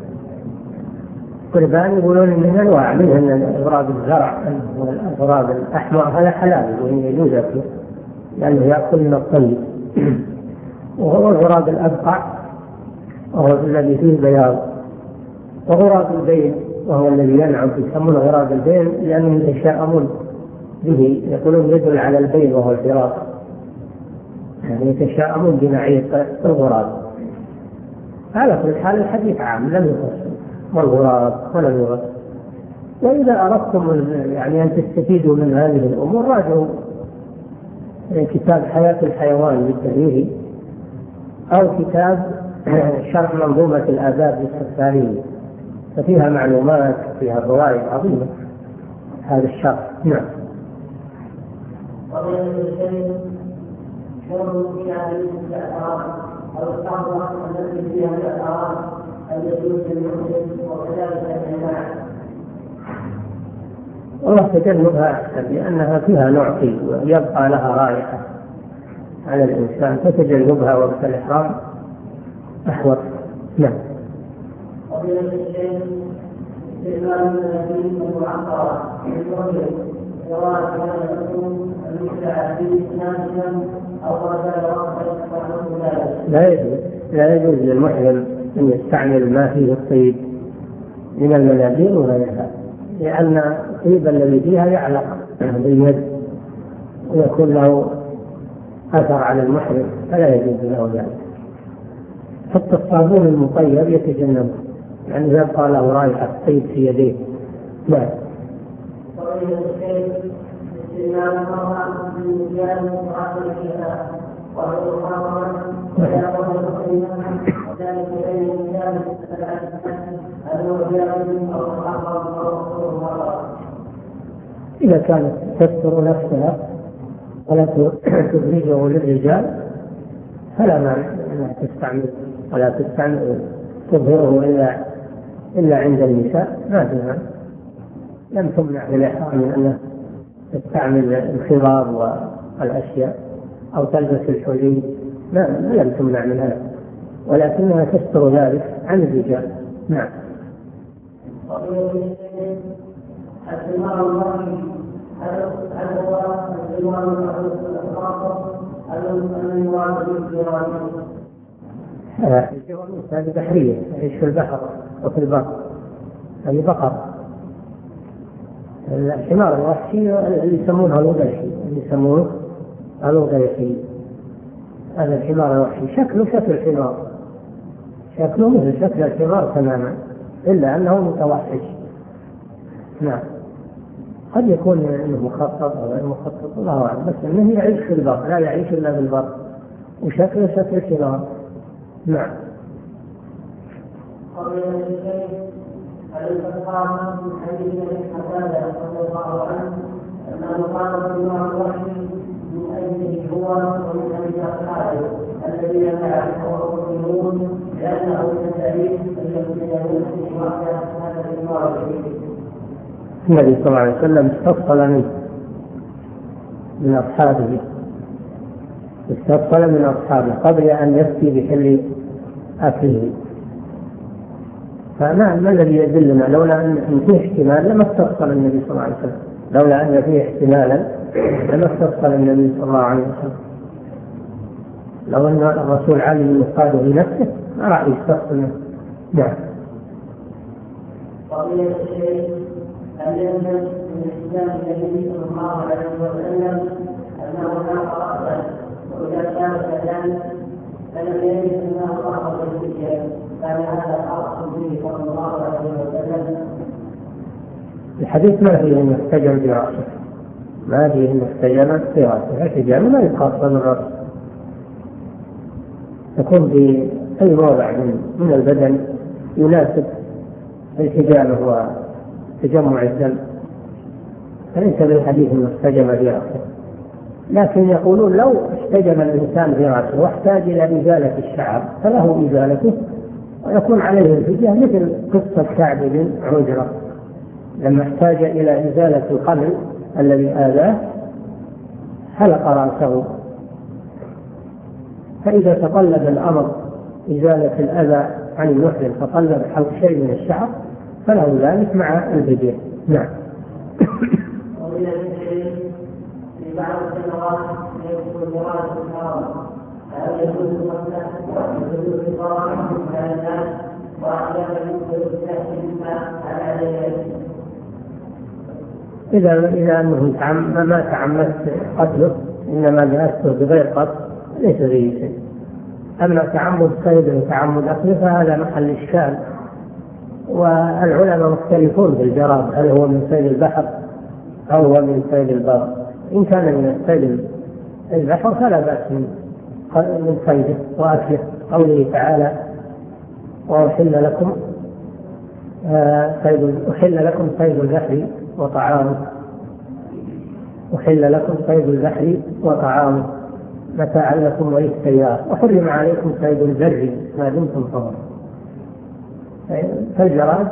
قربان يقولون من أنواع، منها الغراب الزرع والغراب الأحمر هذا حلال وإن يجوز أكله لأنه يأكل من الطيب، وهو الغراب الأبقع وهو الذي فيه بياض، وغراب البين وهو الذي ينعم يسمونه غراب البين لأنهم يتشاءمون به، يقولون يدل على البين وهو الفراق، يعني يتشاءمون بنوعية الغراب. على كل حال الحديث عام لم يفصل والغراب ولم يغرب. وإذا أردتم يعني أن تستفيدوا من هذه الأمور راجعوا كتاب حياة الحيوان للتهريري أو كتاب شرح منظومة الآداب للسفاري، ففيها معلومات فيها فوائد عظيمة هذا الشرح. نعم. ومن الشيء شرب في هذه الأثار أو الصحوة التي فيها الأثار التي يمكن المسلم وكذلك الجماعة. والله تجنبها أحسن لأنها فيها نوع طيب ويبقى لها رائحة على الإنسان، فتجنبها وقت الإحرام أحوط. نعم. ومن الشيء استعمال النبي المعطرة للرجل سواء كان يكون المشرع فيه ناسا أو رجل وقت لا يجوز للمحرم أن يستعمل ما فيه الطيب من المناديل وغيرها، لأن الطيب الذي فيها يعلق باليد ويكون له أثر على المحرم فلا يجوز له ذلك. حتى الصابون المطيب يتجنبه يعني يبقى له رائحة طيب في يديه. نعم. ومن الشيء استعمال المرأة بالمجال وعقل فيها وهو محرم ويأخذ المسلم وذلك بين المجال أنه جائز أو محرم أو محرم. إذا كانت تستر نفسها ولا تبرزه للرجال فلا مانع أنها تستعمل ولا تستعمل تظهره إلا عند النساء، ما فيها. لم تمنع في الإحرام من أنها تستعمل الخضاب والأشياء أو تلبس الحلي، لم تمنع من هذا، ولكنها تستر ذلك عن الرجال. نعم. الجواميس هذه بحرية تعيش في البحر وفي البر، هذه بقر. الحمار الوحشي اللي يسمونه الوضيحي، هذا الحمار الوحشي شكله شكل الحمار، شكله مثل شكل الحمار تماما إلا أنه متوحش. نعم. قد يكون انه مخطط او غير مخطط الله اعلم، بس انه يعيش في البر لا يعيش الا في البر وشكله شكل الحمار. نعم. قبل الشيء الفقهاء من حديث قتادة رضي الله عنه انه قال بالله الوحي من اجله هو ومن اجل اصحابه الذين معه المؤمنون لانه تدعيه الذين يمسك وحده هذا الموعد. النبي صلى الله عليه وسلم استفصل من أصحابه قبل أن يفتي بحل أكله. فما الذي يدلنا لولا أن فيه احتمال لما استفصل النبي صلى الله عليه وسلم، لولا أن فيه احتمالا لما استفصل النبي صلى الله عليه وسلم. لو أن الرسول علم يقاده بنفسه ما راح يستفصل منه. نعم. أن يلزم من الإسلام النبي صلى الله عليه وسلم أنه لا فرق، وإذا كان كذلك فلم يجد أنه فرق بالشيء، كان هذا فرق به صلى الله عليه وسلم. الحديث ما فيه أن يحتجم برأسه، ما فيه أن احتجم في رأسه. الاحتجام لا يخاص بالرأس، يكون في أي موضع من البدن يناسب الحجامة وتجمع الدم، فليس بالحديث أنه احتجم في رأسه. لكن يقولون لو احتجم الإنسان في رأسه واحتاج إلى إزالة الشعر فله إزالته ويكون عليه الفدية، مثل قصة كعب بن عجرة لما احتاج إلى إزالة القمل الذي آذاه حلق رأسه. فإذا تطلب الأمر إزالة الأذى عن المحرم فطلب حلق شيء من الشعر فله ذلك مع الفدية. نعم. في بعض السنوات يكون مراد الحرام، هل يجوز المسح ويجوز القرآن على الناس وأحيانا يمكن التأكيد على ذلك؟ إذا أنه ما تعمدت قتله إنما لأسه بغير قتل ليس فيه شيء. أما تعمد صيد وتعمد أكله فهذا محل إشكال، والعلماء مختلفون في الجراد، هل هو من صيد البحر أو هو من صيد البر. إن كان من صيد البحر فلا بأس من صيده وأكله. قوله تعالى وأحل لكم صيد البحر وطعامه، أحل لكم صيد البحر وطعامه متاعا لكم وللسيارة، وحرم عليكم صيد البر ما دمتم حرما. فالجراد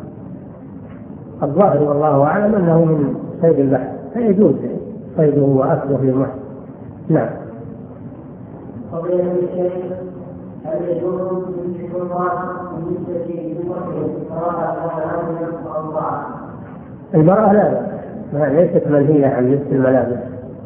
الظاهر والله أعلم أنه من صيد البحر فيجوز صيده وأكله للمحرم. نعم. قضية الشيخ هل يجوز تمسك المرأة بالنسبة للمحرم صراحة على الأرض أو ضعف؟ المرأة لا بأس، ليست منهية عن لبس الملابس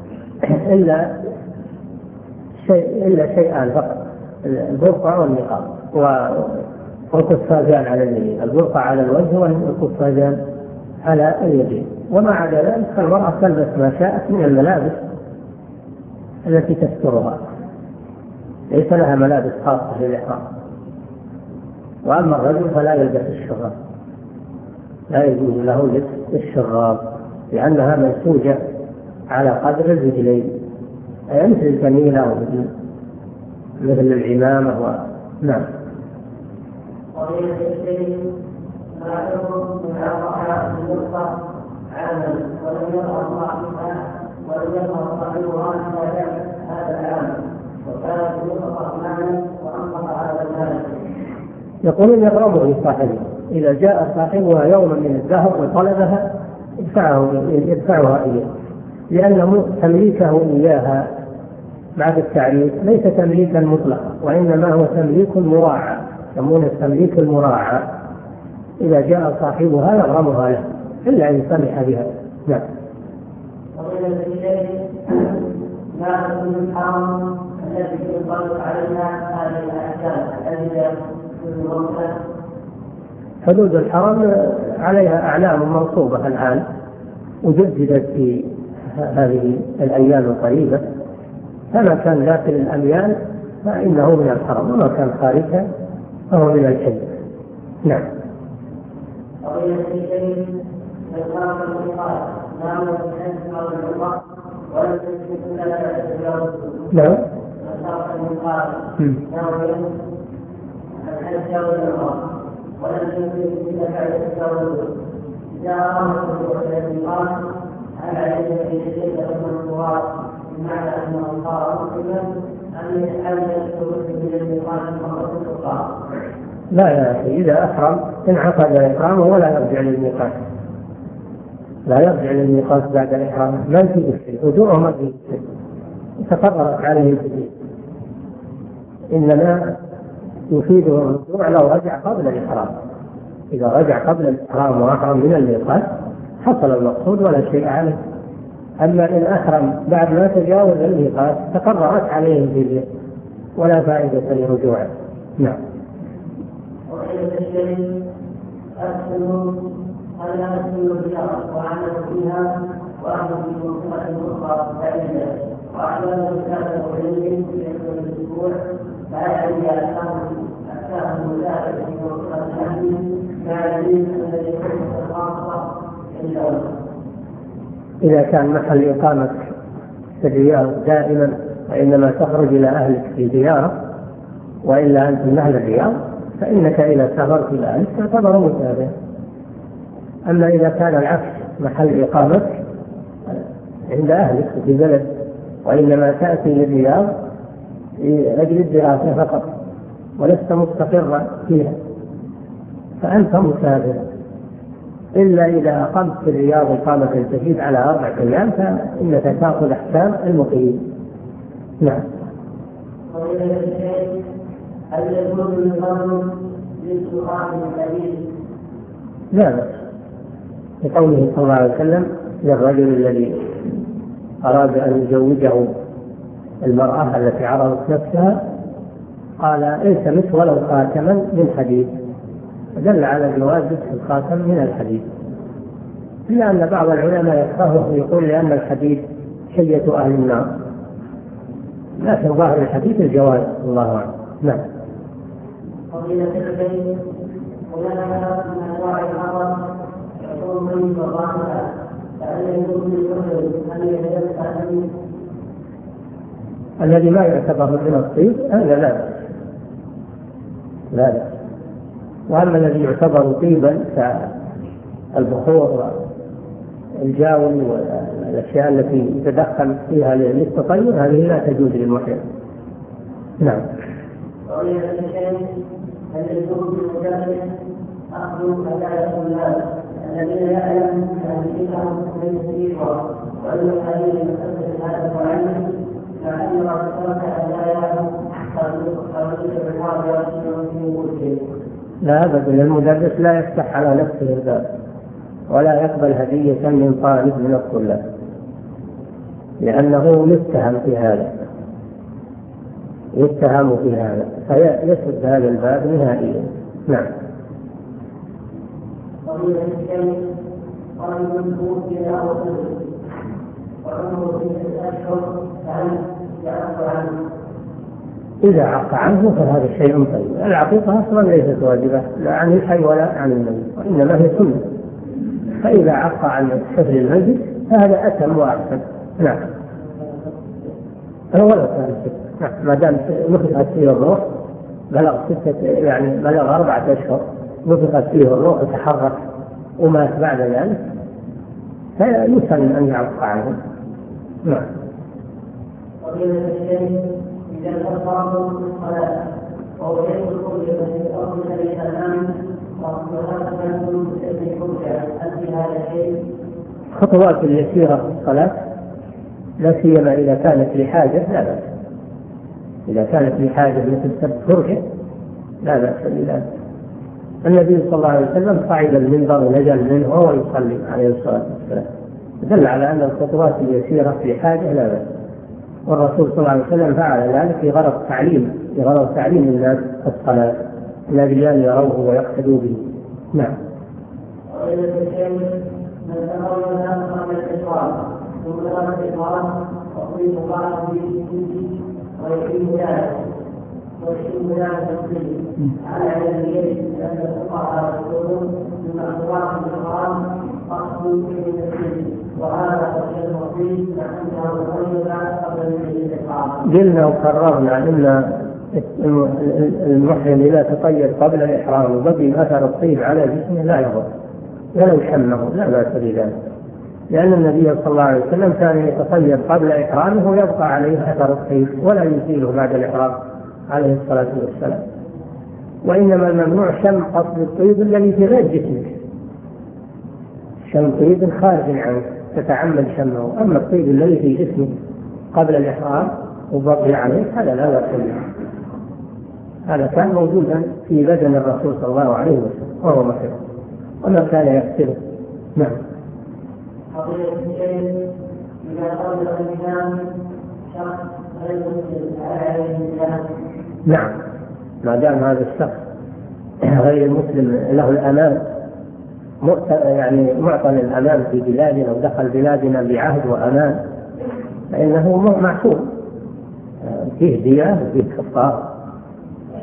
إلا شيئان فقط، البرقع والنقاب والقفازان على اليدين، البرقع على الوجه والقفازان على اليدين. وما عدا ذلك فالمرأة تلبس ما شاءت من الملابس التي تسترها، ليس لها ملابس خاصة للإحرام. وأما الرجل فلا يلبس الشراب، لا يجوز له لبس الشراب لأنها منسوجة على قدر الرجلين، أي مثل الجميلة مثل العمامة. نعم. قضية الشيخ ما يكون من أربعة النقطة عاما ولم يظهر صاحبها ولم يظهر صاحبها هذا العام وكانت النقطة مالا وأنقض هذا المال. يقولون يغرمه لصاحبه، إذا جاء صاحبها يوما من الدهر وطلبها يدفعها إليه، لأن تمليكه إياها بعد التعريف ليس تمليكا مطلقا، وإنما هو تمليك مراعى، يسمونه التمليك المراعى. إذا جاء صاحبها يغرمها له إلا أن سمح بها. نعم. وقيل في شيء ما تكون الحرام التي ينطبق عليها هذه الأحكام التي حدود الحرم عليها أعلام منصوبة الآن وجددت في هذه الأيام القريبة، فما كان داخل الأميال فإنه من الحرم، وما كان خارجها فهو من الحل. نعم. وقيل في شيء الإقامة الميقات لا يمكن أو العمرة ولا يمكن أن يتجاوز. نعم. الإقامة الميقات لا يمكن أن يتجاوز العمرة ولا يمكن أن يتجاوز. إذا أراد الرجوع إلى الميقات هل عليه في شيء من الصواب بمعنى أنه صار مسلما أم يحتاج إلى الميقات فقط الفقهاء؟ لا يا أخي، إذا أحرم انعقد إحرامه ولا يرجع للميقات، لا يرجع للميقات بعد الإحرام، ما يفيد الشيء، رجوعه ما يفيد الشيء، تقررت عليه الفدية. إنما يفيده الرجوع لو رجع قبل الإحرام. إذا رجع قبل الإحرام وأحرم من الميقات حصل المقصود ولا شيء عليه. أما إن أحرم بعد ما تجاوز الميقات تقررت عليه الفدية ولا فائدة لرجوعه. نعم. وقيل الشيء أسلم أن أسلم الرياض وعمل فيها وأهل في منطقة أخرى بعيدة وأحيانا كان قليل في الأسبوع لا يعني أحكام المساعدة في منطقة الأهل لا يجوز أن يكون الخاصة إلا إذا كان محل إقامتك في الرياض دائما وإنما تخرج إلى أهلك في زيارة، وإلا أنت من أهل الرياض، فإنك إذا سافرت إلى أهلك تعتبر مسافر. أما إذا كان العكس، محل إقامتك عند أهلك في بلد وإنما تأتي للرياض لأجل الدراسة فقط ولست مستقرا فيها، فأنت مسافر، إلا إذا أقمت في الرياض إقامة تزيد على 4 أيام فإنك تأخذ أحكام المقيم. نعم. هل يكون الرجل للسؤال الحديث؟ لا بأس، لقوله صلى الله عليه وسلم للرجل الذي أراد أن يزوجه المرأة التي عرضت نفسها قال التمس ولو خاتما من حديد، دل على جواز الخاتم من الحديد، إلا أن بعض العلماء يكرهه ويقول لأن الحديد حية أهل النار، لكن ظاهر الحديث الجواز الله أعلم. نعم. قضية البيت هناك من أنواع الحرم يكون من وضعها، فهل يكون للرجل أن يتيسر الذي ما يعتبر من الطيب هذا لا لا. وأما الذي يعتبر طيبا كالبخور والجاول والأشياء التي يتدخل فيها للتطير هذه لا تجوز للمحرم. نعم. قضية الشيء هل يكون بالمجرد أخذ هدايا الناس الذين يعلم أن فيهم من سيرة وأن الحديث يمثل هذا المعلم مع أن رسولك هداياهم قد بالحاضر في وجهه. لا أبدا، المدرس لا يفتح على نفسه الباب ولا يقبل هدية من طالب من الطلاب، لأنه يتهم في هذا، يتهم في هذا، فيسد هذا الباب نهائيا. نعم. قضية الشيء رجل توفي أو طفل وعمره 6 أشهر فهل يعفو عنه؟ إذا عق عنه فهذا شيء طيب. العقيقة أصلا ليست واجبة لا عن الحي ولا عن الميت، وإنما هي سنة، فإذا عق عن الطفل الميت فهذا أتم وأحسن. نعم. ولو كان 6، نعم، ما دام نفخت فيه الروح بلغ 6 يعني بلغ 4 أشهر نفخت فيه الروح وتحرك ومات بعد ذلك فيسن أن يعق عنه. نعم. قضية الشيء إذا تصرف الصلاة وهو يدخل بأرض الأمام وهذا يكون بسبب الحجة، هل في هذا الشيء؟ خطوات اليسيرة في الصلاة لا سيما إذا كانت لحاجة لا بأس، إذا كانت لحاجة مثل سب فرجة لا بأس بذلك. النبي صلى الله عليه وسلم صعد المنبر ونزل منه وهو يصلي عليه الصلاة والسلام، دل على أن الخطوات اليسيرة في حاجة لا بأس، والرسول صلى الله عليه وسلم فعل ذلك في غرض تعليم الناس الصلاة، الرجال يروه ويقتدوا به. نعم. قضية الشيء من تقول الناس قبل الإقرار ثم قام الإقرار وقيل قال به ويحيي ذلك ويحيي ذلك الدين على اليد لأن الفقهاء يقولون من أخبار الإقرار أخذ من الدين وهذا الشيء المصيب لأنه غير قبل الإقرار. قلنا وقررنا أن المحرم إذا تطيب قبل الإحرام وبقي أثر الطيب على جسمه لا يضر ولو شمه لا بأس بذلك، لأن النبي صلى الله عليه وسلم كان يتطيب قبل إحرامه ويبقى عليه أثر الطيب ولا يزيله بعد الإحرام عليه الصلاة والسلام. وإنما الممنوع شم قصد الطيب الذي في غير جسمك، شم طيب خارج عنك تتعمد شمه، أما الطيب الذي في جسمك قبل الإحرام وبقي عليه هذا لا بأس به، هذا كان موجودا في بدن الرسول صلى الله عليه وسلم وهو محرم وما كان يقتله. نعم. قضية الشيء إذا قبل الإمام شخص غير مسلم على الإمام. نعم، ما دام هذا الشخص غير المسلم له الأمان، يعني معطى الأمان في بلادنا ودخل بلادنا بعهد وأمان، فإنه معصوم، فيه دية وفيه كفارة.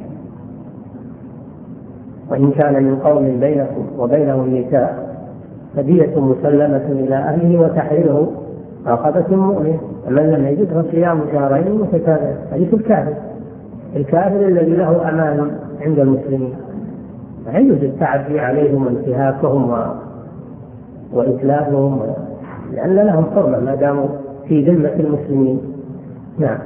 وإن كان من قوم بينكم وبينهم ميثاق فدية مسلمة إلى أهله وتحرير رقبة مؤمن، ومن لم يجد فصيام شهرين متتابعين. حديث الكافر الذي له أمان عند المسلمين، لا يجوز التعدي عليهم وانتهاكهم وإتلافهم، لأن لهم حرمة ما داموا في ذمة المسلمين. نعم.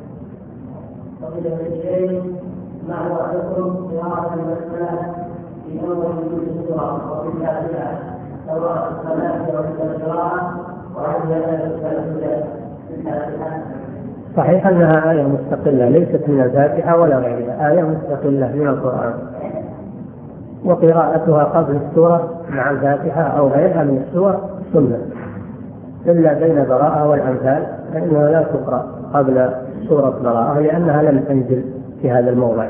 ما هو حكم قراءة المسألة في أول كل سورة وفي الفاتحة سواء الصلاة أو القراءة وهل ذلك الفاتحة؟ صحيح أنها آية مستقلة ليست من الفاتحة ولا غيرها، آية مستقلة من القرآن، وقراءتها قبل السورة مع الفاتحة أو غيرها من السور سنة، إلا بين براءة والأمثال فإنها لا تقرأ قبل سورة براءة لأنها لم تنزل في هذا الموضع،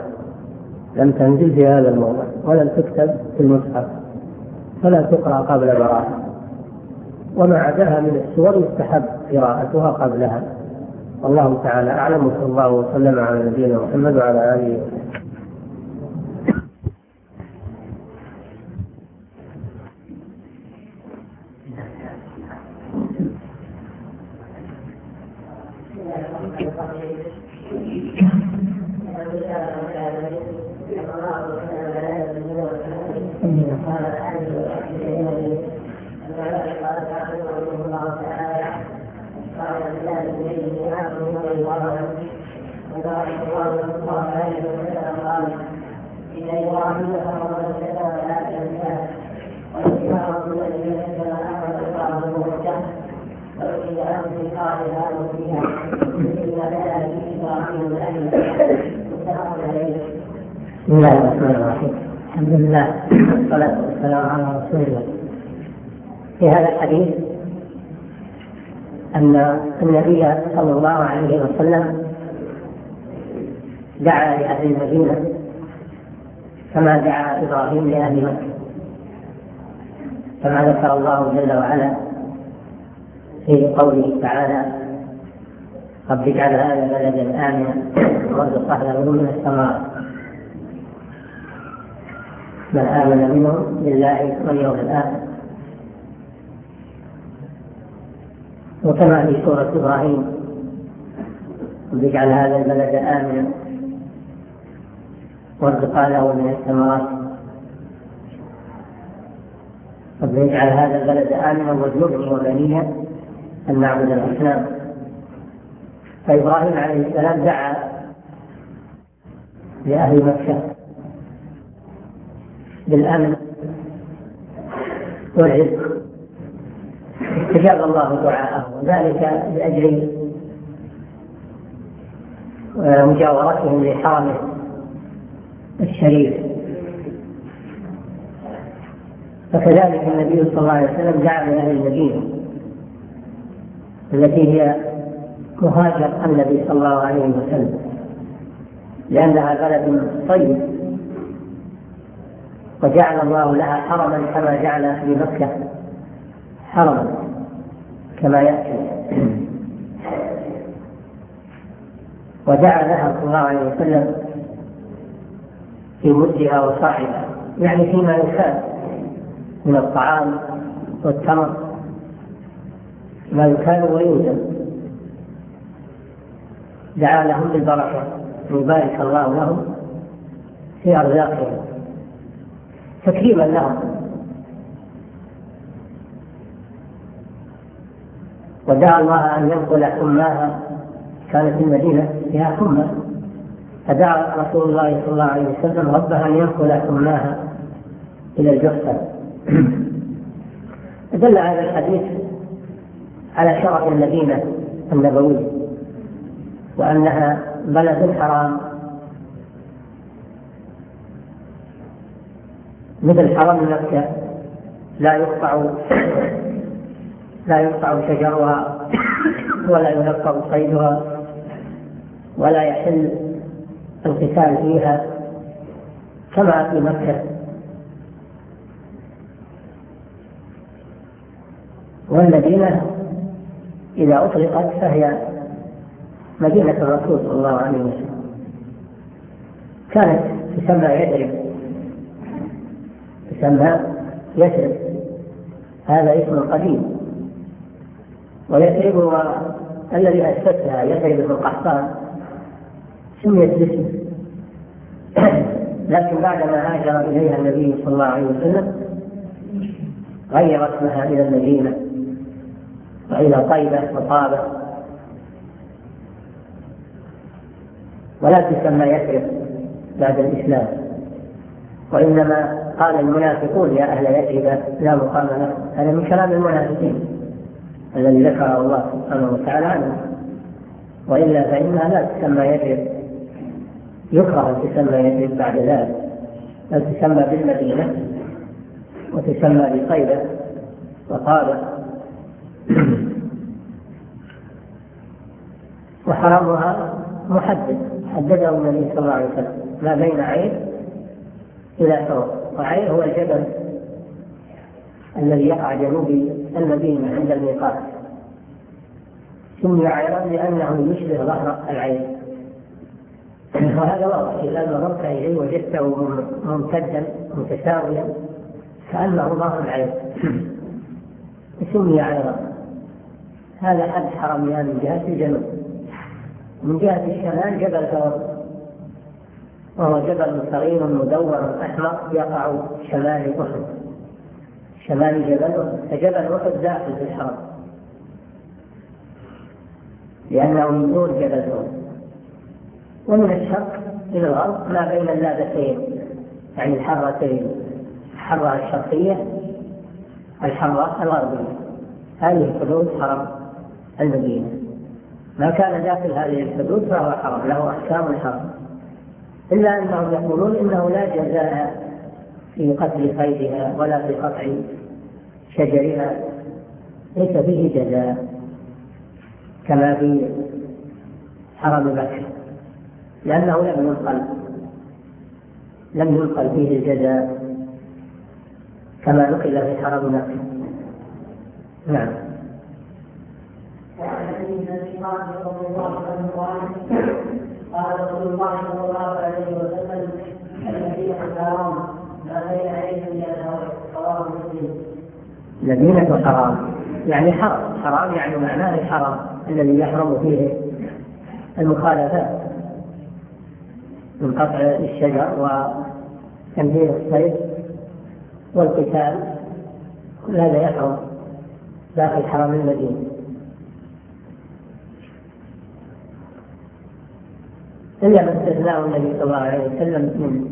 ولم تكتب في المصحف، فلا تقرأ قبل براءة. وما عداها من السور يستحب قراءتها قبلها. والله تعالى أعلم، وصلى الله وسلم على نبينا محمد وعلى آله وسلم. بسم الله الرحمن الرحيم. الحمد لله والصلاة والسلام على رسول الله. في هذا الحديث أن النبي صلى الله عليه وسلم دعا لأهل المدينة كما دعا إبراهيم لأهل مكة، كما ذكر الله جل وعلا في قوله تعالى: رب اجعل هذا بلدا آمنا وارزق أهله من الثمرات من آمن منهم بالله واليوم الآخر. وكما في سورة إبراهيم: رب اجعل هذا البلد آمنا وارزق أهله من الثمرات، رب اجعل هذا البلد آمنا واجنبني وبني أن نعبد الأصنام. فإبراهيم عليه السلام دعا لأهل مكة بالأمن والعز، استجاب الله دعاءه، وذلك لأجل مجاورتهم لحرمه الشريف. فكذلك النبي صلى الله عليه وسلم دعا لأهل المدينة التي هي مهاجر النبي صلى الله عليه وسلم، لأنها بلد طيب، وجعل الله لها حرما كما جعل في مكة حرما كما يأتي. ودعا لها صلى الله عليه وسلم في مدها وصاعها، يعني فيما يكاد من الطعام والتمر ما يكاد ويوجد، دعا لهم بالبركة ويبارك الله لهم في أرزاقهم تكريما لهم. ودعا الله أن ينقل حماها، كانت المدينة فيها حمى، فدعا رسول الله صلى الله عليه وسلم ربها أن ينقل حماها إلى الجحفة. دل هذا الحديث على شرف المدينة النبوية، وأنها بلد حرام مثل حرم مكة، لا يقطع شجرها ولا ينقب صيدها ولا يحل القتال فيها كما في مكة. والمدينة إذا أطلقت فهي مدينة الرسول صلى الله عليه وسلم، كانت تسمى يثرب هذا اسم قديم. ويثرب الذي أسسها يثرب بن القحطان سميت باسمه، لكن بعدما هاجر إليها النبي صلى الله عليه وسلم غير اسمها إلى المدينة وإلى طيبة وطابة، ولا تسمى يثرب بعد الإسلام. وإنما قال المنافقون يا أهل يثرب لا مقام لكم، هذا من كلام المنافقين الذي ذكره الله سبحانه وتعالى عنه. وإلا فإنها لا تسمى يثرب، يكره أن تسمى يثرب بعد ذلك، بل تسمى بالمدينة وتسمى بطيبة وطابة. وحرمها محدد، حدده النبي صلى الله عليه وسلم ما بين عين إلى ثور، وعين هو الجبل الذي يقع جنوب المدينة عند الميقات، سمي عيرا لأنه يشبه ظهر العين، وهذا واضح إذا نظرت إليه وجدته ممتدا متساويا كأنه ظهر العين، سمي عيرا. هذا حد حرمها من جهة الجنوب. من جهة الشمال جبل ثور، وهو جبل صغير مدور أحمر يقع شمال أحد، شمال جبل أحد، فجبل أحد داخل في الحرم لأنه من دون جبل ثور. ومن الشرق إلى الغرب ما بين اللابتين، يعني الحرتين، الحرة الشرقية الحرة الغربية، هذه حدود حرم المدينة. ما كان داخل هذه الحدود فهو حرم، له أحكام الحرم، إلا أنهم يقولون إنه لا جزاء في قتل صيدها ولا في قطع شجرها، ليس فيه جزاء كما في حرم مكة، لأنه لم ينقل فيه الجزاء كما نقل في حرم مكة. نعم. قال رسول الله صلى الله عليه وسلم المدينة حرام ما بين عين رواه مسلم. مدينة حرام يعني حرام، حرام يعني معناه الحرام الذي يحرم فيه المخالفات من قطع الشجر وتنفيذ الصيد والقتال، كل هذا يحرم داخل حرم المدينة. إلا ما استثناه النبي صلى الله عليه وسلم من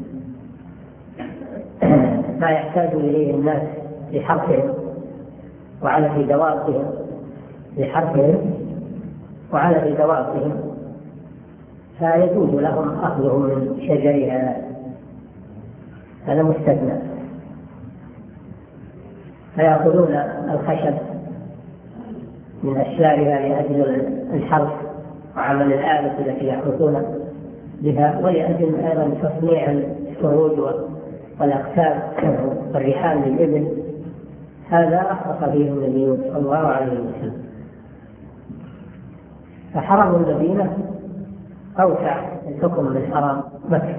ما يحتاج إليه الناس لحرثهم وعلى دوابهم، لحرثهم وعلى دوابهم، فيجوز لهم أخذهم من شجرها، هذا مستثنى. فيأخذون الخشب من أشجارها لأجل الحرث وعمل الآلة التي يحرثون بها، ولأجل أيضا تصنيع السروج والأقتاب والرحال للإبل. هذا أخرق فيه النبي صلى الله عليه وسلم. فحرم المدينة أوسع الحكم من حرم مكة،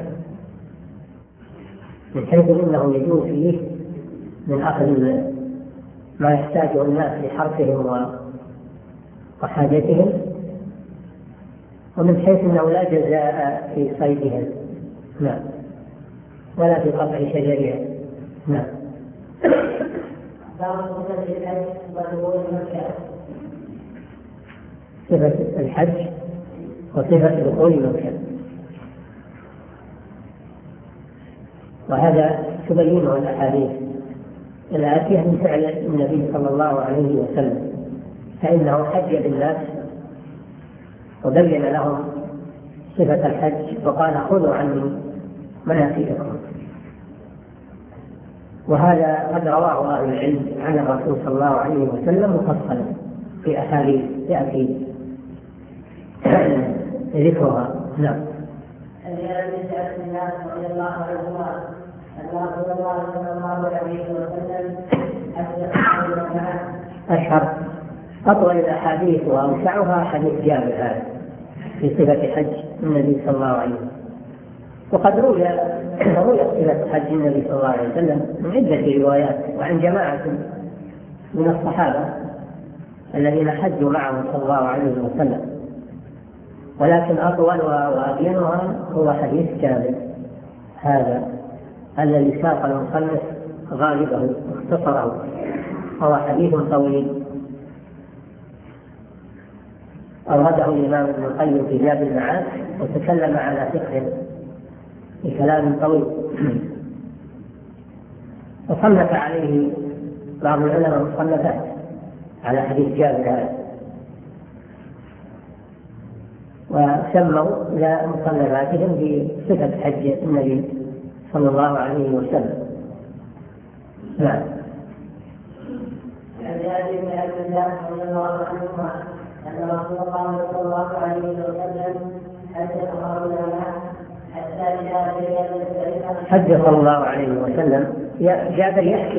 من حيث إنه يجوز فيه من أخذ ما يحتاجه الناس لحرثهم وحاجتهم، ومن حيث أنه لا جزاء في صيدها لا، ولا في قطع شجرها. نعم. صفة الحج وصفة دخول مكة، وهذا تبينه الأحاديث الآتية من فعل النبي صلى الله عليه وسلم، فإنه حج بالناس وبين لهم صفة الحج وقال خذوا عني مناسككم. وهذا قد رواه أهل العلم عن الرسول صلى الله عليه وسلم مفصلا في أحاديث يأتي ذكرها. نعم. رضي الله عنهما أن رسول الله صلى الله عليه وسلم أشهر أطول الأحاديث وأوسعها حديث جابر هذا في صفة حج النبي صلى الله عليه وسلم. وقد روي صفة حج النبي صلى الله عليه وسلم من عدة روايات وعن جماعة من الصحابة الذين حجوا معه صلى الله عليه وسلم، ولكن أطول وأبينها هو حديث جابر هذا الذي ساق المصنف غالبه اختصره، هو حديث طويل أورده الإمام ابن القيم في زاد المعاد وتكلم على فقهه بكلام طويل، وصنف عليه بعض العلماء مصنفات على حديث جابر هذا، وسموا إلى مصنفاتهم بصفة حج النبي صلى الله عليه وسلم. نعم. عن جابر بن عبد الله رضي الله عنهما أن رسول الله صلى الله عليه وسلم حج صلى الله عليه وسلم جابر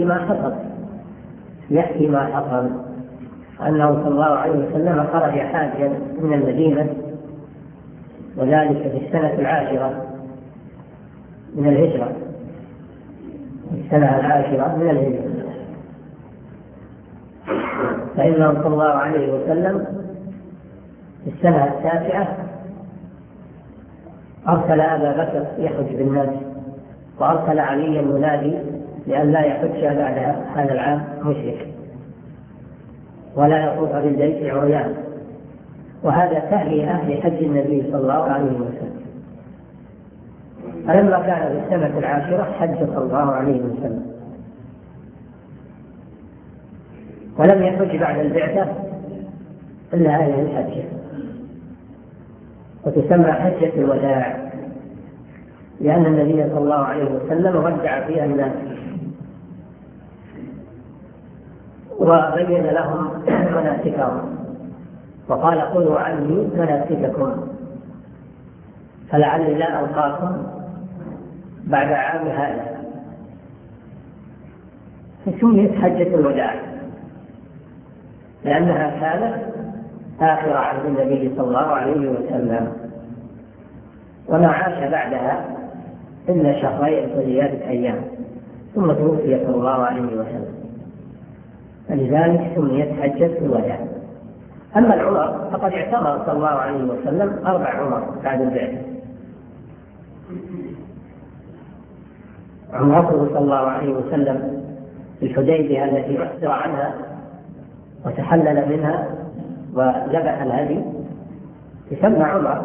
يحكي ما حصل أنه صلى الله عليه وسلم خرج حاجا من المدينة، وذلك في السنة 10 من الهجرة، فإنه صلى الله عليه وسلم في السنة 9 أرسل أبا بكر يحج بالناس، وأرسل عليا ينادي لأن لا يحج بعد هذا العام مشرك ولا يطوف بالبيت عريان، وهذا تهيئة لحج النبي صلى الله عليه وسلم. فلما كان في السنة 10 حج صلى الله عليه وسلم، ولم يحج بعد البعثة إلا هذه الحجة، وتسمى حجة الوداع، لأن النبي صلى الله عليه وسلم ودع فيها الناس وبين لهم مناسكهم، وقال خذوا عني مناسككم فلعلي لا ألقاكم بعد عام هذا، فسميت حجة الوداع لأنها كانت آخر عهد النبي صلى الله عليه وسلم، وما عاش بعدها إلا 2 وزيادة أيام ثم توفي صلى الله عليه وسلم، فلذلك سميت حجة الوداع. أما العمر فقد اعتمر صلى الله عليه وسلم 4 عمر بعد البعثة. عمرته صلى الله عليه وسلم في الحديبية التي أحذر عنها وتحلل منها وذبح الهدي تسمى عمرة.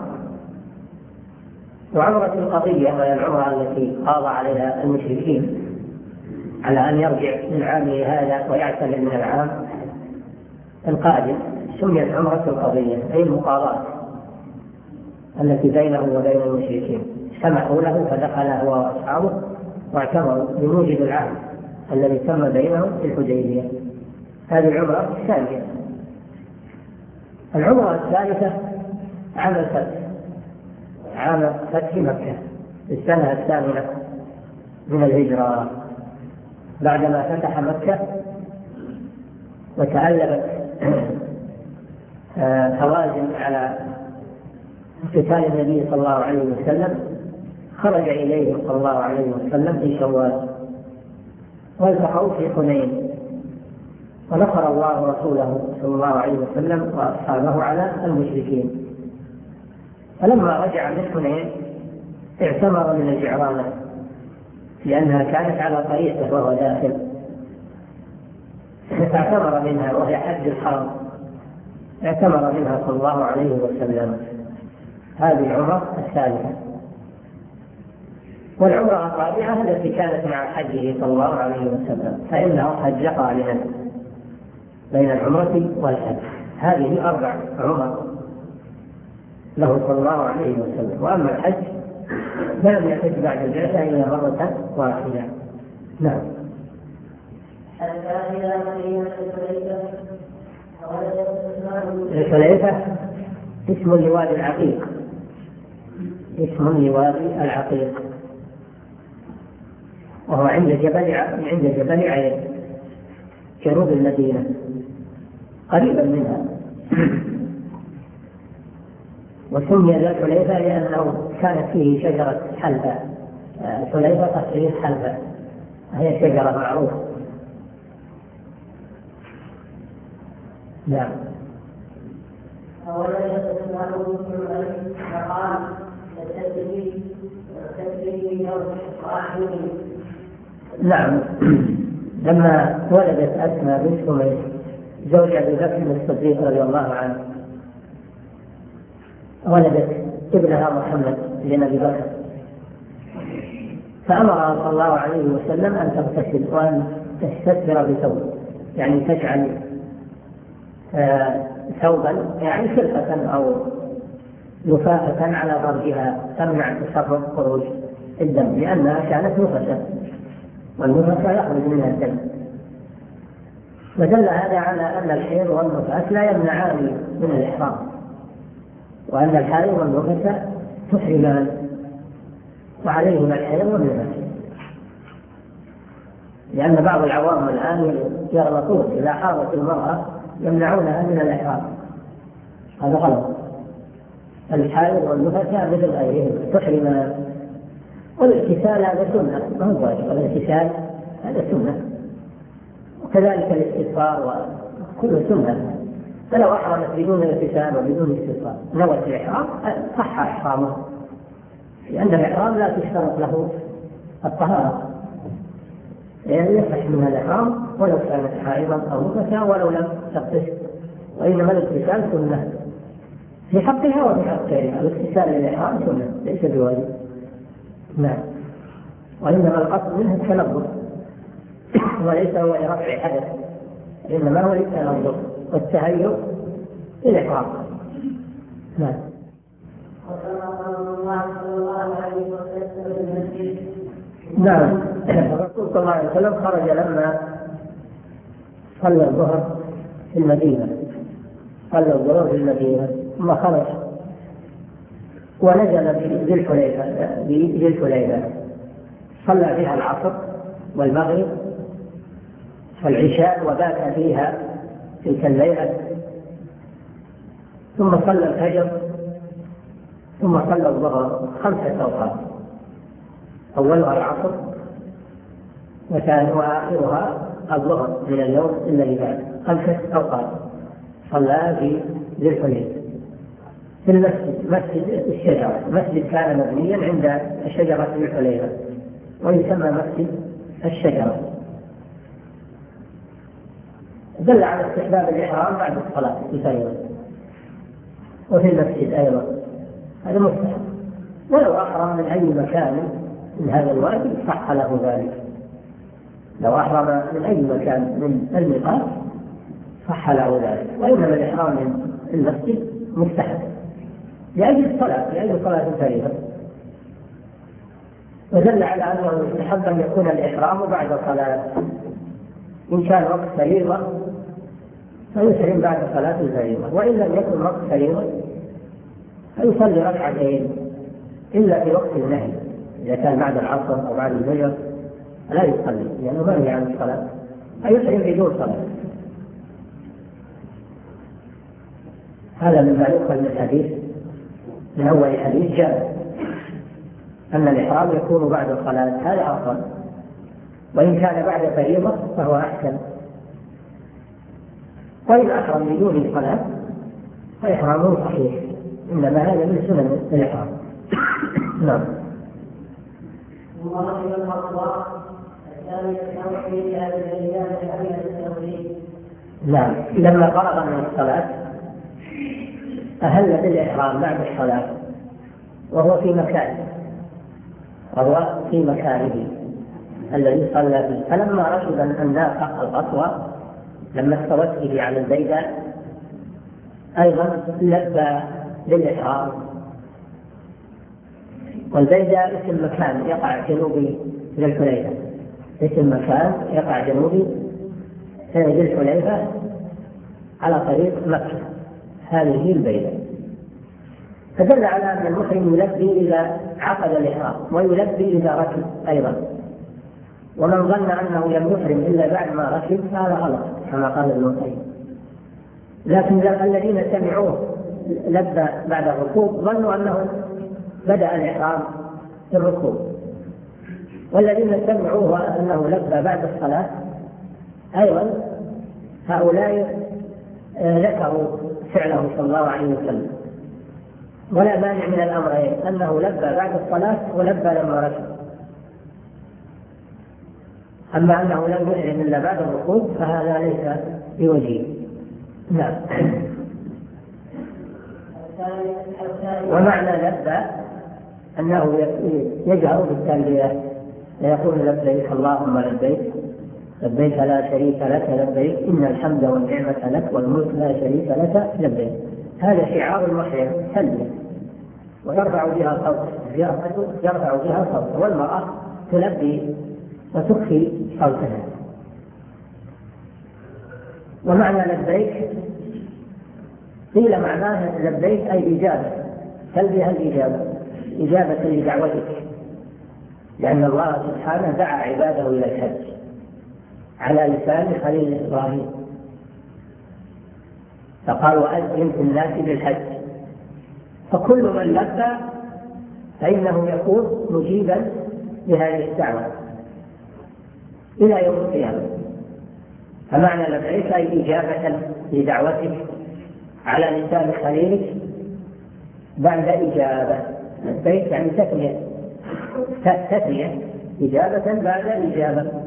وعمرة القضية وهي العمرة التي قاضى عليها المشركين على أن يرجع من عامه هذا ويعتمر من العام القادم سميت عمرة القضية، أي المقاضاة التي بينه وبين المشركين، سمحوا له فدخل هو وأصحابه واعتمروا بموجب العهد الذي تم بينهم في الحديبية. هذه العمرة الثانية. العمرة الثالثة عام فتح مكة في السنة 8 من الهجرة، بعدما فتح مكة وتألبت هوازن على قتال النبي صلى الله عليه وسلم، خرج إليه صلى الله عليه وسلم في شوال والتقوا في حنين، ونصر الله رسوله صلى الله عليه وسلم وأصحابه على المشركين. فلما رجع من حنين اعتمر من الجعرانة لأنها كانت على طريقه وهو داخل، فاعتمر منها وهي حج الحرم، اعتمر منها صلى الله عليه وسلم. هذه العمرة الثالثة. والعمرة الرابعة التي كانت مع حجه صلى الله عليه وسلم، فإنه حج قارنا بين العمرة والحج. هذه 4 عمر له صلى الله عليه وسلم. وأما الحج لم يحج بعد البعثة إلا مرة واحدة. نعم. الحليفة اسم لوادي العقيق، اسم لوادي العقيق، وهو عند جبل عين جنوب المدينة قريبا منها. وسمي ذا الحليفة لأنه كانت فيه شجرة حلبة. الحليفة تصريف حلبة، هي شجرة معروفة. نعم. أولا يتسمعه من عليه فقال تستدري راحمي. نعم. لما ولدت أسماء بنت أميس زوج أبي بكر الصديق رضي الله عنه، ولدت ابنها محمد بن أبي بكر، فأمرها صلى الله عليه وسلم أن تغتسل وأن تستتر بثوب، يعني تجعل ثوبا يعني خلقة أو لفافة على فرجها تمنع تسرب خروج الدم، لأنها كانت نفسا والنفس يخرج منها الدم. ودل هذا على أن الحيض والنفاس لا يمنعان من الإحرام، وأن الحيض والنفس تحرمان، وعليهما الحيض والنفاس، لأن بعض العوام الآن يغلطون إذا حاضت المرأة يمنعونها من الإحرام، هذا غلط. الحيض والنفاس مثل غيرهم تحرمان. والاغتسال هذا سنة، ما هو واجب، الاغتسال هذا سنة، وكذلك الاستغفار وكل سنة. فلو أحرمت بدون اغتسال وبدون استغفار نوت الإحرام صح إحرامه، لأن الإحرام لا تشترط له الطهارة، يعني يصح من الإحرام ولو كانت حائضا أو نفسا ولو لم تغتسل، وإنما الاغتسال سنة في حقها وفي حق غيرها. الاغتسال للإحرام سنة ليس بواجب. نعم. وإنما القصد منه التنظف وليس هو لرفع حدث، إنما هو للتنظف والتهيؤ للإحرام. نعم. نعم. الرسول صلى الله عليه وسلم خرج لما صلى الظهر في المدينة، صلى الظهر في المدينة ثم خرج ونزل بذي الحليفة صلى فيها العصر والمغرب والعشاء وبات فيها تلك الليلة، ثم صلى الفجر، ثم صلى الظهر 5 أوقات، أولها العصر وآخرها الظهر من اليوم الذي بعد، 5 أوقات صلى في ذي الحليفة في المسجد، مسجد الشجرة، مسجد كان مبنيا عند شجرة ذي الحليفة ويسمى مسجد الشجرة. دل على استحباب الإحرام بعد الصلاة بفريضة، وفي المسجد أيضا هذا مستحب، ولو أحرم من أي مكان من هذا الواجب صح له ذلك. لو أحرم من أي مكان من الميقات صح له ذلك، وإنما الإحرام من المسجد مستحب لأجل صلاة الفريضة. ودل على أنه يستحب أن يكون الإحرام بعد صلاة، إن كان وقت فريضة فيحرم بعد صلاة الفريضة، وإن لم يكن وقت فريضة فيصلي ركعتين إلا في وقت النهي، إذا كان بعد العصر أو بعد الفجر لا يصلي لأنه منهي عن الصلاة، فيحرم بدون صلاة. هذا مما يؤخذ من الحديث، من أول حديث جاء أن الإحرام يكون بعد الصلاة، هذا أفضل، وإن كان بعد فريضة فهو أحسن. وإن أحرم بدون صلاة فإحرامه صحيح، إنما هذا من سنن الإحرام. نعم. نعم. لما فرغ من الصلاة أهل بالإحرام بعد الصلاة وهو في مكانه الذي صلى فيه، فلما ركب الناقة القصوى لما استوت به على البيداء أيضا لبى بالإحرام. والبيداء اسم مكان يقع جنوبي ذي الحليفة، اسم مكان يقع جنوبي ذي الحليفة على طريق مكة، هذه البيداء. فدل على أن المحرم يلبي إذا عقد الإحرام ويلبي إذا ركب أيضا، ومن ظن أنه لم يحرم إلا بعد ما ركب هذا غلط كما قال ابن القيم. لكن الذين سمعوه لبى بعد الركوب ظنوا أنه بدأ الإحرام في الركوب، والذين سمعوه أنه لبى بعد الصلاة أيضا هؤلاء ذكروا فعله صلى الله عليه وسلم، ولا مانع من الأمرين، أنه لبى بعد الصلاة ولبى لما ركب. أما أنه لم يحرم إلا بعد الركوع فهذا ليس بوجيه. نعم. ومعنى لبى أنه يجهر بالتلبية، يقول لبيك اللهم لبيك لبيك لا شريك لك لبيك إن الحمد والنعمة لك والملك لا شريك لك لبيك. هذا شعار المحرم تلبية، ويرفع بها صوته، والمرأة تلبي وتخفي صوتها. ومعنى لبيك قيل معناه لبيك أي إجابة، تلبية الإجابة، إجابة لدعوتك، لأن الله سبحانه دعا عباده إلى الحج على لسان خليل إبراهيم، فقال وأذن في الناس بالحج، فكل من لبى فإنه يكون مجيبا لهذه الدعوة إلى يوم القيامة. فمعنى لبيك أي إجابة لدعوتك على لسان خليلك بعد إجابة. لبيك يعني تثنية، إجابة بعد إجابة.